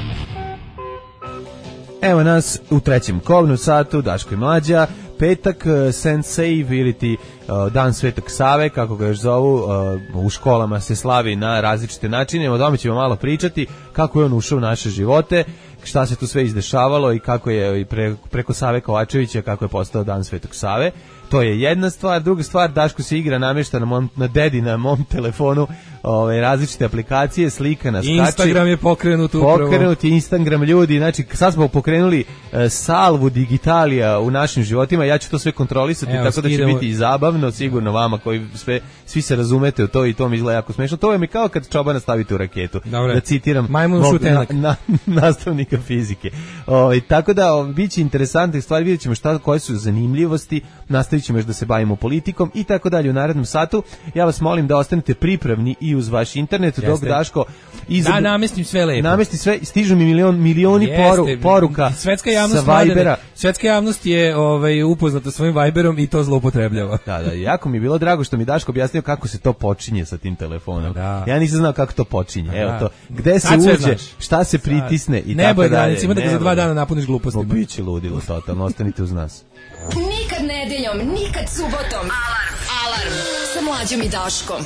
Evo nas u trećem kovnu satu, Daško i Mlađa. Petak, Sensei ili ti Dan Svetog Save, kako ga još zovu, u školama se slavi na različite načine. O tome ćemo malo pričati, kako je on ušao u naše živote, šta se tu sve izdešavalo i kako je preko Save Kovačevića, kako je postao Dan Svetog Save. To je jedna stvar. Druga stvar, Daško se igra, namješta na mom telefonu različite aplikacije, slika nas skače. Instagram je pokrenut upravo. Pokrenut je Instagram, ljudi, znači sad smo pokrenuli salvu digitalija u našim životima, ja ću to sve kontrolisati, tako da će biti i zabavno, sigurno vama koji svi se razumete u to i to mi izgleda jako smešno. To je mi kao kad čobana stavite u raketu. Dobre. Da citiram nastavnika fizike. Tako da bit će interesantne stvari, vidjet ćemo koje su zanimljivosti, nastavit ćemo još da se bavimo politikom i tako dalje u narednom satu. Ja vas molim da ostanete pripravni i uz vaš internet, dok Daško namestim sve lepo. Namesti sve, stižu mi milioni poruka svetska javnost sa Vibera. Svetska javnost je upoznata svojim Viberom i to zloupotrebljava. Da, jako mi je bilo drago što mi Daško objasnio kako se to počinje sa tim telefonom. Da. Ja nisam znao kako to počinje. Evo to. Gde se uđe, šta se pritisne i tako dalje. Granici, ima da ga za 2 dana napuniš glupostima. Biće ludilo totalno, ostanite uz nas. Nikad nedeljom, nikad subotom. Alarm sa Mlađom i Daškom.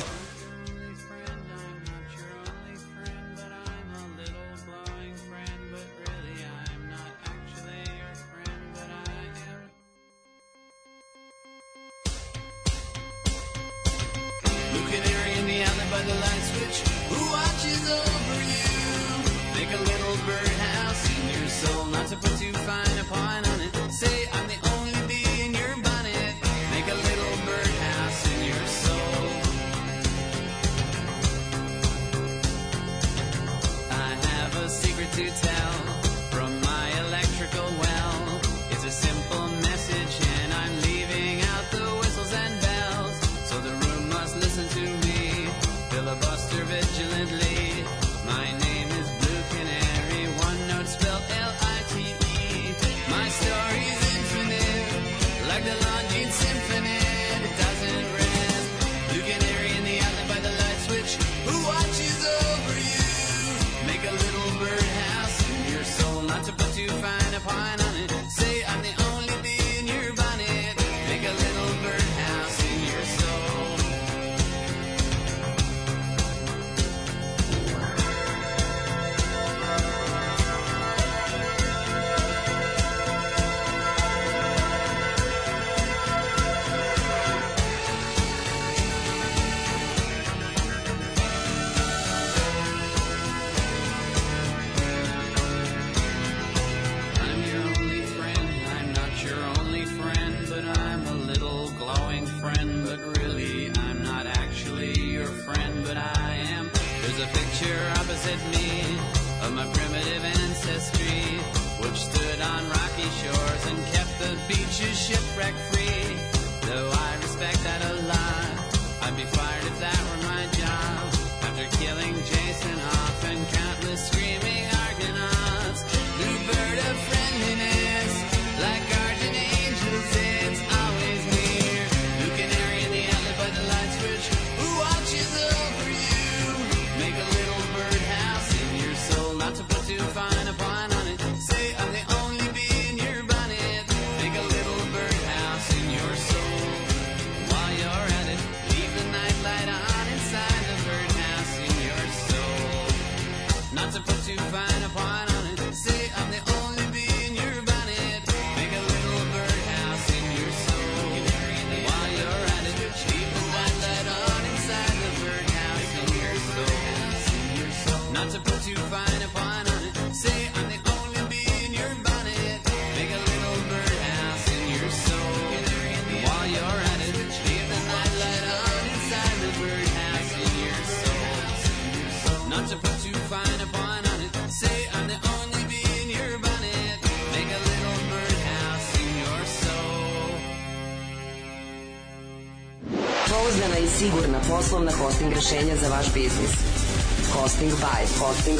Pouzdana i sigurna poslovna hosting rešenja za vaš biznis. Hosting by. Hosting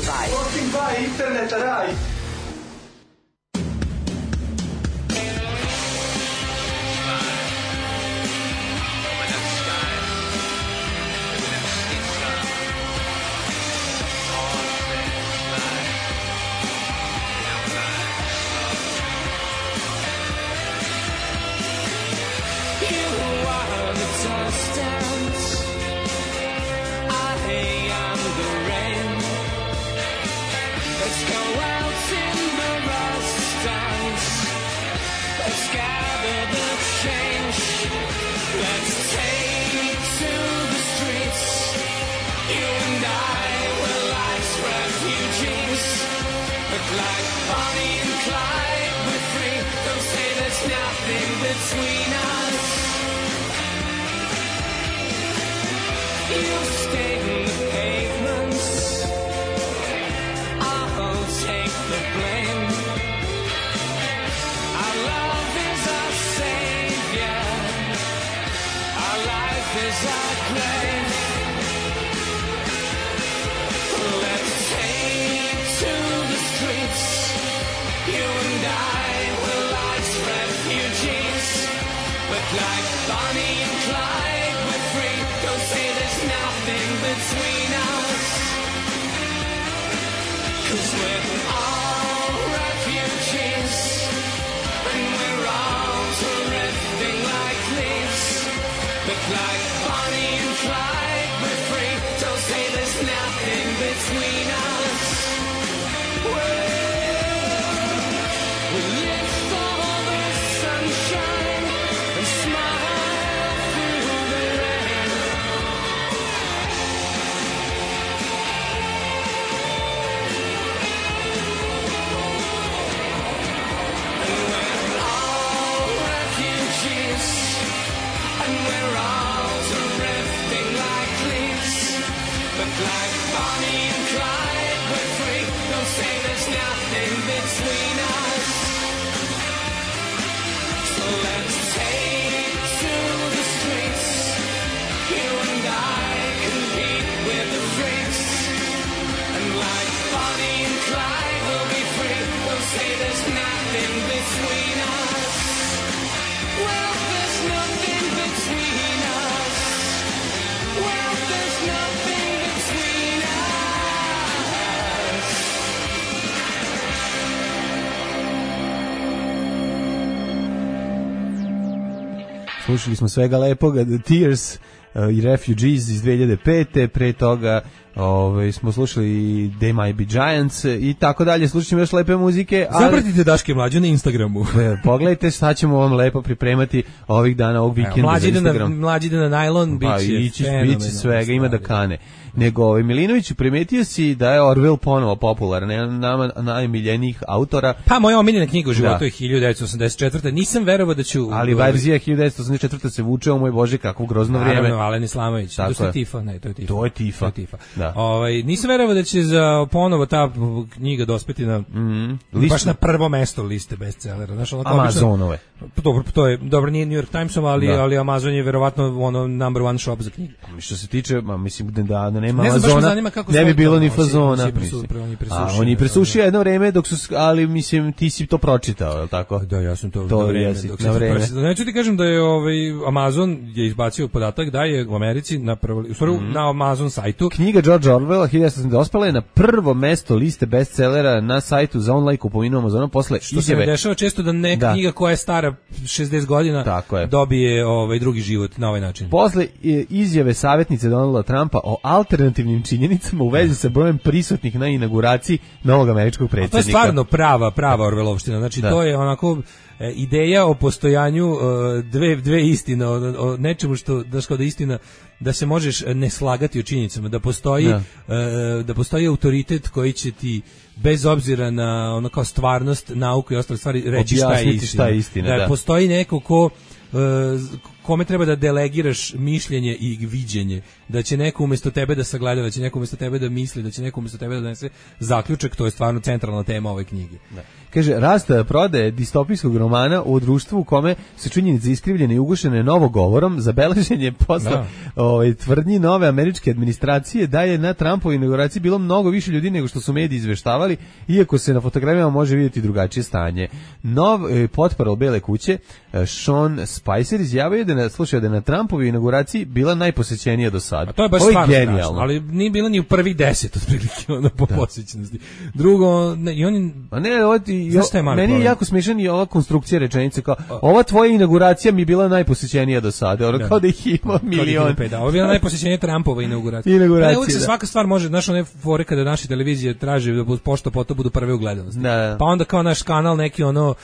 by internet raj. You are the like Bonnie and Clyde, we're free. Don't say there's nothing between us. 'Cause we're all refugees, and we're all drifting like leaves. But like Bonnie and Clyde, we're free. Don't say there's nothing between us. We lift all the sunshine and smile through the rain. And we're all refugees, and we're all drifting like leaves. But like Bonnie and Clyde, we're free. Don't say there's nothing between us. So let's take to the streets. You and I compete with the freaks. And like Bonnie and Clyde, we'll be free. Don't say there's nothing between us. Well, there's nothing between us. Well, there's nothing between us. Slušali smo svega lepoga, The Tears i Refugees iz 2005. Pre toga smo slušali i They Might Be Giants i tako dalje. Slušat ćemo još lepe muzike. Zapratite Daške i Mlađu na Instagramu. Pogledajte šta ćemo vam lepo pripremati ovih dana, ovog vikenda za Instagram. Mlađi ide na najlon, biće svega, ima da kane. Nego, Milinović, primetio si da je Orwell ponovo popularan, jedan nama najmiljenijih autora. Pa, moja omiljena knjiga u životu je 1984. Nisam verovao da ću... Ali verzija 1984. se vuče, o moj Bože, kakvo grozno vrijeme. Naravno, Alen Islamović. To je Tifa. Ne, to je Tifa. To je Tifa. Da. Nisam verovao da će za ponovo ta knjiga dospeti na baš na prvo mesto liste bestsellera. Znaš, Amazonove. Dobro, nije New York Timesova, ali Amazon je verovatno ono number one shop za knjige. Što se tiče, mislim da nema Amazona, ne bi bilo ni fazona. On je presušio jedno vreme, ali mislim ti si to pročitao, je li tako? Da, ja sam to na vreme. Neću ti kažem da je Amazon je izbacio podatak da je u Americi na Amazon sajtu knjiga George Orwella 1984 je na prvo mesto liste bestsellera na sajtu za online kupovinu Amazona posle što se dešava često da neka knjiga koja je stara 60 godina dobije drugi život na ovaj način. Posle izjave savjetnice Donalda Trumpa o alternativnim činjenicama u vezi sa brojem prisutnih na inauguraciji novog američkog predsjednika. To je stvarno prava Orwellovština. Znači to je onako ideja o postojanju dve istine, o nečemu što da istina da se možeš ne slagati o činjenicama, da postoji autoritet koji će ti bez obzira na ono kao stvarnost, nauku i ostale stvari reći šta je istina. Da postoji neko kome treba da delegiraš mišljenje i viđenje, da će neko umjesto tebe da sagledava, da će neko umjesto tebe da misli, da će neko umjesto tebe da donese zaključak, to je stvarno centralna tema ove knjige. Da. Kaže, rast prodaje distopijskog romana u društvu u kome su činjenice iskrivljene i ugušene novogovorom, zabeležen je posle tvrdnji nove američke administracije da je na Trumpovoj inauguraciji bilo mnogo više ljudi nego što su mediji izveštavali, iako se na fotografijama može vidjeti drugačije stanje. Nov potparal Bele kuće, Sean Spicer, izjavio da je na Trumpovoj inauguraciji bila najposećenija do sada. To je baš stvarno strašno, ali nije bila ni u prvih 10 otprilike po posjećenosti. Drugo, i oni... Meni je jako smiješan i ova konstrukcija rečenice kao, ova tvoja inauguracija mi je bila najposećenija do sada, kao da ih ima milion. Ovo je bila najposećenija Trumpova inauguracija. Uvijek se svaka stvar može, znaš, one fore kada naše televizije traže da pošto po to budu prve u gledanosti. Pa onda kao naš kanal neki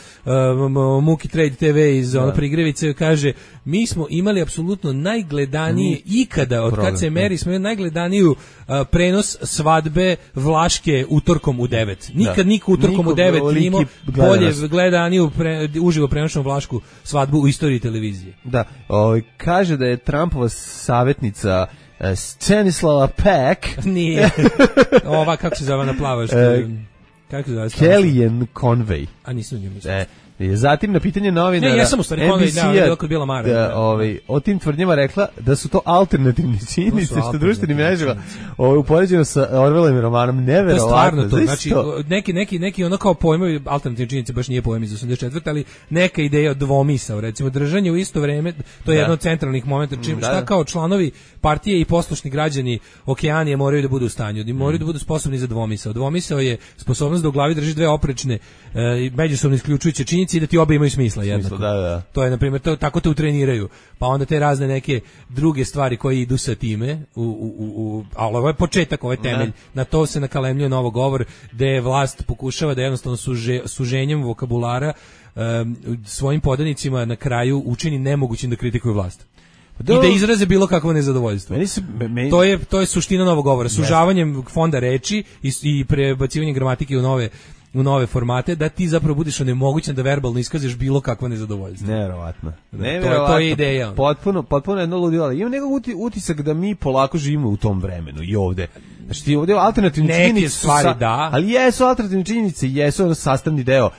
Muki Trade TV iz Prigrevice kaže, mi smo imali apsolutno najgledanije ikada, od kad se meri, smo imali najgledaniju prenos svadbe Vlaške utorkom u 9. Nikad niko utorkom u 9 nije imao bolje gledaniju uživo prenošenu Vlašku svadbu u istoriji televizije. Da, kaže da je Trumpova savjetnica Stanislava Peck. Nije. Ova, kako se zove na plavaš? Kellyanne Conway. A nisam nju mislio. Zatim na pitanje novinara, Ne, jesam u stvari, NBC-a, kod Bila Mara. o tim tvrdnjama rekla da su to alternativne činjenice, što društvenim mrežama upoređeno sa Orwellovim romanom, neverovatno. To je stvarno to. Znači, neki ono kao pojmovi, alternativne činjenice baš nije pojam iz 84. ali neka ideja dvomisao, recimo držanje u isto vreme, to je jedno od centralnih momenta, šta kao članovi partije i poslušni građani Okeanije moraju da budu u stanju, da moraju da budu sposobni za dvomisao. Dvomisao je sposobnost da u glavi držiš dve oprečne, međusobno isključujuće činjenice i da ti obe imaju smisla jednako. To je, na primjer, tako te utreniraju. Pa onda te razne neke druge stvari koje idu sa time, ali ovo je početak, ovo je temelj. Na to se nakalemljuje novo govor, gde vlast pokušava da jednostavno suženjem vokabulara svojim podanicima na kraju učini nemogućim da kritikuju vlast. I da izraze bilo kakvo nezadovoljstvo. To je suština novog govora. Sužavanjem fonda reči i prebacivanjem gramatike u nove formate, da ti zapravo budiš onemogućen da verbalno iskažeš bilo kakvo nezadovoljstvo. Neverovatno. To je ideja. Potpuno jedno ludilo. Imam nekog utisak da mi polako živimo u tom vremenu i ovde. Znači ti ovde alternativne činjenice stvari ali jesu alternativne činjenice, jesu sastavni deo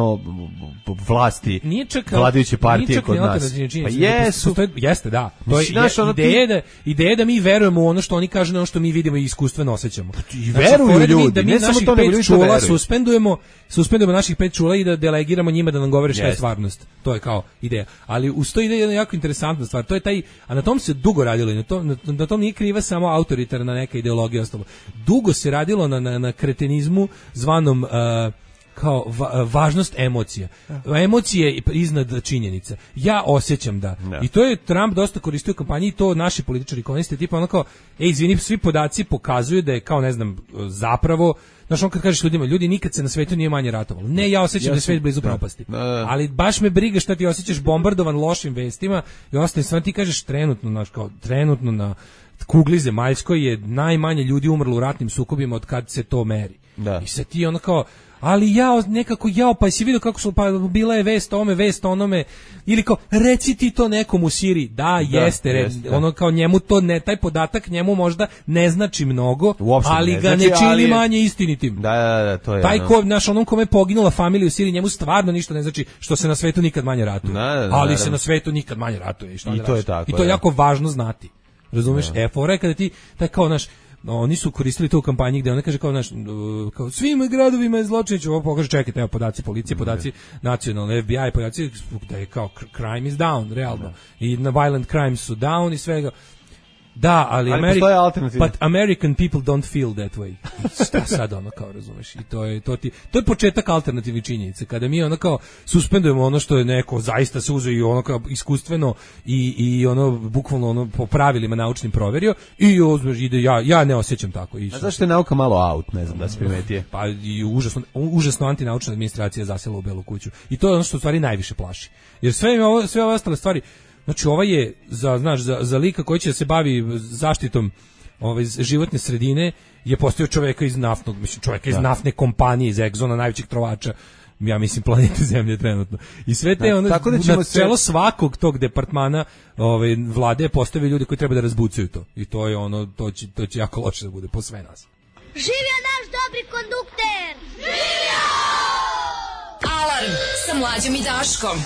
vlasti vladajuće partije kod nas. Pa jesu. Jeste, da. To je ideja da mi verujemo u ono što oni kažu, na ono što mi vidimo i iskustveno osjećamo. I veruju ljudi, da mi naših 5 čula suspendujemo naših 5 čula i da delegiramo njima da nam govore šta je stvarnost. To je kao ideja. Ali uz to ide jedna jako interesantna stvar. To je taj, a na tom se dugo radilo i na tom nije kriva samo autoritarna neka ideologija. Dugo se radilo na kretenizmu zvanom kao važnost emocija. Emocije iznad činjenica. Ja osjećam da. I to je Trump dosta koristio u kampanji i to naši političari koriste, tipa ono kao, izvini, svi podaci pokazuju da je kao, ne znam, zapravo, znaš, on kad kažeš ljudima, ljudi, nikad se na svetu nije manje ratovalo. Ne, ja osjećam da je svet blizu propasti. Ali baš me briga šta ti osjećaš, bombardovan lošim vestima i ostalim stvarno. Ti kažeš trenutno na kugli zemaljskoj je najmanje ljudi umrlo u ratnim sukobima od kad se to meri. I sad ti ono kao, ali pa si vidio kako su, pa bila je vest o ome, vest o onome, ili kao, reci ti to nekom u Siriji. Jeste. Ono kao njemu to ne, taj podatak njemu možda ne znači mnogo, ali ga ne čini manje istinitim. To je. Taj ko, naš onom kome je poginula familija u Siriji, njemu stvarno ništa ne znači što se na svetu nikad manje ratuje. Ali se na svetu nikad manje ratuje. I to je tako. I to je jako važno znati. Razumeš? Fora je kada ti, taj kao naš, oni su koristili to u kampanji gde ona kaže kao naš, kao svim gradovima je zločinić, ovo pokaže, čekajte, evo podaci policije, podaci nacionalne FBI, podaci da je kao crime is down, realno. I na violent crimes su down i svega. Da, ali American people don't feel that way. Šta sad ono kao, razumeš? I to je početak alternativnih činjenica. Kada mi ono kao suspendujemo ono što je neko zaista se uzeo i ono kao iskustveno i ono bukvalno ono po pravilima naučnim proverio i ide ja ne osjećam tako. A zašto je nauka malo out, ne znam da se primetije? Pa i užasno antinaučna administracija zasela u Belu kuću. I to je ono što u stvari najviše plaši. Jer sve ove ostale stvari. Znači ova je za lika koji će da se bavi zaštitom životne sredine je postao čovjeka iz naftne kompanije, iz Exxona, najvećeg trovača, ja mislim, planete Zemlje trenutno. I sve te na čelo svakog tog departmana vlade postavljaju ljudi koji treba da razbucaju to. I to je to će jako loše da bude po sve nas. Živio naš dobri kondukter! Živio! Alarm sa Mlađom i Daškom.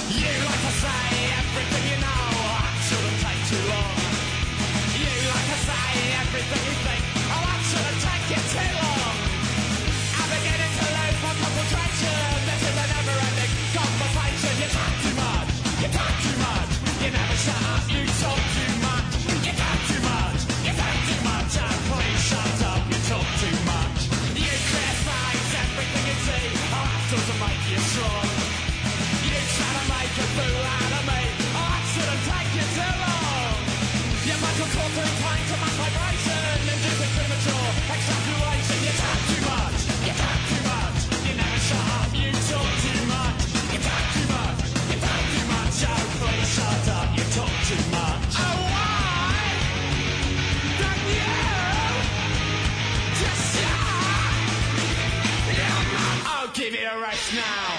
Give it a rest now.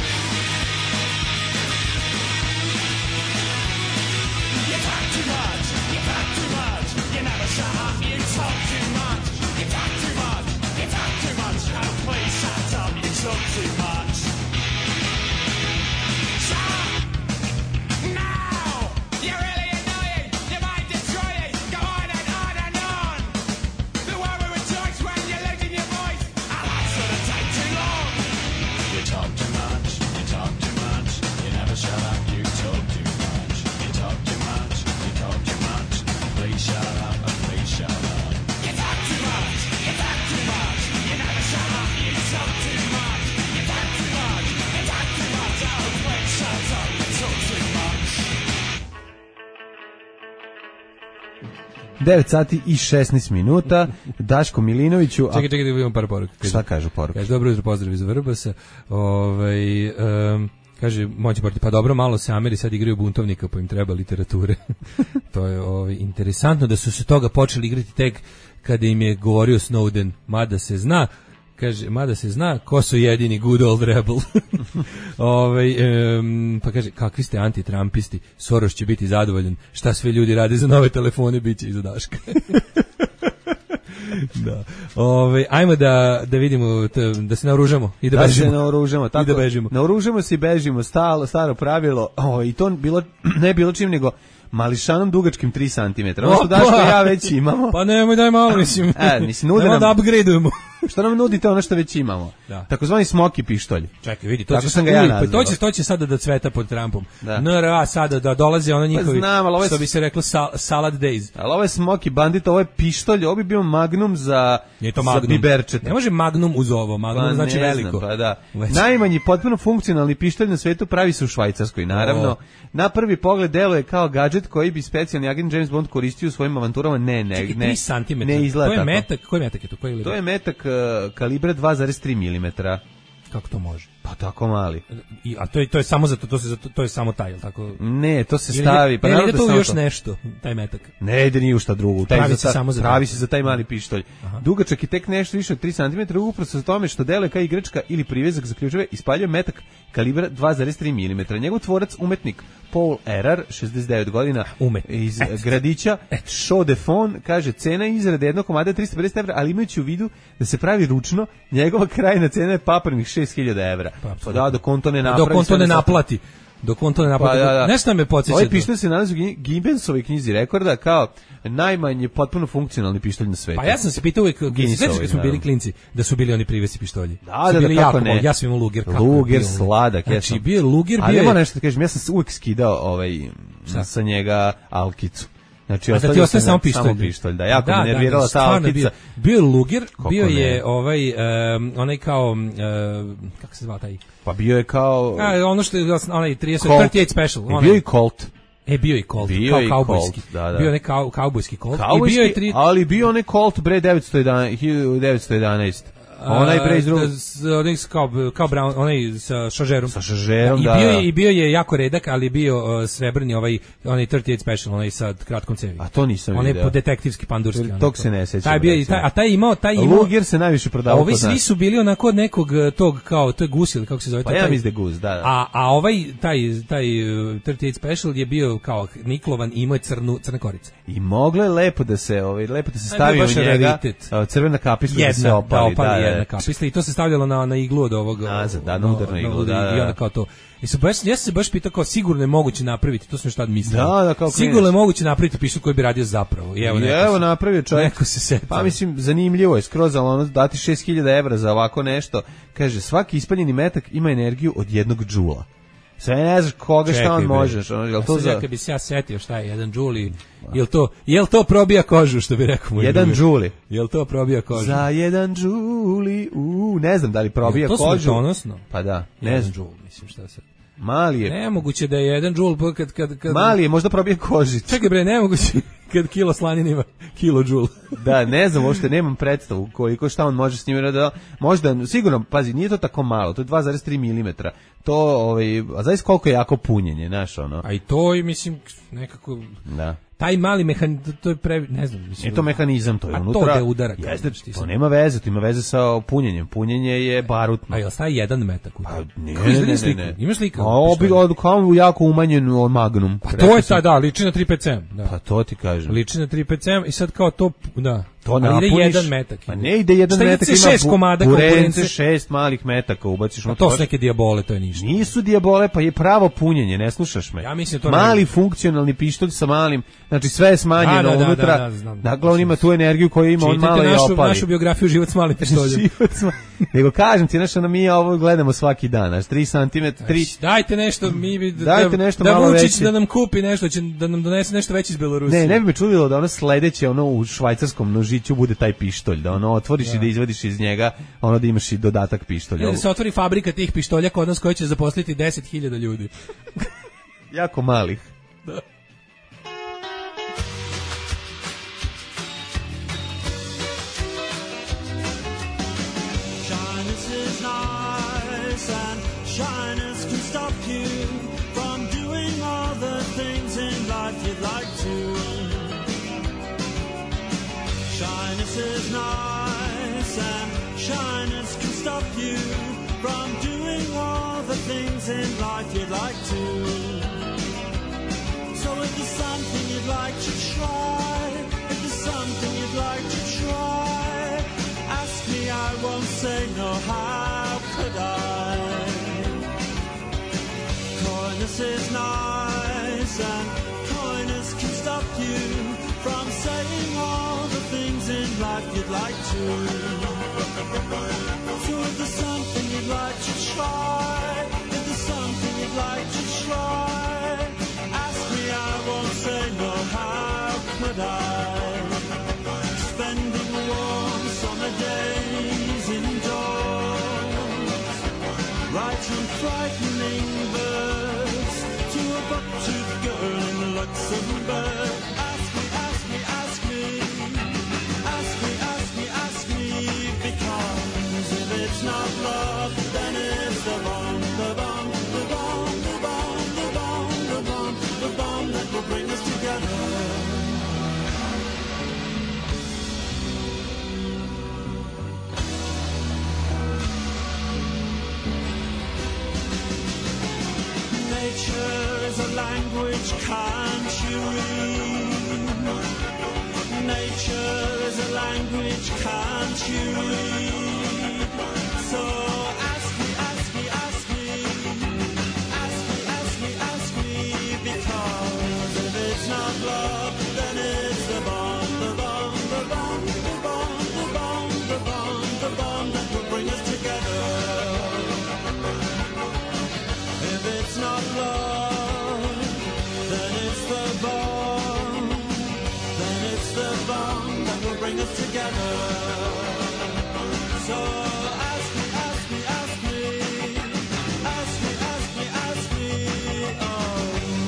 You talk too much. 9 sati i 16 minuta. Daško Milinoviću. Čekaj, da vidimo par poruka. Šta kažu poruke? Kaže, dobro jutro, pozdrav iz Vrbasa. Kaže, moći porti, pa dobro, malo se Ameri sad igraju buntovnika, pa im treba literature. To je interesantno da su se toga počeli igrati tek kada im je govorio Snowden, mada se zna ko su jedini good old rebel. Pa kaže, kakvi ste antitrampisti, Soros će biti zadovoljan, šta sve ljudi rade za nove telefone, bit će i za Daška. Da. Ajmo da vidimo, da se naoružamo i da bežimo. Da se naoružamo, tako. I da bežimo. Naoružamo se i bežimo, staro pravilo. I to ne bilo čim nego mališanom dugačkim 3 cm. Ono što Daško i ja već imamo. Pa nemoj, daj malo, mislim. Nude nam da upgradeujemo. Što nam nudite ono što već imamo? Da. Takozvani smoki pištolj. Čekaj, vidi, to će sada da cveta pod Trumpom. NRA sada da dolaze ono njihovi, što bi se reklo salad days. Ali ovo je smoki bandit, ovo je pištolj, ovo bi bio Magnum za biberčeta. Ne može Magnum uz ovo, Magnum znači veliko. Pa da. Najmanji potpuno funkcionalni pištolj na svetu pravi se u Švajcarskoj, naravno. Na prvi pogled deluje kao gadžet koji bi specijalni agent James Bond koristio u svojim avanturama. Ne. 3 cm. Ne izgleda tako. To je metak, koji metak je to? To je metak kalibra 2,3 mm. Kako to može? Pa tako mali. A to je samo zato, to je samo taj, jel tako? Ne, to se stavi. Pa ide to još nešto, taj metak. Ne ide ni u šta drugo. Pravi se za taj mali pištolj. Aha. Dugačak je tek nešto više od 3 cm, upravo sa tome što deluje kao igračka ili privezak za ključeve, ispaljuje metak kalibra 2,3 mm. Njegov tvorac, umetnik Paul Erar, 69 godina, iz gradića Chaux-de-Fonds, kaže, cena izrade jednog komada je 350 evra, ali imajući u vidu da se pravi ručno, njegova krajna cena je paprnih 6.000 evra. Pa da, dok on to ne napravi. Dok on to ne naplati. Nešto me podsjeća. Ovaj pištolj se nalazi u Guinnessovoj knjizi rekorda kao najmanje potpuno funkcionalni pištolj na svetu. Pa ja sam se pitao uvijek, kad smo bili klinci, da su bili oni privesi pištolji. Da, kako ne. Ja sam imao Luger. Luger sladak. Znači, bio Luger, ali ima nešto da kažem, ja sam uvijek skidao sa njega alkicu. Znači, da ti ostaje samo pištolj. Da, jako me nervirala ta alkica. Bio je Luger, bio je onaj kao, kako se zvao taj? Pa bio je kao... ono što je, onaj 38 Special. Bio je Colt. Bio je Colt, kao kaubojski. Bio je neki kaubojski Colt. Ali bio onaj Colt bre 1911. Onaj bre iz drugog. Kao brown, onaj sa šaržerom. Sa šaržerom, I bio je jako redak, ali bio srebrni, onaj 38 Special, onaj sa kratkom cevi. A to nisam vidio. Onaj detektivski, pandurski. Tog se ne sećam. Taj je imao... Luger se najviše prodavao kod nas. Ovi svi su bili onako od nekog tog, kao, to je gus ili kako se zove. Pa ja mislim da je gus, da. A ovaj, taj 38 Special je bio kao niklovan i imao je crne korice. I moglo je lepo da se stavi u njega crvena kapisla da se opali. Jedna kapisla i to se stavljalo na iglu od ovog na udarnu iglu, i onda kao to. Ja se baš pitao kao sigurno je moguće napraviti, to sam šta mislio. Kao sigurno je moguće napraviti pištolj koji bi radio zapravo. I evo napravio čovjek. Neko se setio. Pa mislim zanimljivo je skroz, ali ono dati 6.000 evra za ovako nešto. Kaže, svaki ispaljeni metak ima energiju od 1 džula. Sve ne znaš koga šta on možeš. Kad bi se ja setio šta je 1 džul, jel to probija kožu, što bi rekao moj 1 džuli. Jel to probija kožu? Za 1 džuli, ne znam da li probija kožu. To smo donosno. Pa da, ne znam. 1 džul, mislim šta sad. Mali je. Nemoguće da je 1 džul kad... Mali je, možda probije kožicu. Čekaj bre, nemoguće kad kilo slanina ima kilo džul. Da, ne znam, uopšte nemam predstavu koliko šta on može s njim da... Možda, sigurno, pazi, nije to tako malo, to je 2,3 mm. To, a znaš koliko je jako punjenje, znaš, ono. A i to, mislim, nekako... Da. Taj mali mehanizam, to je ne znam, mislim. Je to mehanizam, to je unutra. A to je udara. To nema veze, to ima veze sa punjenjem. Punjenje je barutno. A jel staje 1 metak? Pa ne. Imaš slika? Kao jako umanjen Magnum. Pa to je ta, da, liči na 357. Pa to ti kažem. Liči na 357 i sad kao to, da. To napuniš. Ide 1 metak. Pa ne ide 1 metak, ima 6 komada burence, 6 malih metaka ubaciš. A to su neke dijabole, to je ništa. Nisu dijabole, pa je pravo punjenje, ne slušaš me. Ja mislim to mali funkcionalni pištolj sa malim, znači sve je smanjeno unutra. Dakle, on ima tu energiju koju ima, on malo je opali. Našu biografiju Život s malim pištoljem. Nego kažem ti, znaš, mi ovo gledamo svaki dan, znaš, 3 cm, 3... Dajte nešto, da Vučić da nam kupi nešto, da nam donese nešto veće iz Belorusije. Ne bi me čudilo da ono sledeće, ono u švajcarskom nožiću bude taj pištolj, da ono otvoriš i da izvadiš iz njega, ono da imaš i dodatak pištolja. Da se otvori fabrika tih pištolja kod nas koja će zaposliti 10.000 ljudi. Jako malih. Da. life you'd like to. Shyness is nice and shyness can stop you from doing all the things in life you'd like to. So if there's something you'd like to try, if there's something you'd like to try, ask me, I won't say no, how could I? Coyness is nice and coyness can stop you from saying all the things in life you'd like to. So if there's something you'd like to try, if there's something you'd like to try, ask me, I won't say no, how could I? Spending warm summer days indoors, writing frightening verse to a buck-toothed girl in Luxembourg. Ask me, ask me, ask me, ask me, ask me, ask me, because if it's not love, then it's the bomb, the bomb, the bomb, the bomb, the bomb, the bomb, the bomb that will bring us together. Nature is a language, can't you read? Nature is a language, can't you read? So ask me, ask me, ask me, ask me, ask me, ask me, because if it's not love, then it's the bomb, the bomb, the bomb, the bomb, the bomb, the bomb, the bomb that will bring us together. If it's not love, then it's the bomb, then it's the bomb that will bring us together. So ask me, ask me, ask me, ask me, ask me, ask me, oh.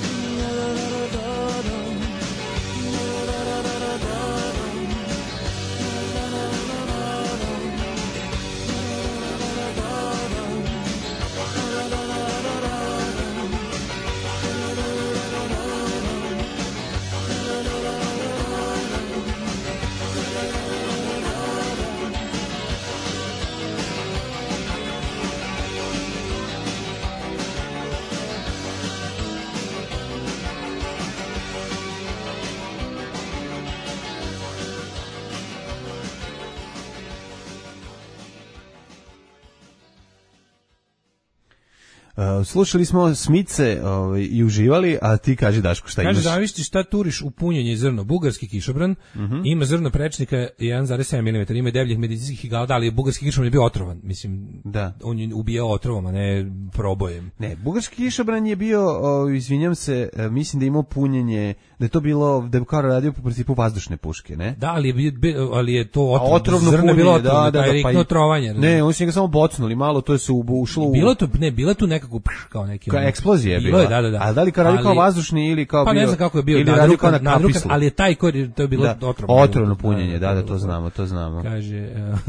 Slušali smo Smice i uživali, a ti kaži Daško šta imaš. Kaže, zavišti šta turiš u punjenje zrno. Bugarski kišobran, ima zrno prečnika 1,7 mm, ima debljih medicinskih igala, da, ali bugarski kišobran je bio otrovan. Mislim, da. On je ubijao otrovom, a ne probojem. Ne, bugarski kišobran je bio, izvinjam se, mislim da je imao punjenje, da je to bilo, da je kao radio po principu vazdušne puške, ne? Da, ali je to otrovno zrno punjenje, bilo otrovno, da, pa otrovanje. Ne, oni su ga samo bocnuli malo, to je se ušlo u... Bilo tu nekako kao neki... Kao eksplozija je bilo bila. Je, da. A da li kao radio kao vazdušni ili kao pa bio... Pa ne znam kako je bio, ili radio kao na kapislu. Ali je taj to je bilo otrovno. Otrovno punjenje, da, to znamo. Kaže...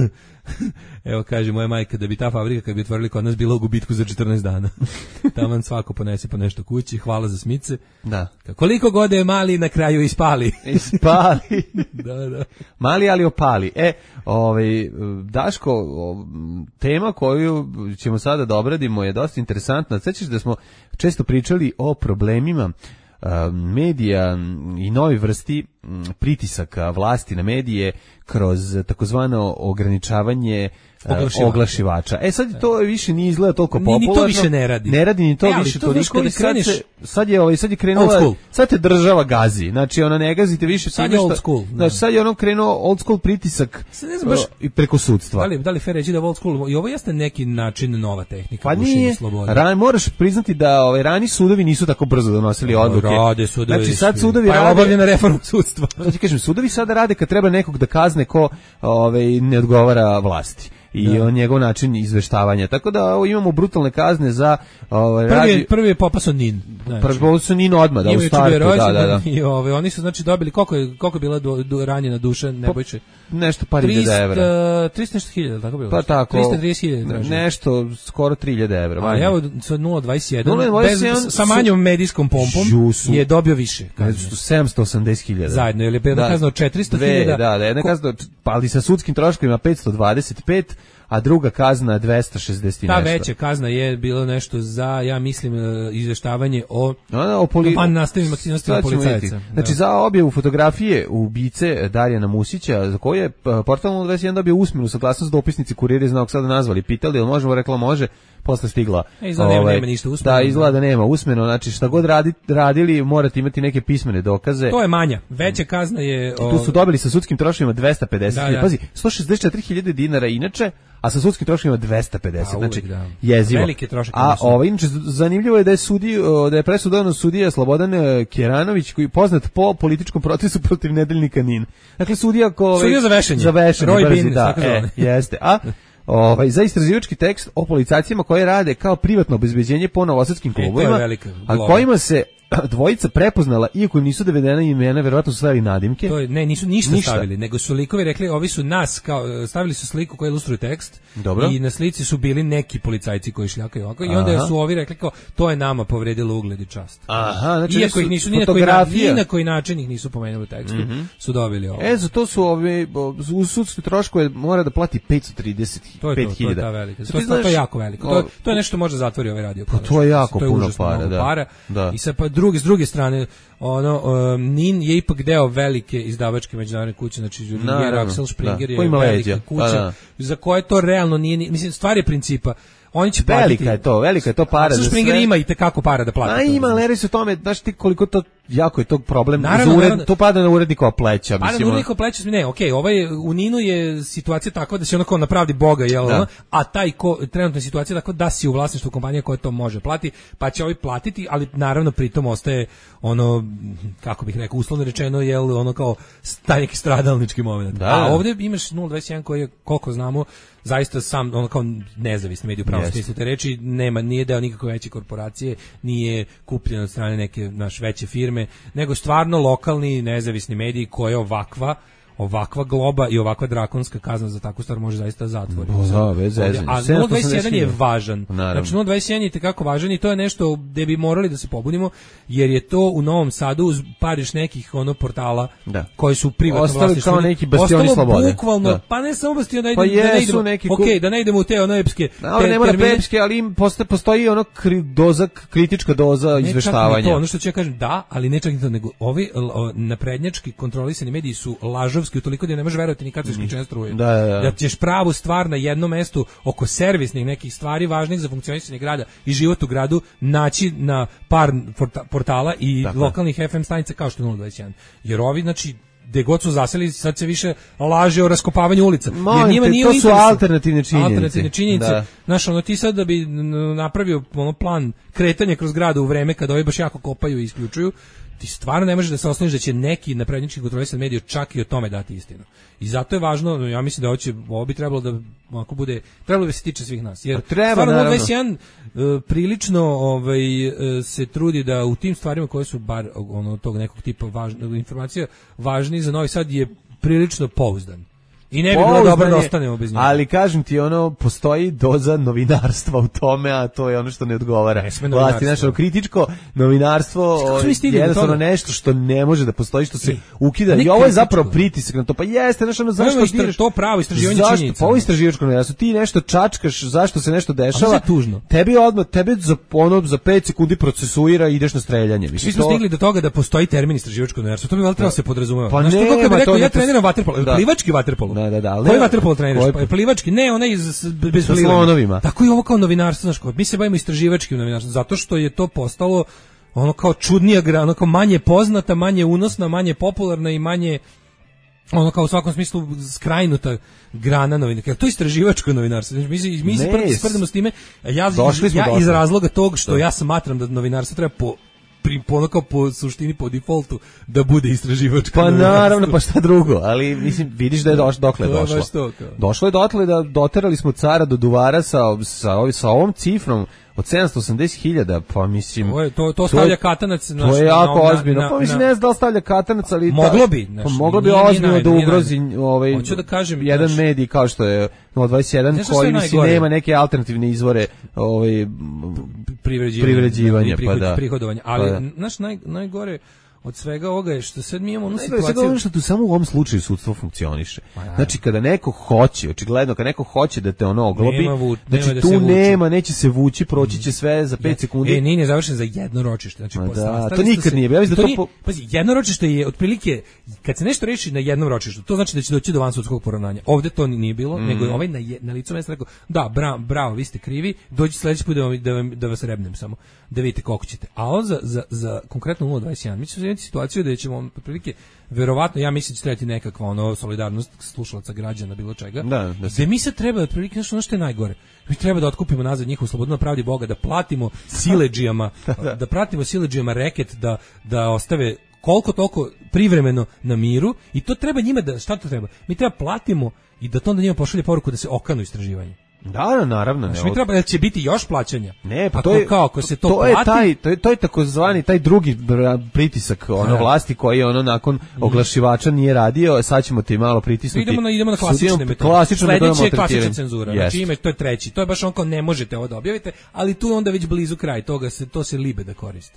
Evo kaže moja majka da bi ta fabrika kad bi otvorili kod nas bila u gubitku za 14 dana. Taman svako ponese po nešto kući, hvala za Smice. Da. Koliko god je mali na kraju ispali. Ispali. Da. Mali ali opali. Daško, tema koju ćemo sada da obradimo je dosta interesantna. Sećaš da smo često pričali o problemima medija i nove vrsti pritisaka vlasti na medije kroz takozvano ograničavanje oglašivača. Sad to više nije izgleda toliko popularno. Ni to više ne radi. Ne radi ni to više toliko. Sad je krenula, sad te država gazi. Znači ona ne gazite više. Sad je old school. Znači sad je ono krenuo old school pritisak i preko sudstva. Da li fair reći da old school i ovo jeste neki način nova tehnika. Pa nije. Moraš priznati da rani sudovi nisu tako brzo donosili odluke. Rade sudovi. Znači sad sudovi rade. Pa je obavljena reforma sudstva. Znači kažem, sudovi sada rade kad treba nekog da kazne ko ne odgovara vlasti. i on njegov način izveštavanja. Tako da imamo brutalne kazne za prvi je popasao NIN. Prvi popasao NIN odmah, u startu. Da. I oni su znači dobili, koliko je bila ranjena duša Nebojše? Nešto par hiljada evra. 300.000, tako bilo? Pa tako. 330.000. Nešto, skoro 3.000 evra. A evo, sad 0,21, sa manjom medijskom pompom je dobio više. 780.000. Zajedno, ili je kazno 400.000. Da, jedna kazna, ali sa sudskim troškovima 525, a druga kazna 260 i nešto. Ta veća kazna je bilo nešto za, ja mislim, izveštavanje o nastavnim aktivnostima policajaca. Znači, za objavu fotografije ubice Darijana Musića, za koje je portal 021 dobio usmenu saglasnost dopisnici Kurira iz Novog Sada nazvali, pitali, jel možemo, rekla može, posle stigla. Nema ništa usmeno. Da, izgleda da nema usmeno, znači šta god radili, morate imati neke pismene dokaze. To je manja, veća kazna je... Tu su dobili sa sudskim troškovima 250.000, pazi, 164.000 dinara inače, a sa sudskim troškovima 250, znači jezivo. Velike troške. A inače, zanimljivo je da je presudovano sudija Slobodan Keranović, koji je poznat po političkom procesu protiv nedeljnika NIN. Dakle, sudija za vešanje. Roy Bean, jeste. Za istraživački tekst o policajcima koji rade kao privatno obezbeđenje po novosadskim klubovima, a kojima se dvojica prepoznala, iako im nisu navedena imena, verovatno su stavili nadimke. Nisu ništa stavili, nego su likovi rekli, ovi su nas, stavili su sliku koja ilustruje tekst. Dobro. I na slici su bili neki policajci koji šljakaju ovako, i onda su ovi rekli kao, to je nama povredilo ugled i čast. Aha, znači iako ih nisu ni na koji način ih nisu pomenuli u tekstu, su dobili ovo. Za to su ovi, u sudske troškove mora da plati 535.000. To je jako veliko. To je nešto što može zatvori ovaj radio. To je jako puno para, da. I sad pa s druge strane, NIN je ipak deo velike izdavačke međunarodne kuće, znači Axel Springer je velika kuća, za koje to realno nije, mislim, stvar je principa. Oni će platiti. Velika je to para. Axel Springer ima i tekako para da plati. Ima, ali radi se o tome, znaš ti koliko to, jako je to problem. Naravno. To pada na urednikova pleća. Pada na urednikova pleća, ne, u Ninu je situacija takva da se onako na pravdi Boga, a taj trenutna situacija tako da si u vlasništvu kompanije koja to može plati, pa će ovi platiti, ali naravno pritom ostaje kako bih rekao, uslovno rečeno, kao taj neki stradalnički moment. A ovdje imaš 021 koji je, koliko znamo, zaista sam kao nezavisni medij u pravom smislu te reči, nije deo nikakve veće korporacije, nije kupljen od strane neke veće firme, nego stvarno lokalni nezavisni medij koji je ovakva globa i ovakva drakonska kazna za takvu stvar može zaista zatvoriti. A 021 je važan. Znači 021 je tekako važan i to je nešto gde bi morali da se pobunimo, jer je to u Novom Sadu uz par još nekih portala koji su privatno vlasništvo. Kao neki bastioni slobode. Bukvalno, pa ne samo bastioni, da ne idemo u te epske. Ne mora epske, ali im postoji kritička doza izveštavanja. To, ono što ću ja kažem, da, ali ne čak ni to, nego ovi naprednjački kontrolisani mediji su lažovski utoliko da ne možeš verovati ni kad se isključenje struje. Da ćeš pravu stvar na jednom mestu oko servisnih nekih stvari važnih za funkcionisanje grada i život u gradu naći na par portala i lokalnih FM stanica kao što je 021. Jer ovi, znači, gde god su zaseli, sad se više laže o raskopavanju ulica. To su alternativne činjenice. Znaš, ti sad da bi napravio plan kretanja kroz grada u vreme kada ovi baš jako kopaju i isključuju, ti stvarno ne možeš da se osloniš da će neki naprednjački kontrolisani mediji čak i o tome dati istinu. I zato je važno, ja mislim da ovo bi trebalo da ako bude, trebalo bi se tiče svih nas. Jer stvarno 021 prilično se trudi da u tim stvarima koje su bar tog nekog tipa informacija važni za Novi Sad je prilično pouzdan. I ne bi bilo dobro da ostanemo bez njega. Ali kažem ti, postoji doza novinarstva u tome, a to je ono što ne odgovara. Vlasti, naše kritičko novinarstvo je jednostavno nešto što ne može da postoji, što se ukida. I ovo je zapravo pritisak na to. Pa jeste, zašto diraš? To pravo istraživanje činjenica. Pa ovo istraživačko novinarstvo, ti nešto čačkaš, zašto se nešto dešava. A to je tužno. Tebe za 5 sekundi procesuira i ideš na streljanje. Svi smo stigli do toga da postoji termin istraživačko novinarstvo. To bi valjda trebalo se podrazumeva. Pa ne, ja treniram vaterpolo, plivački vaterpolo. Koji vaterpolo treniraš? Plivački? Ne, onaj bez slonovima. Tako i ovo kao novinarstvo, znaš, mi se bavimo istraživačkim novinarstvom, zato što je to postalo kao čudnija grana, kao manje poznata, manje unosna, manje popularna i manje kao u svakom smislu skrajnuta grana novinarstva. Jer to je istraživačko novinarstvo. Mi se sprdamo s time. Ja iz razloga tog što ja smatram da novinarstvo treba po suštini, po defaultu, da bude istraživačka. Pa naravno, pa šta drugo, ali mislim, vidiš da je dokle je došlo. Došlo je dotle da doterali smo cara do duvara sa ovom cifrom od 780.000, pa mislim... To stavlja katanac... To je jako ozbiljno. Pa mislim, ne znam da li stavlja katanac, ali... Moglo bi. Pa moglo bi ozbiljno da ugrozi jedan medij kao što je 021, koji mislim nema neke alternativne izvore privređivanja. Prihodovanja. Ali, znaš, najgore... Od svega ovoga je što sad mi imamo onu situaciju... Svega ono što tu samo u ovom slučaju sudstvo funkcioniše. Znači, kada neko hoće, očigledno, kada neko hoće da te ono oglobi, znači tu nema, neće se vući, proći će sve za 5 sekundi. Nije završen za jedno ročište. Znači, to nikad nije. Pazi, jedno ročište je otprilike, kad se nešto reši na jednom ročištu, to znači da će doći do vansudskog poravnanja. Ovde to nije bilo, nego je ovaj na licu mesta rekao, da, bravo, vi ste krivi, dođi sledeći put da vas rebnem samo, da vidite koliko ćete. A on za konkretno 021, mi ćemo imati situaciju da ćemo otprilike, verovatno, ja mislim da će trebati nekakva solidarnost slušalaca, građana, bilo čega. Da mi sad treba otprilike nešto što je najgore. Mi treba da otkupimo nazad njihovu slobodu na pravdi Boga, da platimo siledžijama reket, da ostave koliko toliko privremeno na miru, i to treba njima šta to treba? Mi treba platimo i da to onda njima pošalje poruku da se okanu istraživanje. Da, naravno. Znači, mi treba, će biti još plaćanja. Ne, pa ako se to plati... To je takozvani, taj drugi pritisak vlasti koji nakon oglašivača nije radio, sad ćemo ti malo pritisnuti. Idemo na klasične metode. Sledeće je klasična cenzura. Znači, to je treći. To je baš kao ne možete ovo da objavite, ali tu je onda već blizu kraj toga, to se libe da koristi.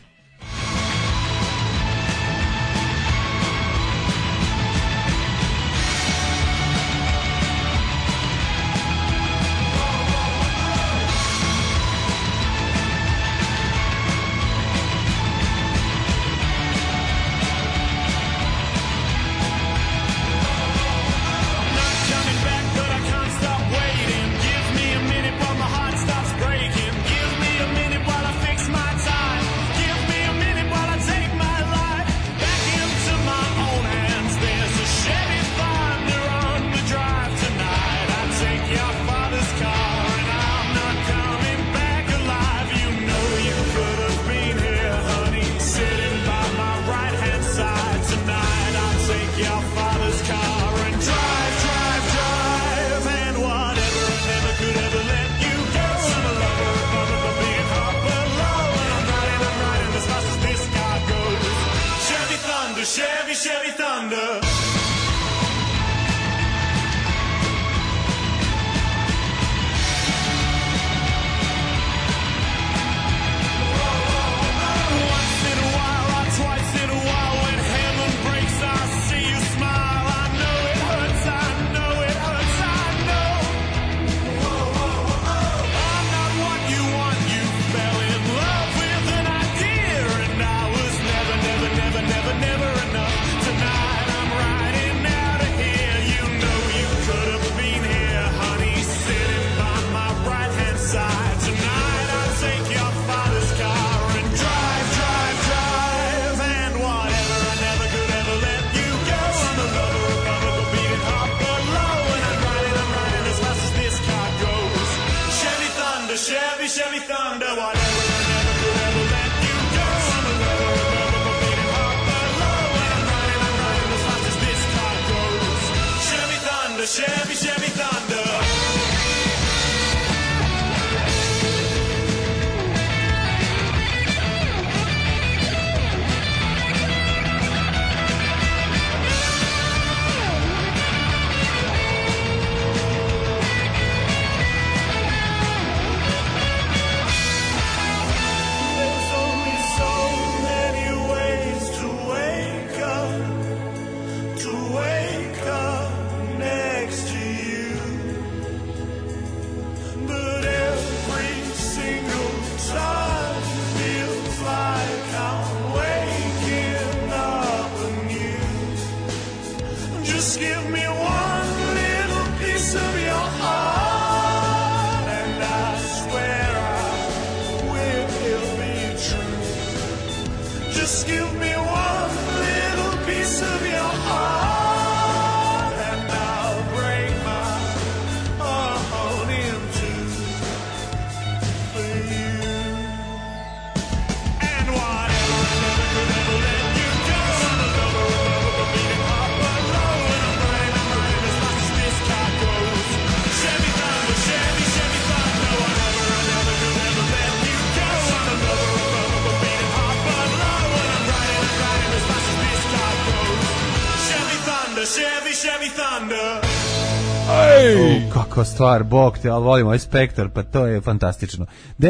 Kakva stvar, bog te, ali volimo ovaj Spektar, pa to je fantastično.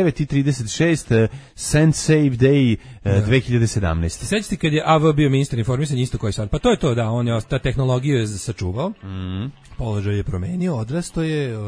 9:36, Saint Save Day 2017. Sećate kad je AV bio ministar informisanja, isto koji sad? Pa to je to, da, on je ta tehnologiju je sačuvao. Položaj je promenio, odrasto je,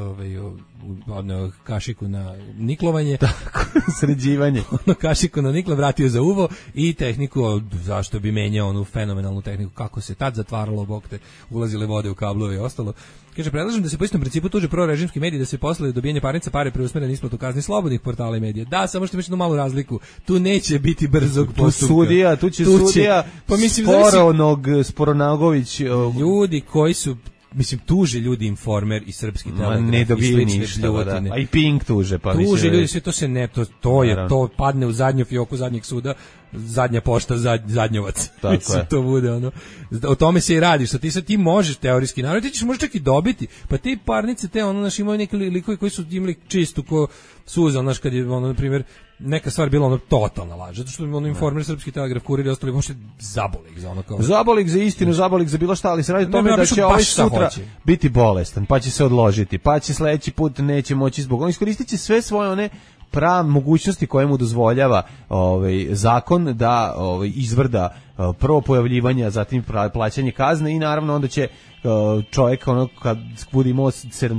odneo kašiku na niklovanje. Tako, sređivanje. Kašiku na nikla vratio za uvo i tehniku, zašto bi menjao onu fenomenalnu tehniku, kako se tad zatvaralo, bokte, ulazile vode u kablove i ostalo. Kaže, predlažem da se po istom principu tuže prorežimski mediji, da se posle dobijanja parnica pare preusmere na isplatu kazni slobodnih portala i medija. Da, samo što imaš jednu malu razliku. Tu neće biti brzog postupka. Tu će sudija pa mislim, Sporonagović. Ljudi koji su, mislim, tuže ljudi Informer i Srpski telegraf. Ne dobije ništa, da. A i Pink tuže. Pa tuže ljudi, sve to se ne, to padne u zadnju fioku zadnjeg suda, zadnja pošta, zadnjovac. Tako je. To bude ono. O tome se i radi, što ti možeš teorijski narod, ti ćeš možeš čak i dobiti. Pa ti parnice te, naš imaju neki likovi koji su imali čistu ko suza, znaš, kad je, na primjer, neka stvar bila totalna laž. Zato što Informer, Srpski telegraf, Kurir i ostali možete zabolik za ono kao. Zabolik za istinu, zabolik za bilo šta, ali se radi o tome da će ovaj sutra biti bolestan, pa će se odložiti, pa će sledeći put neće moći zbog. On iskoristit će sve svoje one mogućnosti koje mu dozvoljava zakon da izvrda prvo pojavljivanje, a zatim plaćanje kazne i naravno onda će čovjek kad bude imao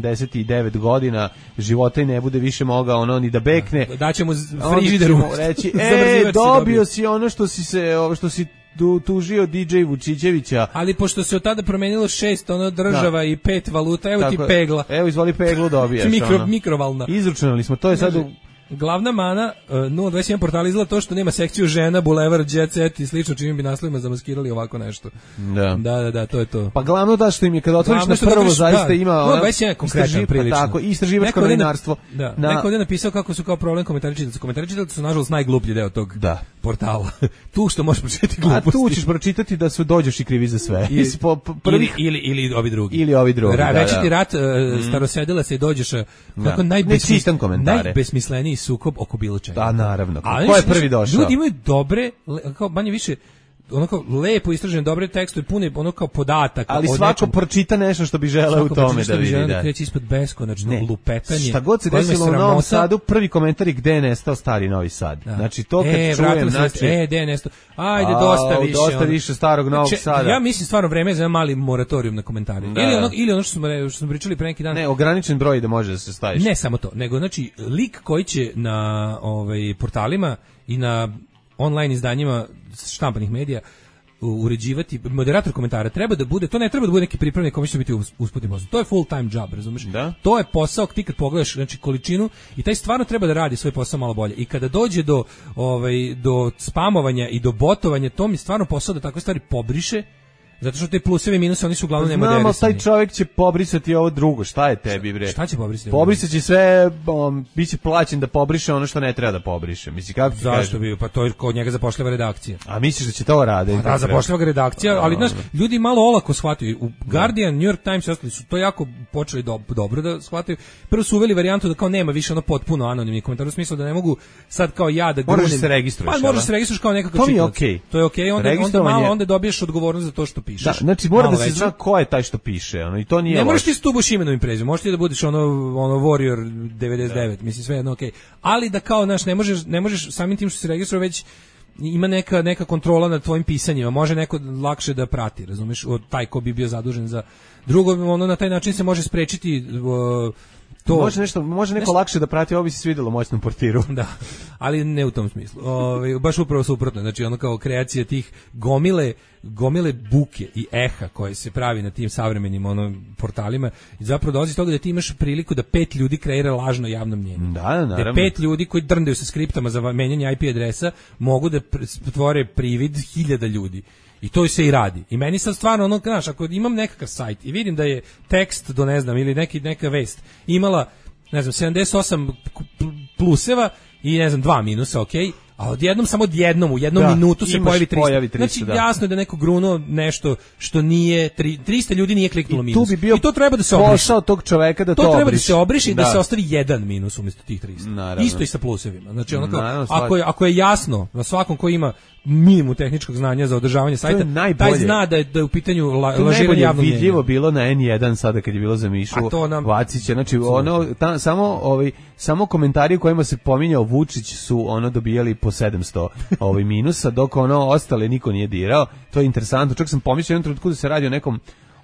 79 godina života i ne bude više mogao ni da bekne, daće mu frižider reći dobio si ono što si tužio DJ Vučićevića. Ali pošto se od tada promenilo 6 država i 5 valuta, evo ti pegla. Evo izvoli peglu, dobiješ. Mikrovalna. Izručunali smo, to je sad glavna mana 021 portala izgleda to što nema sekciju žena, Boulevard, Jet Set i slično, čim bi naslovima zamaskirali ovako nešto. Da, to je to. Pa glavno da što im je, kada otvoriš na prvo, zaista ima 021 konkretan prilično. Tako, istraživačko novinarstvo. Neko ovdje napisao kako su kao problem komentari čitaoci. Komentari čitaoci su nažalost najgluplji deo tog portala. Tu što možeš pročitati gluposti. A tu ćeš pročitati da su dođeš i krivi za sve. Ili ovi drugi. Ili ovi drugi, Večiti rat starosedila se i dođeš kako najbesmisleniji sukob oko bilo čega. Da, naravno. Ko je prvi došao? Ljudi imaju dobre, kao manje više onako lepo istražene dobre tekstove, pune ono kao podataka. Ali svako pročita nešto što bi želeo u tome da vidi. Da kreće ispod beskonačno lupetanje. Šta god se desilo u Novom Sadu, prvi komentar je gde je nestao stari Novi Sad. Znači to kad čujem, gde je nestao. Ajde, dosta više starog Novog Sada. Ja mislim stvarno vreme za mali moratorijum na komentare. Ili ono što smo pričali pre neki dan. Ne, ograničen broj da može da se staviš. Ne samo to, nego znači lik koji će na portalima i na online izdanjima štampanih medija uređivati, moderator komentara treba da bude, to ne treba da bude neki pripravnik koji će biti usputni posao. To je full time job, razumeš? To je posao, ti kad pogledaš, znači količinu, i taj stvarno treba da radi svoj posao malo bolje. I kada dođe do spamovanja i do botovanja, to mi stvarno posao da takve stvari pobriše. Zato što te plusevi i minusi, oni su uglavnom nemoderisani. Znamo, taj čovjek će pobrisati ovo drugo. Šta je tebi, bre? Šta će pobrisati? Pobrisat će sve, bit će plaćen da pobriše ono što ne treba da pobriše. Mislim, kako ti kažem? Zašto bi? Pa to je kod njega zapošljava redakcija. A misliš da će to raditi? Da, zapošljava ga redakcija, ali znaš, ljudi malo olako shvataju. U Guardian, New York Times i ostali su to jako počeli dobro da shvataju. Prvo su uveli varijantu da kao nema više ono potpuno anonimni komentar, u smislu da ne mogu sad kao ja da moraš se registruješ. Pa moraš se registruješ kao nekakav čitalac. To je okej, onda dobiješ odgovornost za to što pišeš. Da, znači mora da se zna ko je taj što piše, i to nije. Ne možeš ti stubuš imenom i prezimenom, možeš ti da budeš ono Warrior 99, mislim sve jedno okej. Ali da kao ne možeš samim tim što se registruje već ima neka kontrola nad tvojim pisanjima, može neko lakše da prati, razumeš, od taj ko bi bio zadužen za drugo, na taj način se može sprečiti to. Može neko lakše da prati, ovo bi se svidjelo moćnom portiru. Da, ali ne u tom smislu. Baš upravo suprotno, znači ono kao kreacija tih gomile buke i eha koje se pravi na tim savremenim portalima i zapravo dolazi iz toga da ti imaš priliku da 5 ljudi kreira lažno javno mnjenje. Da, naravno. Da 5 ljudi koji drndaju sa skriptama za menjanje IP adresa mogu da stvore privid 1000 ljudi. I to se i radi. I meni sad stvarno znaš, ako imam nekakav sajt i vidim da je tekst do ne znam ili neka vest imala, ne znam, 78 pluseva i ne znam 2 minusa, okej. A samo odjednom, u jednom minutu se pojavi 300. Znači, jasno je da neko grunuo nešto što nije, 300 ljudi nije kliknulo minus. I to treba da se obriše. Posao tog čoveka da to obriše. To treba da se obriše i da se ostavi 1 minus umjesto tih 300. Naravno. Isto i sa plusevima. Znači, ako je jasno na svakom ko ima minimum tehničkog znanja za održavanje sajta, taj zna da je u pitanju lažiranje javnog mnjenja. Vidljivo bilo na N1 sada kad je bilo za Mišu Vacića, znači samo komentari u kojima se pominjao Vučić su ono dobijali po 700 minusa, dok ono ostale niko nije dirao. To je interesantno, čak sam pomislio jednom trenutku da se radi o nekom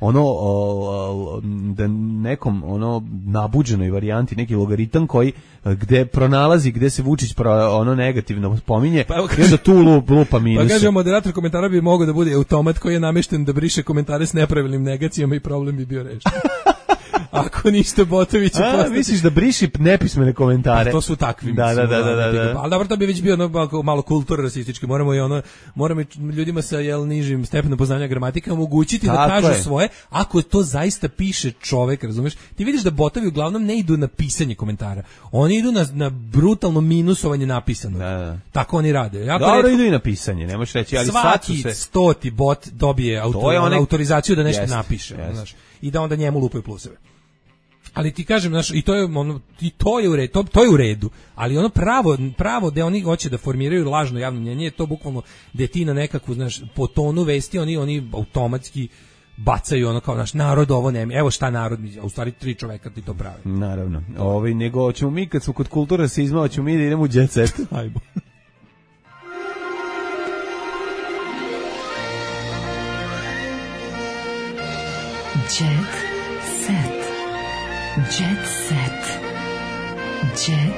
nekom nabuđenoj varijanti, neki logaritam koji gde pronalazi gde se Vučić negativno spominje i onda tu lupa minus. Pa kaže, moderator komentara bi mogao da bude automat koji je namešten da briše komentare s nepravilnim negacijama i problem bi bio rešen. Ako ništa, Botović će postati... Misliš da briši nepismene komentare? To su takvi. Da. Ali dobro, to bi već bio malo kulturno rasistički. Moramo ljudima sa nižim stepenom poznanja gramatike omogućiti da kažu svoje, ako to zaista piše čovek, razumeš? Ti vidiš da botovi uglavnom ne idu na pisanje komentara. Oni idu na brutalno minusovanje napisanog. Da. Tako oni rade. Dobro, idu i na pisanje, ne možeš reći, ali svaki 100. bot dobije autorizaciju da nešto napiše. I da onda njemu lupaju pluseve. Ali ti kažem, i to je u redu, ali ono pravo da oni hoće da formiraju lažno javno mnjenje je to bukvalno da ti na nekakvu, po tonu vesti oni automatski bacaju kao naš narod ovo nema. Evo šta narod mi, u stvari 3 čoveka ti to prave. Naravno. Nego ćemo mi kad smo kod kulture rasizma, hoćemo mi da idemo u jet set. Ajmo. Jet set. Jet set. Jet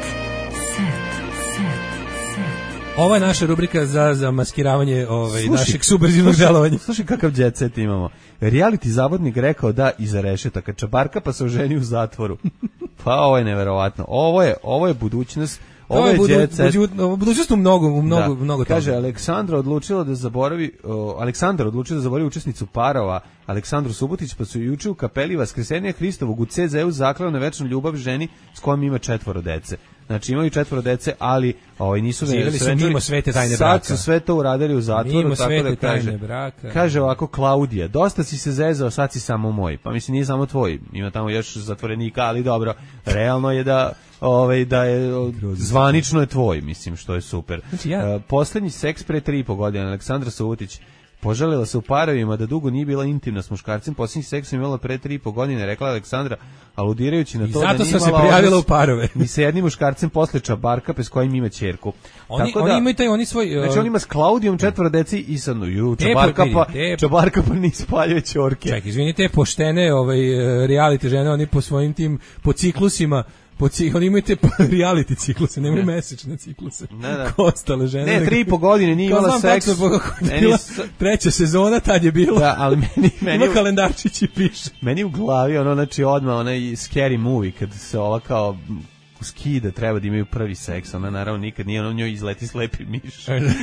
set. Ovo je naša rubrika za maskiravanje našeg subverzivnog delovanja. Slušaj kakav jet set imamo. Reality zavodnik rekao da iza rešetaka Čabarka pa se oženi u zatvoru. Pa ovo je neverovatno. Ovo je budućnost. Ovo je jet set. Budućnost u mnogo kaže, Aleksandar odlučila da zaboravi učesnicu parova Aleksandru Subotić, pa su juče u kapeli Vaskrsenja Hristovog u CZ-u zakleo na večnu ljubav ženi s kojom ima 4 dece. Znači imaju 4 dece, ali nisu mimo svete tajne braka. Sad su sve to uradili u zatvoru, mimo tako da tajne braka. Kaže ovako Klaudija, dosta si se zezao, sad si samo moj. Pa mislim nije samo tvoj, ima tamo još zatvorenika, ali dobro, realno je da je zvanično je tvoj, mislim, što je super. Znači, poslednji seks pre 3,5 godine, Aleksandra Subotić požalila se u parovima da dugo nije bila intimna s muškarcem, posljednji seks je imala pre 3,5 godine, rekla Aleksandra, aludirajući na to da nije imala prijavila u parove. Ni sa jednim muškarcem posle Čabarka, s kojim ima ćerku. Oni imaju svoj... Znači on ima s Klaudijom 4 deci i sad Čabarka pa ni spaljuje ćorke. Čekaj, izvini, te poštene reality žene, oni po svojim tim, po ciklusima, oni imaju te reality cikluse, nemaju mesečne cikluse. Ko ostale žene. Ne, 3,5 godine nije imala seks. Bila 3. sezona, tad je bilo. Da, ali meni ima kalendarčić i piše. Meni u glavi znači odmah onaj scary movie, kad se ova kao skida, treba da imaju prvi seks, ona naravno nikad nije, njoj izleti slepi miš.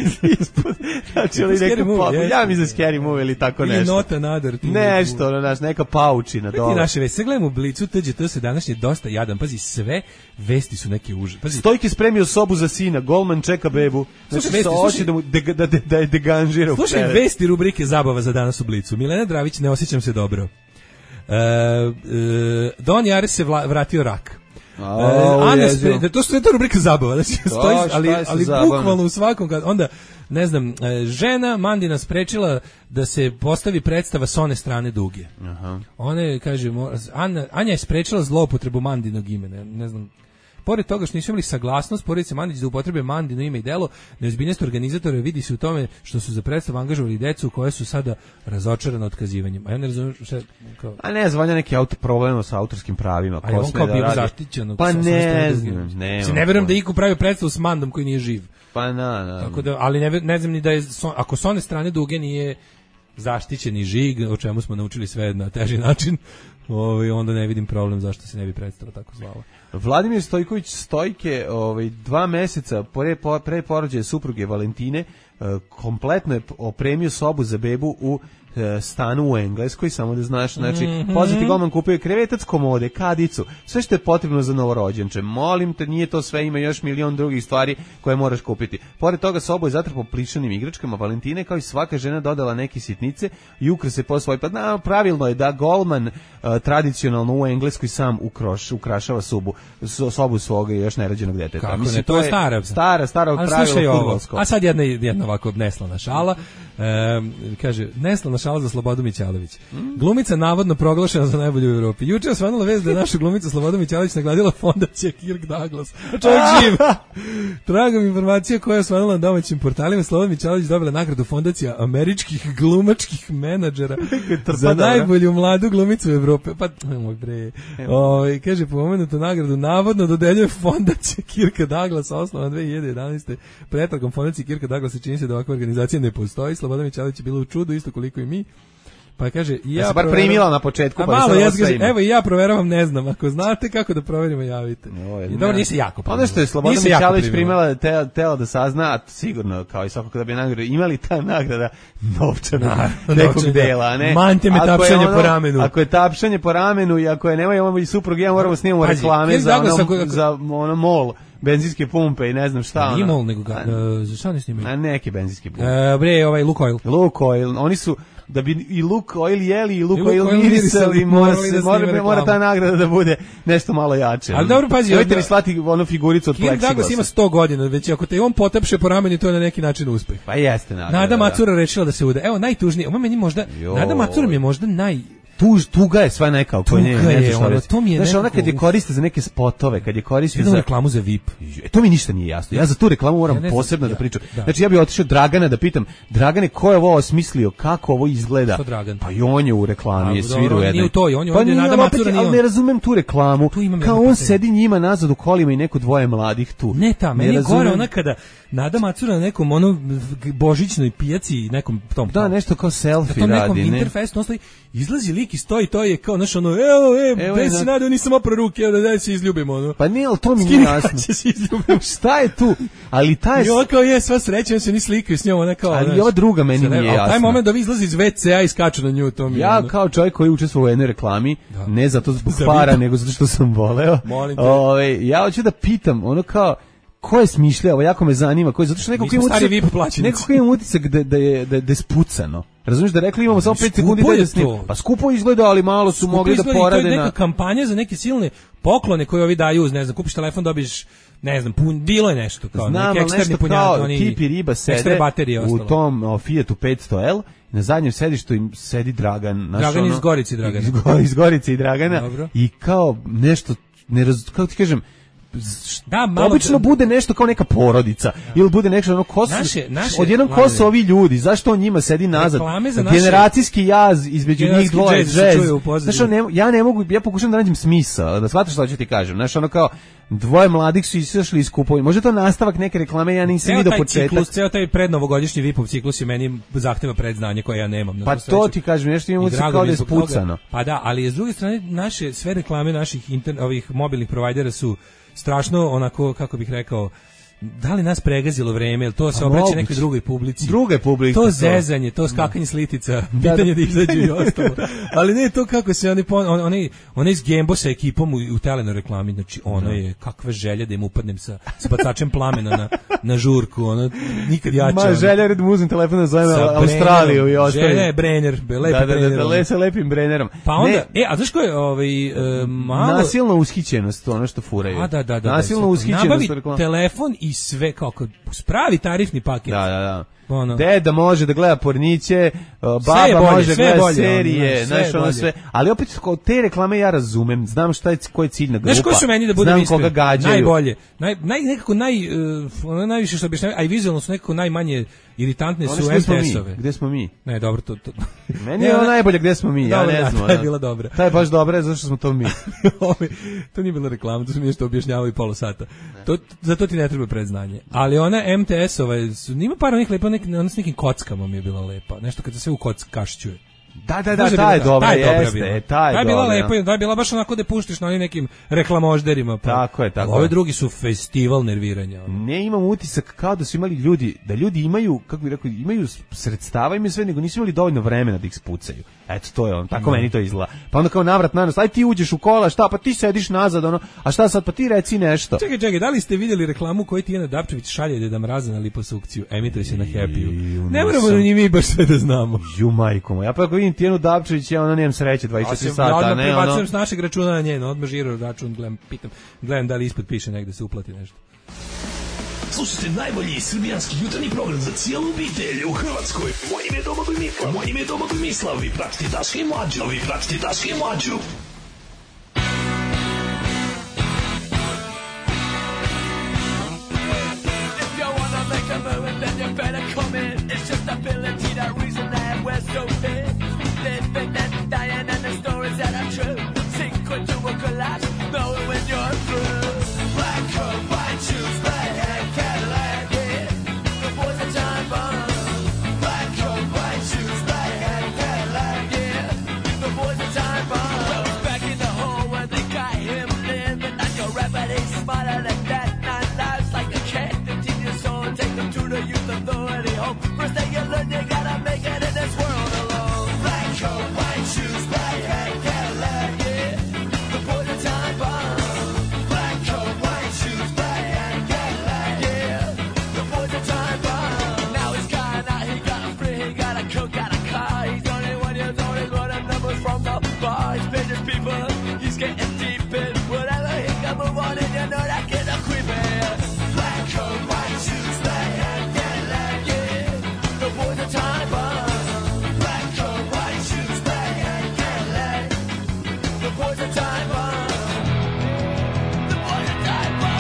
Znači, ja mi za scary movie ili tako nešto. Ili nota nadar. Nešto, neka paučina. Ti naše vesti, sad gledamo u Blicu, TGT se danas je dosta jadan, pazi, sve vesti su neke uže. Stojki spremio sobu za sina, golman čeka bebu, znači hoće da je deganžira. Slušaj, vesti rubrike zabava za danas u Blicu. Milena Dravić, ne osjećam se dobro. Don Jare se vratio rak. To su to rubrika zabava, znači ali bukvalno u svakom, onda ne znam, žena Mandina sprečila da se postavi predstava s one strane duge. Ona je, kaže, Anja je sprečila zloupotrebu Mandinog imena, ne znam. Pored toga što nisu imali saglasnost, porodice Mandić da upotrebe Mandino ime i delo, neozbiljnost organizatora vidi se u tome što su za predstavu angažovali decu koje su sada razočarane otkazivanjem. A ja ne razumijem šta... A ne, zvanja neki problema sa autorskim pravima. A je on kao bio zaštićen? Pa ne znam. Ne verujem da Iko pravi predstavu s Mandom koji nije živ. Pa na. Tako da, ali ne znam ni da je... Ako s one strane duge nije zaštićeni žig, o čemu smo naučili sve na teži način, onda ne vidim problem zašto se ne bi predstava tako zvala. Vladimir Stojković Stojke 2 meseca pre porođaja supruge Valentine kompletno je opremio sobu za bebu u stanu u Engleskoj, samo da znaš, znači poznati golman kupio krevetac, komode, kadicu, sve što je potrebno za novorođenče. Molim te, nije to sve, ima još milion drugih stvari koje moraš kupiti. Pored toga sobu je zatrpao plišanim igračkama Valentine, kao i svaka žena dodala neke sitnice i ukrase po svoj. Pa pravilno je da golman tradicionalno u Engleskoj sam ukrašava sobu svog još nerođenog deteta. Kako mislim, ne, to je stara pravilo fudbalsko. A sad jedna ovako neslana šala. Kaže, neslana šala za Slobodu Mićalović. Glumica navodno proglašena za najbolju u Evropi. Juče je osvanula vest da je naša glumica Sloboda Mićalović nagradila fondacija Kirk Douglas. Čovjek živ. Tragom informacija koja je osvanula na domaćim portalima, Sloboda Mićalović dobila nagradu fondacija američkih glumačkih menadžera za najbolju mladu glumicu u Evropi. Pa, moj bre. Kaže, pomenutu nagradu navodno dodeljuje fondacija Kirka Douglasa, osnovana 2011. Pretragom fondacije Kirka Douglasa čini se da ovakva organizacija ne postoji. Sloboda Mićalović je bila u čudu, isto koliko i mi. Pa kaže, ja se bar primila na početku, pa malo, evo i ja proveravam, ne znam, ako znate kako da proverimo, javite. I dobro, nisi jako primila. Ono što je Sloboda Mićalović primila, tela da sazna, sigurno, kao i svako kada bi nagradu, imali ta nagrada novčana nekog dela, a ne? Mante me tapšanje po ramenu. Ako je tapšanje po ramenu i ako je nemaju i suprug, ja moramo snimamo reklame za ono MOL, benzinske pumpe i ne znam šta. Nije MOL, nego za šta ne snimaju? A neke benzinske pumpe. Bre, Lukoil. Lukoil, oni su da bi i Lukoil jeli i Lukoil mirisali, mora ta nagrada da bude nešto malo jače. Ali dobro, pazi, dajte mi slati onu figuricu od pleksiglasa. Kirk Douglas ima 100 godina, već ako te on potapše po ramenu, to je na neki način uspeh. Pa jeste nagrada. Nada Macura rešila da se ude. Evo, najtužnije, ovo meni možda, Nada Macura mi je možda tuga je sva neka oko nje. To mi je znaš, ona kad je koriste za neke spotove, kad je koriste za reklamu za VIP. To mi ništa nije jasno. Ja za tu reklamu moram posebno da pričam. Znači ja bih otišao Dragana da pitam, Dragane, ko je ovo osmislio, kako ovo izgleda? Pa i on je u reklami, je svirao jedno. Nije u toj, on je ovdje Nada Macura nije on. Ali ne razumem tu reklamu. Kao on sedi njima nazad u kolima i neko dvoje mladih tu. Ne ta, meni je gore ona kada Nada Macura na nekom božićnoj pijaci, nekom tom. Da, nešto kao selfie radi, ne. Interfestu on stoji, izlazi lik i stoji, to je kao naš gde si Nada, nisam oprao ruke, da se izljubimo. Pa nije, ali to mi nije jasno. Šta je tu? Ali taj... I on kao je, sva sreća, on se ni slikaju s njom, ona kao... Ali ova druga meni nije jasna. Taj moment da vi izlazi iz WC-a i skaču na nju, to mi je... Ja kao čovjek koji učestvovao u jednoj reklami, ne zato zbog para, nego zato što sam voleo. Ja hoću da pitam, ono kao... Ko je smišljao, jako me zanima, zato što neko koji ima utisak da je spucano. Razumiješ da rekli imamo samo 5 sekundi da snimamo. Pa skupo izgleda, ali malo su mogli da porade na... To je neka kampanja za neke silne poklone koje ovi daju, ne znam, kupiš telefon, dobiš, ne znam, bilo je nešto kao neki eksterni punjak, oni tip i riba sede u tom Fiatu 500L, na zadnjem sedištu im sedi Dragan. Dragan iz Gorice Dragana. Iz Gorice i Dragana. I kao nešto, kako ti kažem, obično bude nešto kao neka porodica ili bude nešto ono odjednom ko su ovi ljudi, zašto on njima sedi nazad, generacijski jaz između njih dvoje, znaš, ja ne mogu, ja pokušam da nađem smisao, da shvataš što ću ti kažem, znaš, ono kao dvoje mladih su izašli iz kupovine, može to nastavak neke reklame, ja nisam vidio početak. Ceo taj prednovogodišnji VIP-ov ciklus je meni zahteva predznanje koje ja nemam. Pa to ti kažem, nešto imamo se kao da je spucano. Pa da, ali s druge strane, naše sve reklame naših ovih mobilnih provajdera su strašno onako, kako bih rekao, da li nas pregazilo vreme, ili to se obraća nekoj drugoj publici. Druge publici. To zezanje, to skakanje s litica, pitanje da izađu i ostalo. Ali ne to kako se oni iz Gembo sa ekipom u Telenor reklami, znači ono je kakva želja da im upadnem sa bacačem plamena na žurku, ono nikad jače. Ma želja da mu uzmem telefon da zovem Australiju i ostaje. Želja je Brenner, lepi Brenner. Da, sa lepim Brennerom. Pa onda, a znaš ko je malo... Nasilna ushićenost, ono što furaju. Da. Nasilna ushićenost. Nabavi telefon i sve kako spravi tarifni paket. Da. Deda može da gleda porniće, baba može da gleda serije, znaš ono sve. Ali opet te reklame ja razumem, znam koji je ciljna grupa. Znaš ko su meni da budem iskren? Znam koga gađaju. Najbolje. Nekako najviše što objašnjavaju, a i vizualno su nekako najmanje iritantne su MTS-ove. Gde smo mi? Ne, dobro, to... Meni je ono najbolje gde smo mi, ja ne znam. Ta je bila dobra. Ta je baš dobra, zato što smo to mi. To nije bila reklama, to su mi nešto objašnjavali pola sata. Zato ti ne treba predznanje. Ali ona MTS-ova, nima par onih lepa, ona s nekim kockama mi je bila lepa. Nešto kad se sve u kašćuje. Da, ta je dobra, jeste. Ta je bila lepa, da je bila baš onako da puštiš na onim nekim reklamožderima. Tako je. Ovi drugi su festival nerviranja. Ne, imam utisak kao da su imali ljudi, da ljudi imaju, kako bih rekao, imaju sredstava, imaju sve, nego nisu imali dovoljno vremena da ih spucaju. Eto, to je on, tako meni to izgleda. Pa onda kao navrat nanos, aj ti uđeš u kola, šta, pa ti sediš nazad, ono, a šta sad, pa ti reci nešto. Čekaj, da li ste vidjeli reklamu koju Tijana Dapčević šalje Deda Mraza na liposukciju? Emituje se na Happy-u. Ne moramo ni mi baš sve da znamo. Ju majko moja, pa ako Tijanu Dapčević, ja ona nemam sreće 24 sata, odmah ne prebacujem ono. s našeg računa na njeno, odmah žiro račun, gledam da li ispod piše negde se uplati nešto. Slušajte najbolji srbijanski jutarnji program za cijelu obitelj u Hrvatskoj. Moje ime je Domagoj Mislav. Vi pratite Daška i Mlađu. If you wanna make a move, then you better come in. It's just ability, that reason that we're so thin. Living and dying and the stories that are true. Sink into a collapse, knowing when you're through. Black coat, white shoes, red hair, Cadillac, yeah. The boys are time bomb. Black coat, white shoes, red hair, Cadillac, yeah. The boys are time bomb. Those back in the hole where they got him living on your rapper, they smarter than that. 9 lives like a cat, 15 years old, take them to the youth authority home. First thing you learn, you gotta make it in this world alone. Black coat, white shoes, black hair, Cadillac, yeah. The boys are time bomb. Black coat, white shoes, black hair, Cadillac, yeah. The boys are time bomb. Now he's gone out, he got free, he got a coat, got a car. He's 21 years old, he got the numbers from the bar. He's paid his people, he's getting deep in whatever he can move on, and you know that kid a creeping. Black coat, white shoes, black hair, Cadillac, yeah. The boys are time bomb. Black coat, white shoes, black hair, Cadillac. The boys are time bomb. The boys are time bomb.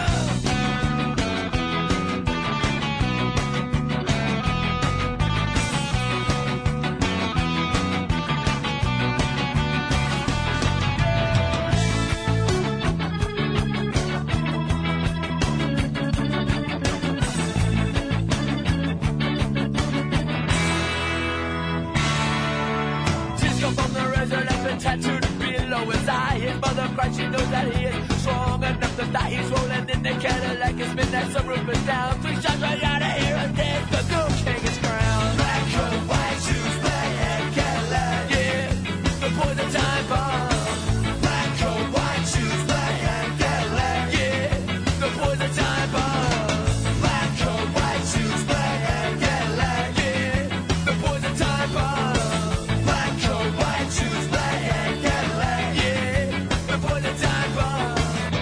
Tears come from the razor that's been tattooed below his eye. His mother cries, she knows that he is strong enough to die. He's rolling in the Cadillac, his midnight sunroof is down. 3 shots right out of here and dead, the new king is crowned. Black coat, white shoes, black hair, Cadillac, yeah. The boys are time bomb. Black coat, white shoes, black hair, Cadillac, yeah. The boys are time bomb. Black coat, white shoes, black hair, Cadillac, yeah. The boys are time bomb. Black coat, white shoes, black hair, Cadillac, yeah. The boys are time bomb.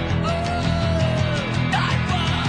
Time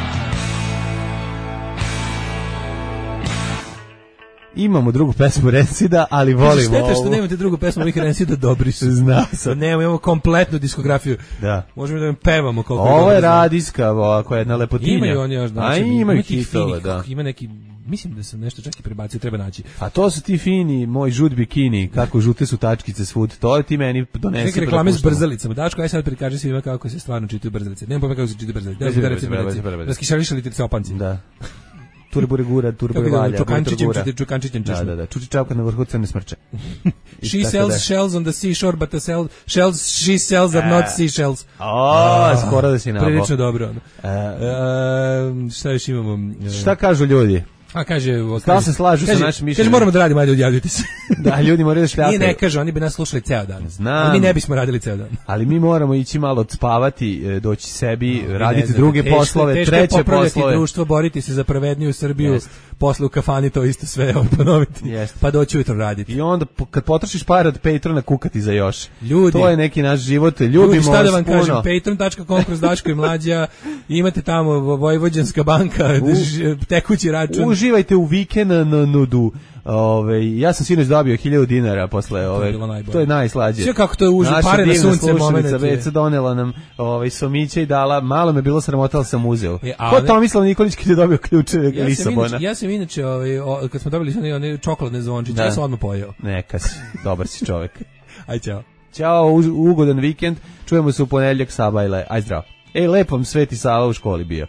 bomb. Imamo drugu pesmu Rensida, ali volimo Šteta što ovu. nemate drugu pesmu ovih Rensida, dobri su. Znao sam. Imamo kompletnu diskografiju. Da. Možemo da im pevamo koliko Ovo je dobro radijska, koja je jedna lepotinja. Imaju oni još, znači, A imaju tih hitova, finih, da. Ima neki, mislim da sam nešto čak i prebacio, treba naći. A to su ti fini, moj žut bikini, kako žute su tačkice svud. To je ti meni donesi. Neke reklame s brzalicama. Daško, aj sad prikaži svima kako se stvarno čitaju brzalice. Nemam pojma kako se čitaju brzalice. Raskišališali ti opance. Da. Turbure gura, turbure valja. Čukančićem češno. Da. Čuči čapka na vrhu crne smrče. She sells shells on the seashore, but the shells she sells are not seashells. Skoro da si nabao. Prilično dobro. Šta još imamo? Šta kažu ljudi? A kaže, da se slažu sa našim mišljenjem. Kaže moramo da radimo, ajde odjavljujte se. Da, ljudi moraju da šljapaju. Nije ne kaže, oni bi nas slušali ceo dan. Znam. Ali mi ne bismo radili ceo dan. Ali mi moramo ići malo odspavati, doći sebi, raditi druge poslove, treće poslove. Popravljati društvo, boriti se za pravedniju Srbiju, posle u kafani to isto sve ponoviti. Pa doći ujutro raditi. I onda kad potrošiš pare od Patrona kukati za još. Ljudi, to je neki naš život. Ljubimo šta da vam puno. kažem, patreon.com kroz Daško i Mlađa, imate tamo Vojvođanska banka, tekući račun. Uživajte u vikendu. Ja sam sinoć dobio 1000 dinara posle to je najslađe. Sve kako to je užas, pare na sunce momenat. Veca donela nam somiće i dala, malo me bilo sramota, ali sam uzeo. Ko Tomislav Nikolić kad je dobio ključeve Lisabona? Ja sam inače, kad smo dobili one čokoladne zvončiće, ja sam odmah pojeo. Neka si, dobar si čovek. Aj, ćao. Ćao, ugodan vikend, čujemo se u ponedeljak, Sabajle, aj zdravo. Lepom Sveti Sava u školi bio.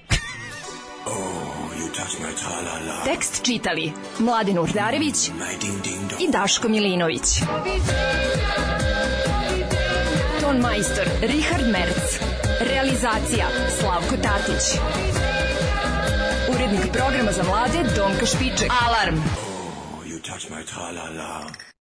Tekst čitali Mladen Urdarević i Daško Milinović. Ton majstor Richard Merc. Realizacija Slavko Tatić. Urednik programa za mlade Donka Špiček. Alarm! You touch my tra-la-la.